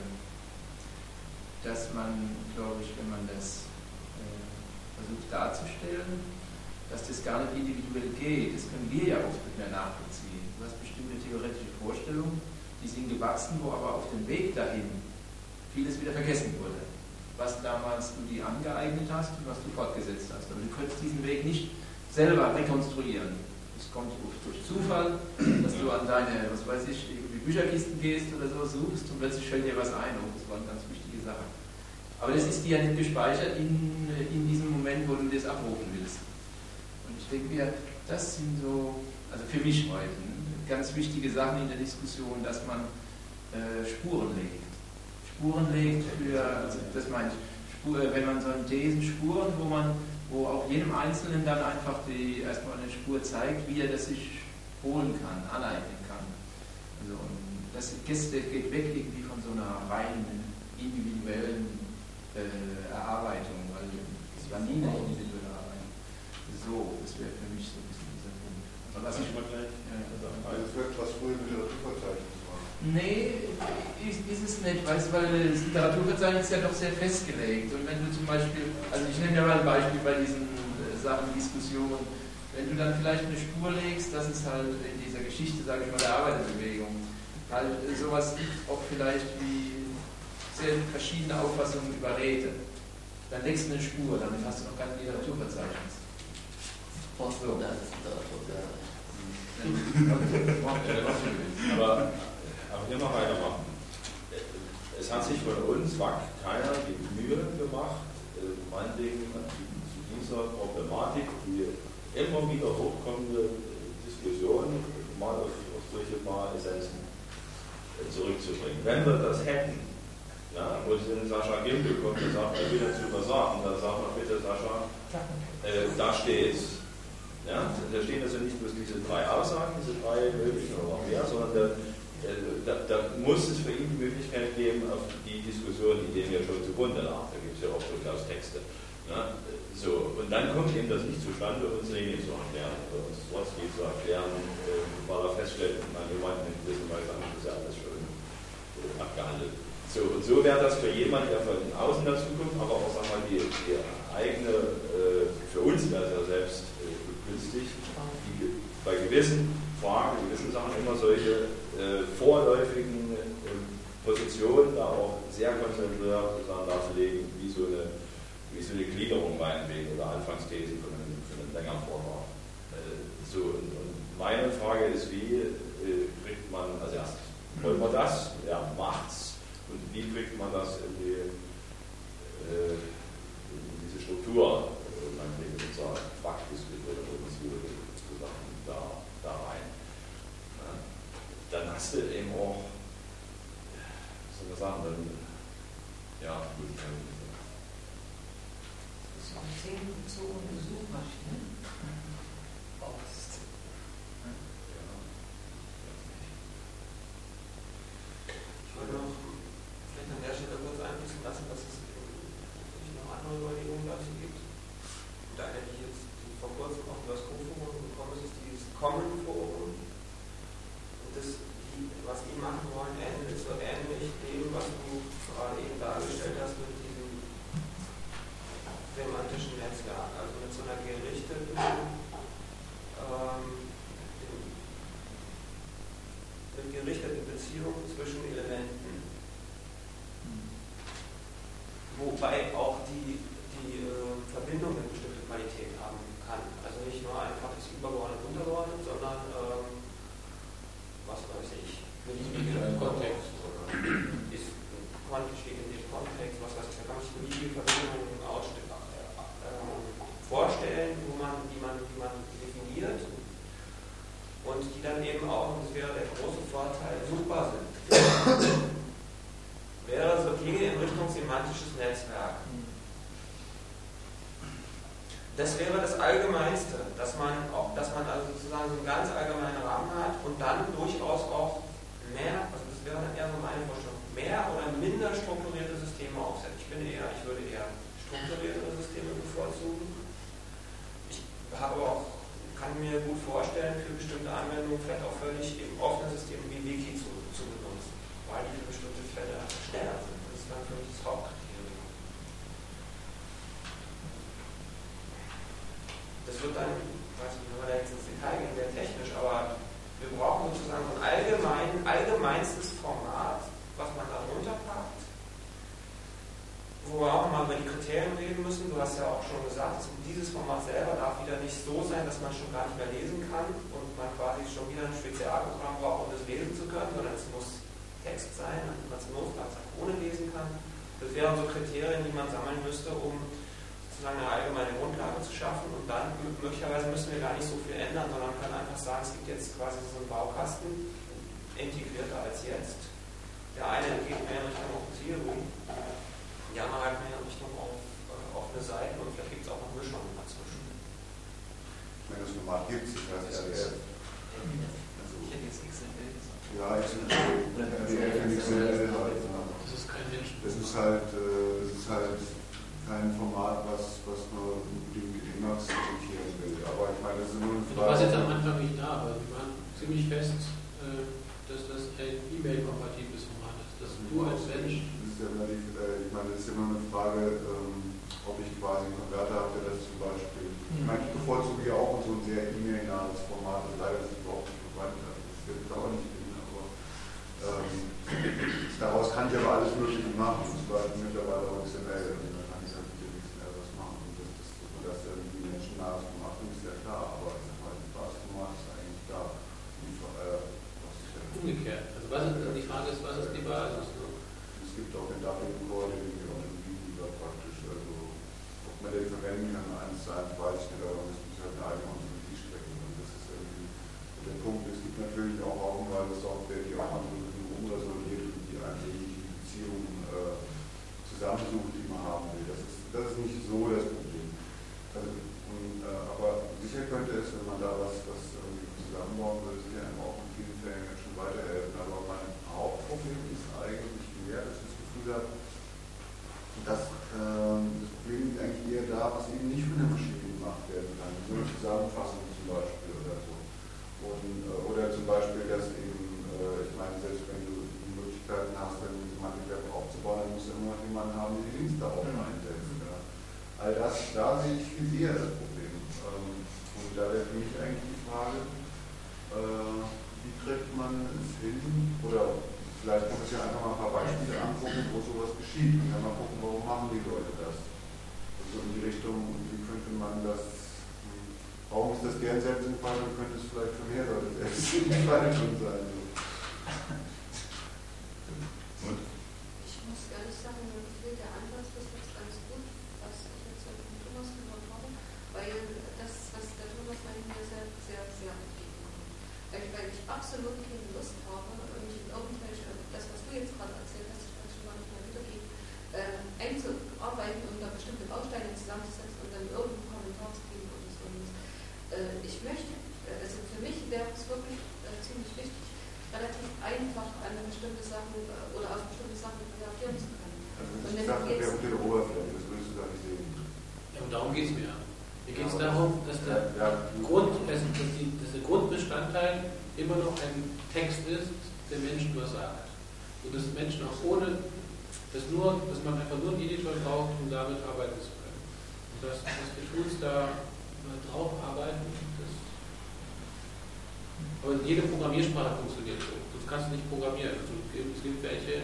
man, glaube ich, wenn man das versucht darzustellen, dass das gar nicht individuell geht. Das können wir ja oft nicht mehr nachvollziehen. Du hast bestimmte theoretische Vorstellungen, die sind gewachsen, wo aber auf dem Weg dahin vieles wieder vergessen wurde. Was damals du dir angeeignet hast und was du fortgesetzt hast. Aber du könntest diesen Weg nicht selber rekonstruieren. Es kommt durch Zufall, dass du an deine, was weiß ich, die Bücherkisten gehst oder so, suchst und plötzlich fällt dir was ein. Und das war eine ganz wichtige Sache. Aber das ist dir ja nicht gespeichert in diesem Moment, wo du das abrufen willst. Und ich denke mir, das sind so, also für mich heute, ganz wichtige Sachen in der Diskussion, dass man Spuren legt. Spuren legt für, also das meine ich, wenn man so Thesen, Spuren, wo auch jedem Einzelnen dann einfach erstmal eine Spur zeigt, wie er das sich holen kann, aneignen kann. Also, und das geht weg irgendwie von so einer reinen individuellen Erarbeitung, weil es war nie eine individuelle Arbeit. So, das wäre für mich so ein bisschen dieser Punkt. Also, was ich mal gleich. Also es wird was früher Literaturverzeichnis war. Nee, ist es nicht, weißt du, weil das Literaturverzeichnis ist ja doch sehr festgelegt. Und wenn du zum Beispiel, also ich nehme ja mal ein Beispiel bei diesen Sachen, Diskussionen, wenn du dann vielleicht eine Spur legst, dass es halt in dieser Geschichte, sage ich mal, der Arbeiterbewegung, halt sowas gibt, auch vielleicht wie sehr verschiedene Auffassungen über Räte. Dann legst du eine Spur, damit hast du noch kein Literaturverzeichnis. So. Das ist Literaturverzeichnis. Aber immer weitermachen. Es hat sich von uns, WAC, keiner die Mühe gemacht, meinetwegen zu dieser Problematik, die immer wieder hochkommende Diskussion mal auf solche paar Essenzen zurückzubringen. Wenn wir das hätten, ja, wo sind Sascha Gimpel kommt und sagt, er will dazu was sagen, dann sagt man bitte, Sascha, da steht's. Ja, da stehen also nicht bloß diese drei Aussagen, diese drei möglichen oder noch mehr, sondern da muss es für ihn die Möglichkeit geben, auf die Diskussion, die dem ja schon zugrunde lag. Da gibt es ja auch durchaus Texte. Ja, so, und dann kommt eben das nicht zustande, uns Lenin zu erklären, oder uns Trotzki zu erklären, weil er feststellt, man jemanden in gewisser Weise haben das ja alles schon abgehandelt. So, und so wäre das für jemanden, der von außen dazu kommt, aber auch, sagen wir mal, die eigene, für uns wäre es ja selbst günstig, die bei gewissen Fragen, gewissen Sachen immer solche vorläufigen Positionen da auch sehr konzentriert darzulegen, wie so eine Gliederung meinetwegen oder Anfangsthese von einem längeren Vortrag. So, und meine Frage ist, wie kriegt man, also erst wollen wir das, ja, macht's, und wie kriegt man das in diese Struktur, meinetwegen sozusagen Fachdiskurs oder so Sachen da rein. Ja, dann hast du eben auch, was soll man sagen, dann, ja, gut. Themenbezogene Suchmaschinen. Ich wollte noch vielleicht an der Stelle kurz einfließen lassen, dass es noch andere Überlegungen dazu gibt. Und eine, die jetzt vor kurzem auch über das Co-Forum gekommen ist, ist dieses Common Forum. Und das, was die machen wollen, ist so ähnlich dem, was du gerade eben dargestellt hast mit diesem semantischen Netzwerk, also mit so einer gerichteten Beziehungen zwischen Elementen. Wobei auch die Verbindung eine bestimmte Qualität haben kann. Also nicht nur einfach das Übergeordnet untergeordnet, sondern was weiß ich, beliebige Kontext oder ist steht in dem Kontext, was weiß ich, da kann man sich beliebige Verbindungen vorstellen, die man definiert und die dann eben auch, und das wäre der große Vorteil, suchbar sind. Wäre so Dinge in Richtung semantisches Netzwerk. Das wäre das Allgemeinste, dass man also sozusagen so einen ganz allgemeinen Rahmen hat und dann durchaus auch mehr, also das wäre dann eher so meine Vorstellung, mehr oder minder strukturierte Systeme aufsetzt. Ich würde eher strukturiertere Systeme bevorzugen. Ich kann mir gut vorstellen, für bestimmte Anwendungen vielleicht auch völlig eben offene Systeme wie Wiki zu benutzen, weil die für bestimmte Fälle schneller sind. Das ist dann für mich das Hauptkriterium. Das wird dann, ich weiß nicht, wenn wir da jetzt ins Detail gehen, sehr technisch, aber wir brauchen sozusagen so ein allgemeinstes Format, was man da runterpackt, wo wir auch nochmal über die Kriterien reden müssen. Du hast ja auch schon gesagt, dieses Format selber darf wieder nicht so sein, dass man schon gar nicht mehr lesen kann und man quasi schon wieder ein Spezialprogramm braucht, um das lesen zu können, sondern es muss Text sein, damit man es notfalls auch ohne lesen kann. Das wären so Kriterien, die man sammeln müsste, um sozusagen eine allgemeine Grundlage zu schaffen, und dann möglicherweise müssen wir gar nicht so viel ändern, sondern können einfach sagen, es gibt jetzt quasi so einen Baukasten, integrierter als jetzt. Der eine geht mehr in Richtung Open Theory, die andere halt mehr in Richtung auf offene Seiten, und vielleicht gibt es auch noch Mischungen dazwischen. Ich meine, das Format gibt es, das heißt RDF. Ich hätte jetzt XML gesagt. Ja, RDF und XML halt. Das ist kein Mensch. Das ist halt kein Format, was man unbedingt in Emacs zitieren will. Aber ich meine, das ist nur eine Frage. Du warst jetzt am Anfang nicht da, aber wir waren ziemlich fest, dass das ein E-Mail-kompatibles Format ist. Dass du als Mensch. Ich meine, das ist immer eine Frage, ob ich quasi einen Konverter habe, der das zum Beispiel. Ich meine, ich bevorzuge ja auch so ein sehr E-Mail-nahes Format, das leider ist überhaupt nicht verwandt. Das wird auch nicht hin, aber daraus kann ich aber alles Mögliche machen. Das war mittlerweile auch XML. Dass irgendwie menschennahes Format ist, ja klar, aber ich sag mal, das Basisformat ist eigentlich da. Umgekehrt. Also die Frage ist, was ist die Basis? Es gibt auch den Dublin-Core, den wir auch in Wien praktisch, also ob man den verwenden kann, 1 zu 1 weiß ich nicht, aber man muss halt eine eigene Ontologie strecken. Und das ist irgendwie der Punkt. Es gibt natürlich auch haufenweise Software, die auch andere umresolviert und die eigentlich die Beziehungen zusammensucht, die man haben will. Das ist nicht so das Problem. Aber sicher könnte es, wenn man da was irgendwie zusammenbauen würde, sicher auch in vielen Fällen ganz schön weiterhelfen. Aber mein Hauptproblem ist eigentlich mehr, dass ich das Gefühl habe, dass das Problem liegt eigentlich eher da, was eben nicht von der Maschine gemacht werden kann. So eine Zusammenfassung zum Beispiel oder so. Oder zum Beispiel, dass eben, ich meine, selbst wenn du die Möglichkeiten hast, dann semantic Web aufzubauen, dann musst du immer noch jemanden haben, der die Links darauf einsetzt. All das, da sehe ich viel eher das Problem. Und da wäre für mich eigentlich die Frage, wie kriegt man es hin, oder vielleicht muss ich ja einfach mal ein paar Beispiele angucken, wo sowas geschieht, und dann mal gucken, warum machen die Leute das. Also in die Richtung, wie könnte man das, warum ist das deren Selbstentfall, und könnte es vielleicht für mehr Leute Selbstentfall schon sein. Und? Ich muss ehrlich sagen, mir gefällt der Ansatz bis jetzt ganz gut, was ich jetzt von Thomas gehört habe, weil das, was der Thomas meint, mir sehr, sehr, sehr entgegenkommt. Weil ich absolut keine Lust habe, mich in irgendwelche, das, was du jetzt gerade erzählt hast, ich kann schon gar nicht mehr wiedergeben, einzuarbeiten und da bestimmte Bausteine zusammenzusetzen und dann irgendeinen Kommentar zu geben und so. Ich möchte, also für mich wäre es wirklich ziemlich wichtig, relativ einfach an bestimmte Sachen oder auf bestimmte Sachen reagieren zu können. Also das ist eine Sache unter der Oberfläche, das würdest du gar nicht sehen. Ja, und darum geht es mir. Mir geht es darum, dass der Grundbestandteil immer noch ein Text ist, der Menschen was sagt. Und dass Menschen auch ohne, dass man einfach nur einen Editor braucht, um damit arbeiten zu können. Und dass die Tools da drauf arbeiten, aber jede Programmiersprache funktioniert so. Das kannst du nicht programmieren. Also es gibt welche,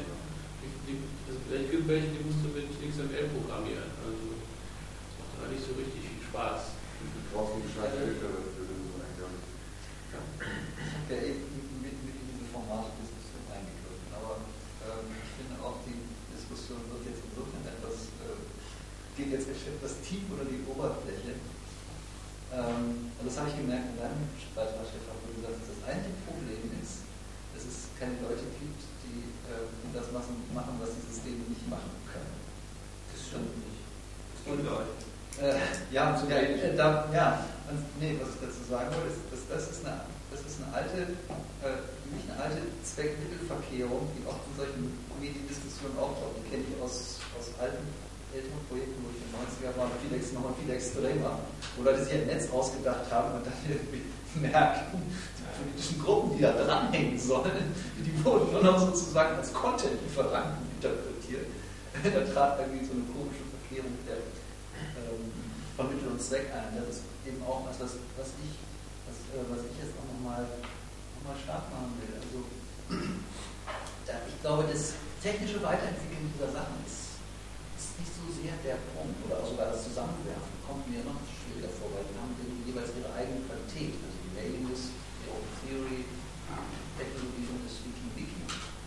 die musst du mit XML programmieren. Also das macht aber nicht so richtig viel Spaß. Du brauchst einen Filter dafür. Ich habe ja eben mit in diese Formatdiskussion eingegriffen, aber ich finde auch, die Diskussion wird jetzt insofern geht jetzt etwas tief unter die Oberfläche. Und das habe ich gemerkt in deinem Beitrag, Stefan, wo du gesagt hast, das eigentliche Problem ist, dass es keine Leute gibt, die das machen, was die Systeme nicht machen können. Das stimmt nicht. Es gibt Leute. was ich dazu sagen wollte, ist, das ist eine alte, nicht eine alte Zweck-Mittel-Verkehrung, die oft in solchen Mediendiskussionen auftaucht. Die kenne ich aus alten, älteren Projekten, wo ich in den 90er war, viel extremer, wo Leute sich ein Netz ausgedacht haben und dann irgendwie merken, die politischen Gruppen, die da dranhängen sollen, die wurden nur noch sozusagen als Content-Lieferanten interpretiert. Da trat irgendwie so eine komische Verkehrung der von Mittel und Zweck ein. Das ist eben auch was ich jetzt auch nochmal stark machen will. Also, ich glaube, das technische Weiterentwickeln dieser Sachen ist nicht so sehr der Punkt, oder auch sogar das Zusammenwerfen kommt mir noch schwieriger vor, weil die haben jeweils ihre eigene Qualität. Also die Mailing List, die Open Theory, Technologie und das Wiki.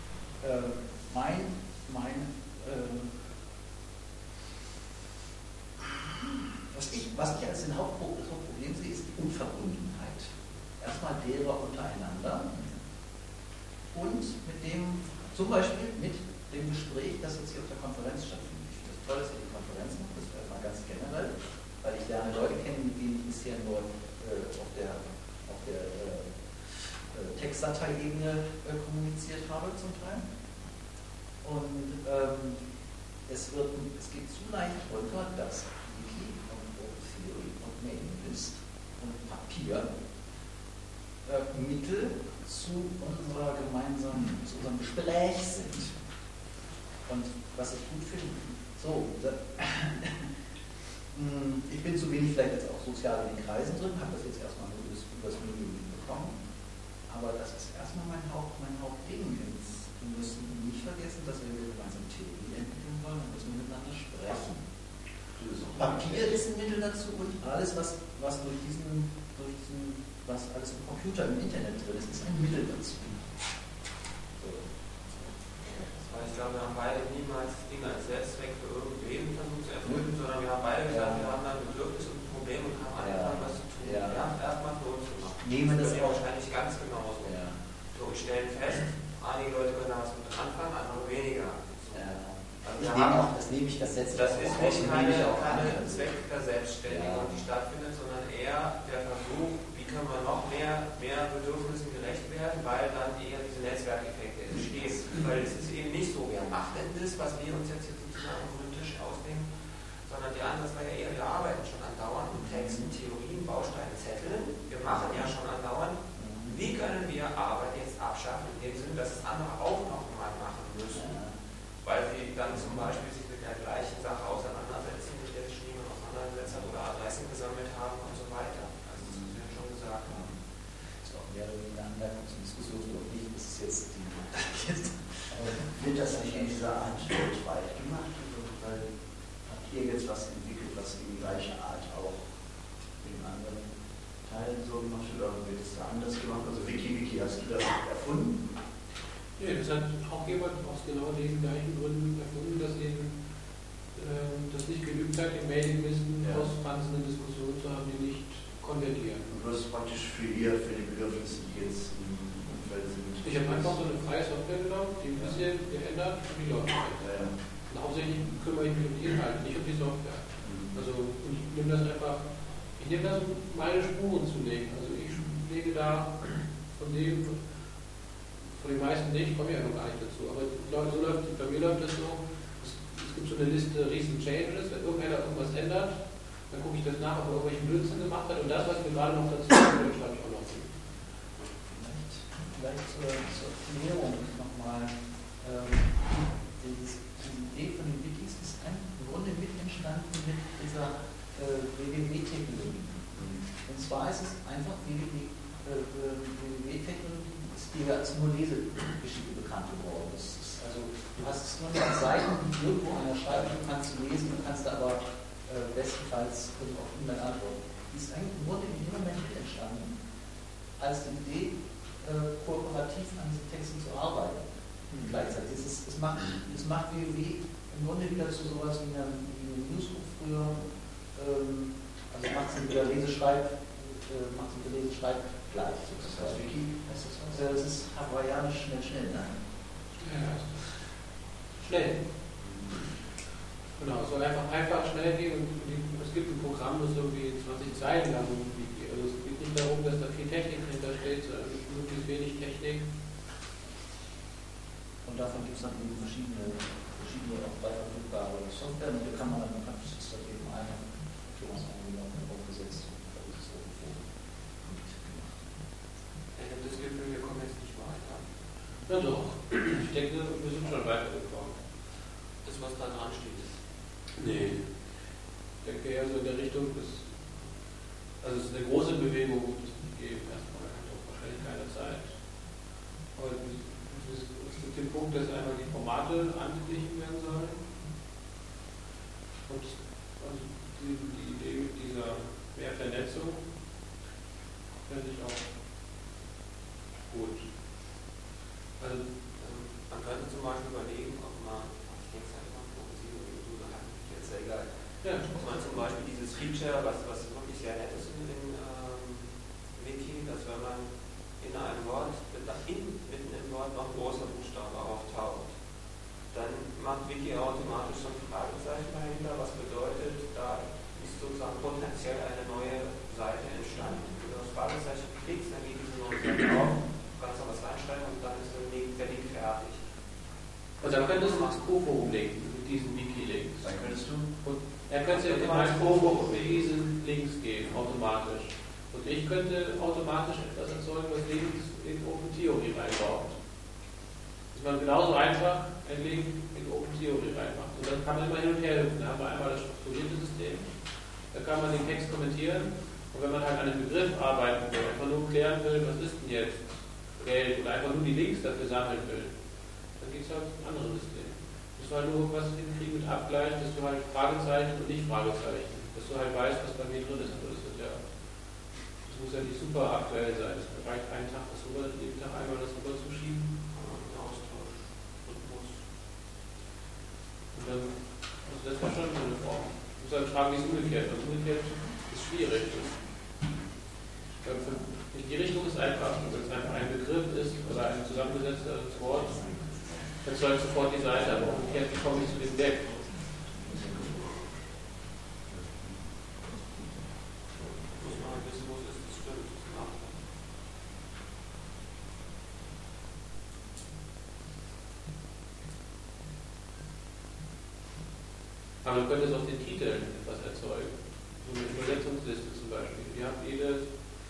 Was ich als das Hauptproblem sehe, ist die Unverbundenheit. Erstmal derer untereinander und zum Beispiel mit dem Gespräch, das jetzt hier auf der Konferenz stattfindet. Ich finde es toll, dass ihr die Konferenz macht, das ist erstmal ganz generell, weil ich lerne Leute kennen, mit denen ich bisher nur auf der Textdateiebene kommuniziert habe zum Teil. Und es geht zu leicht runter, dass Wiki und Open Theory und Mailing List und Papier Mittel zu unserem Gespräch sind. Und was ich gut finde, ich bin zu wenig vielleicht jetzt auch sozial in den Kreisen drin, habe das jetzt erstmal nur übers Medium bekommen, aber das ist erstmal mein Hauptding. Wir müssen nicht vergessen, dass wir gemeinsam Theorie entwickeln wollen und müssen miteinander sprechen. Papier ist ein Mittel dazu und alles, was alles im Computer, im Internet drin ist, ist ein Mittel dazu. Ich glaube, wir haben beide niemals Dinge als Selbstzweck für irgendwen versucht zu erfüllen, sondern wir haben beide gesagt, wir haben da ein Bedürfnis und ein Problem und haben angefangen, was zu tun. Wir haben es erstmal für uns gemacht. Das ist wahrscheinlich ganz genauso. So, wir stellen fest, einige Leute können da was mit anfangen, andere weniger. Das ist nicht keine Zweck der Selbstständigung, die stattfindet, sondern eher der Versuch, wie können wir noch mehr Bedürfnissen gerecht werden, weil dann eher diese Netzwerkeffekte entstehen. Weil es ist eben nicht so, wer macht denn das, was wir uns jetzt hier sozusagen auf den Tisch ausdenken, sondern die anderen war ja eher, wir arbeiten schon andauernd mit Texten, Theorien, Bausteinen, Zetteln. Wir machen ja schon andauernd. Wie können wir Arbeit jetzt abschaffen, in dem Sinne, dass es andere auch noch mal machen müssen? Weil sie dann zum Beispiel sich mit der gleichen Sache auseinandersetzen, mit der sich niemand auseinandergesetzt hat oder Adressen gesammelt haben und so weiter. Also das, was wir ja schon gesagt haben. Das ist auch mehr oder weniger eine Anmerkung zum Diskussionsblock. Nicht, das ist jetzt die. Wird das nicht in dieser Art weltweit gemacht? Weil habt ihr jetzt was entwickelt, was in die gleiche Art auch in anderen Teilen so gemacht wird, oder wird es da anders gemacht? Also Wiki, hast du das erfunden? Ja, das hat auch jemand aus genau den gleichen Gründen erfunden, dass eben das nicht genügend Zeit in Mailinglisten ausfranzende Diskussionen zu haben, die nicht konvergieren. Und was ist praktisch für die Bedürfnisse, die jetzt im Umfeld sind? Ich habe einfach so eine freie Software genommen, die ein bisschen geändert und die läuft. Und hauptsächlich kümmere ich mich um die Inhalte, nicht um die Software. Also, und ich nehme das, um meine Spuren zu legen. Also ich lege da von den meisten nicht, ich komme ja noch gar nicht dazu, aber bei mir läuft das so, es gibt so eine Liste Recent Changes, wenn irgendeiner irgendwas ändert, dann gucke ich das nach, ob er irgendwelchen Blödsinn gemacht hat und das, was mir gerade noch dazu kommt, schreibe ich auch noch hin. Vielleicht zur Erklärung nochmal, diese Idee von den Wikis ist im Grunde mit entstanden mit dieser WWW-Technologie. Und zwar ist es einfach WWW-Technologie, die als nur Lesegeschichte bekannt geworden ist. Also du hast es nur noch Seiten, die irgendwo einer schreibt, du kannst sie lesen, du kannst da aber bestenfalls auf E-Mail antworten. Die ist eigentlich im Grunde in dem Moment mit entstanden, als die Idee, kooperativ an diesen Texten zu arbeiten. Gleichzeitig. Es macht WWW im Grunde wieder zu sowas wie eine Newsgroup früher, also macht es wieder Leseschreib gleich. Das heißt Wiki, das ist hawaiianisch schnell, nein. Ja. Schnell. Genau, es soll einfach schnell gehen und es gibt ein Programm, das irgendwie 20 Zeilen lang Wiki. Also es geht nicht darum, dass da viel Technik hintersteht, sondern möglichst wenig Technik. Und davon gibt es dann eben verschiedene auch frei verfügbare Software, und da kann man dann praktisch das eben einmal aufgesetzt und das ist irgendwo gut gemacht. Ich habe das Gefühl, wir kommen jetzt nicht weiter. Ja doch, ich denke, wir sind schon weitergekommen. Das, was da dran steht, ist. Nee. Ich denke eher so in der Richtung, also es ist eine große Bewegung, das gegeben. Erstmal hat auch wahrscheinlich keine Zeit. Aber es gibt den Punkt, dass einmal die Formate angeglichen werden sollen. Und also die Idee mit dieser mehr Vernetzung finde ich auch gut. Also man könnte zum Beispiel überlegen, ob man, ich denke es halt immer fokussieren oder so, da hat mich jetzt sehr egal. Ja. Ob man zum Beispiel dieses Feature, was wirklich sehr nett ist in Wiki, dass wenn man in einem Wort, mitten im Wort noch ein großer Buchstabe auftaucht, dann macht Wiki automatisch so ein Fragezeichen dahinter, was bedeutet, da ist sozusagen potenziell eine neue Seite entstanden. Wenn du das Fragezeichen klickst, dann geht diese neue Seite auf, kannst noch was reinschreiben und dann ist der Link fertig. Und dann könntest du ins Co-Forum linken, mit diesen Wiki-Links. Dann könntest du? Und er könnte in mein Co-Forum diesen Links geben, automatisch. Und ich könnte automatisch etwas erzeugen, was Links in Open Theory reinbaut. Dass man genauso einfach einen Link in Open Theory reinmacht. Und dann kann man immer hin und her hüpfen. Da haben wir einmal das strukturierte System, da kann man den Text kommentieren. Und wenn man halt an einem Begriff arbeiten will, einfach nur klären will, was ist denn jetzt Geld, oder einfach nur die Links dafür sammeln will, dann geht es halt in ein anderes System. Dass du halt nur was hinkriegen mit Abgleich, dass du halt Fragezeichen und nicht Fragezeichen, dass du halt weißt, was bei mir drin ist. Aber das muss ja nicht super aktuell sein. Es reicht einen Tag, jeden Tag einmal das rüber zu schieben. Austausch, Rhythmus. Und dann, also das wäre schon so eine Form. Ich muss halt fragen, wie es umgekehrt ist. Umgekehrt ist schwierig. Die Richtung ist einfach, wenn es einfach ein Begriff ist oder ein zusammengesetztes Wort, dann soll sofort die Seite, aber umgekehrt, wie komme ich zu dem weg? Aber du könntest auf den Titeln etwas erzeugen. So eine Übersetzungsliste zum Beispiel. Wir haben jedes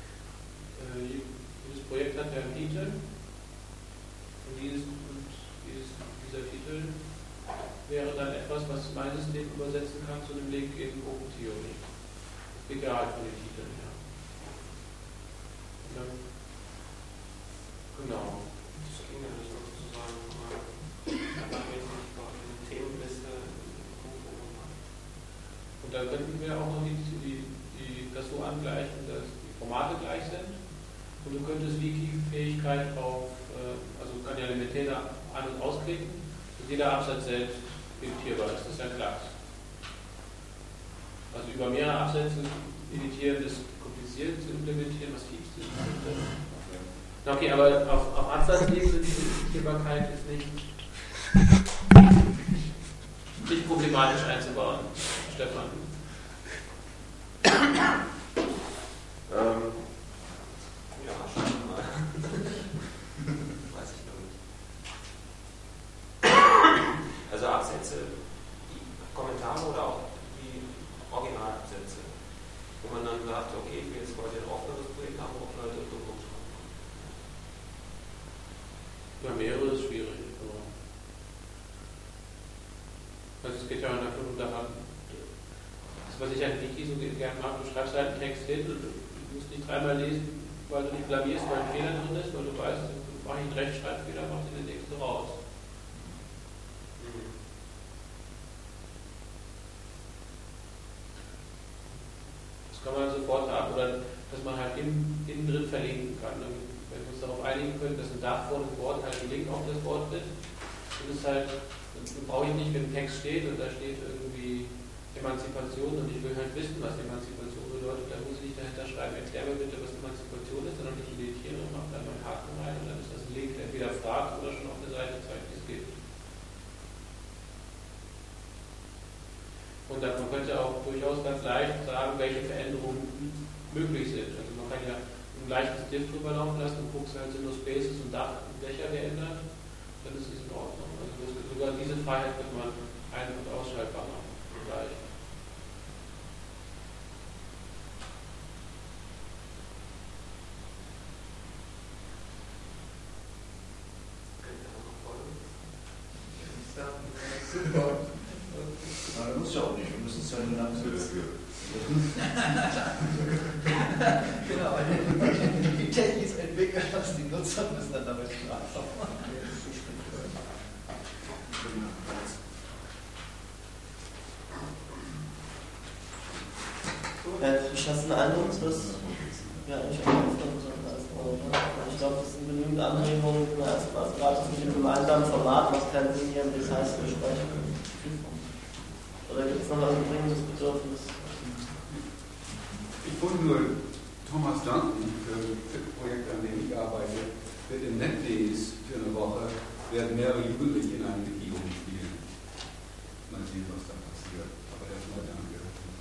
Projekt hat ja einen Titel. Und dieser Titel wäre dann etwas, was mein System übersetzen kann zu einem Link in Open Theory. Egal von den Titeln her. Und dann, genau. Das ging ja nicht sozusagen einfach eine Themenliste. Und dann könnten wir auch noch das so angleichen, dass die Formate gleich sind. Und du könntest Wiki-Fähigkeit auf, also kann ja elementäre An- und Ausklicken, und jeder Absatz selbst editierbar ist. Das ist ja klar. Also über mehrere Absätze editieren ist kompliziert zu implementieren, was tief ist. Okay, aber auf Absatzebene diese Editierbarkeit ist nicht problematisch einzubauen. Stefan. Ja, schon mal. Weiß ich noch nicht. Also Absätze, die Kommentare oder auch die Originalabsätze, wo man dann sagt, okay, ich will jetzt heute ein offeneres Projekt haben, wo auch Leute Druck schreiben. Ja, mehrere ist schwierig. Also es geht ja davon daran, was ich an Wiki so gerne mag, du schreibst halt einen Text hin und du musst nicht dreimal lesen, weil du nicht blamierst, weil ein Fehler drin ist, weil du weißt, mache ich einen Rechtschreibfehler, mach den nächsten raus. Das kann man sofort haben, oder dass man halt innen drin verlinken kann. Wenn wir uns darauf einigen können, dass ein Dach vor dem Wort halt ein Link auf das Wort ist, dann ist halt, dann brauche ich nicht, wenn ein Text steht und da steht irgendwie Emanzipation und ich will halt wissen, was Emanzipation bedeutet, dann muss ich nicht dahinter schreiben, erklär mir bitte, was Emanzipation ist, sondern ich editiere und mache dann meinen Haken rein und dann ist das ein Link, der entweder fragt oder schon auf der Seite zeigt, wie es geht. Und man könnte auch durchaus ganz leicht sagen, welche Veränderungen möglich sind. Also man kann ja ein leichtes Diff drüber laufen lassen und guckst halt, sind nur Spaces und Dach und Dächer geändert, dann ist es in Ordnung. Also sogar diese Freiheit wird man ein- und ausschaltbar machen. Gleich. Super. Aber muss ja auch nicht, wir müssen es ja nur lang sitzen. Genau, die Technik ist entwickelt, dass die Nutzer müssen dann damit klarkommen. Ich hast den Eindruck, dass wir eigentlich auch aufhören sollten als Ich glaube, das sind genügend Anregungen, die wir erstmal gerade mit dem gemeinsamen Format, was keinen Sinn hier im Detail zu besprechen. Oder gibt es noch ein dringendes Bedürfnis? Ich wollte nur Thomas danken für das Projekt, an dem ich arbeite. Wird im NetDays für eine Woche werden mehrere Jugendliche in einem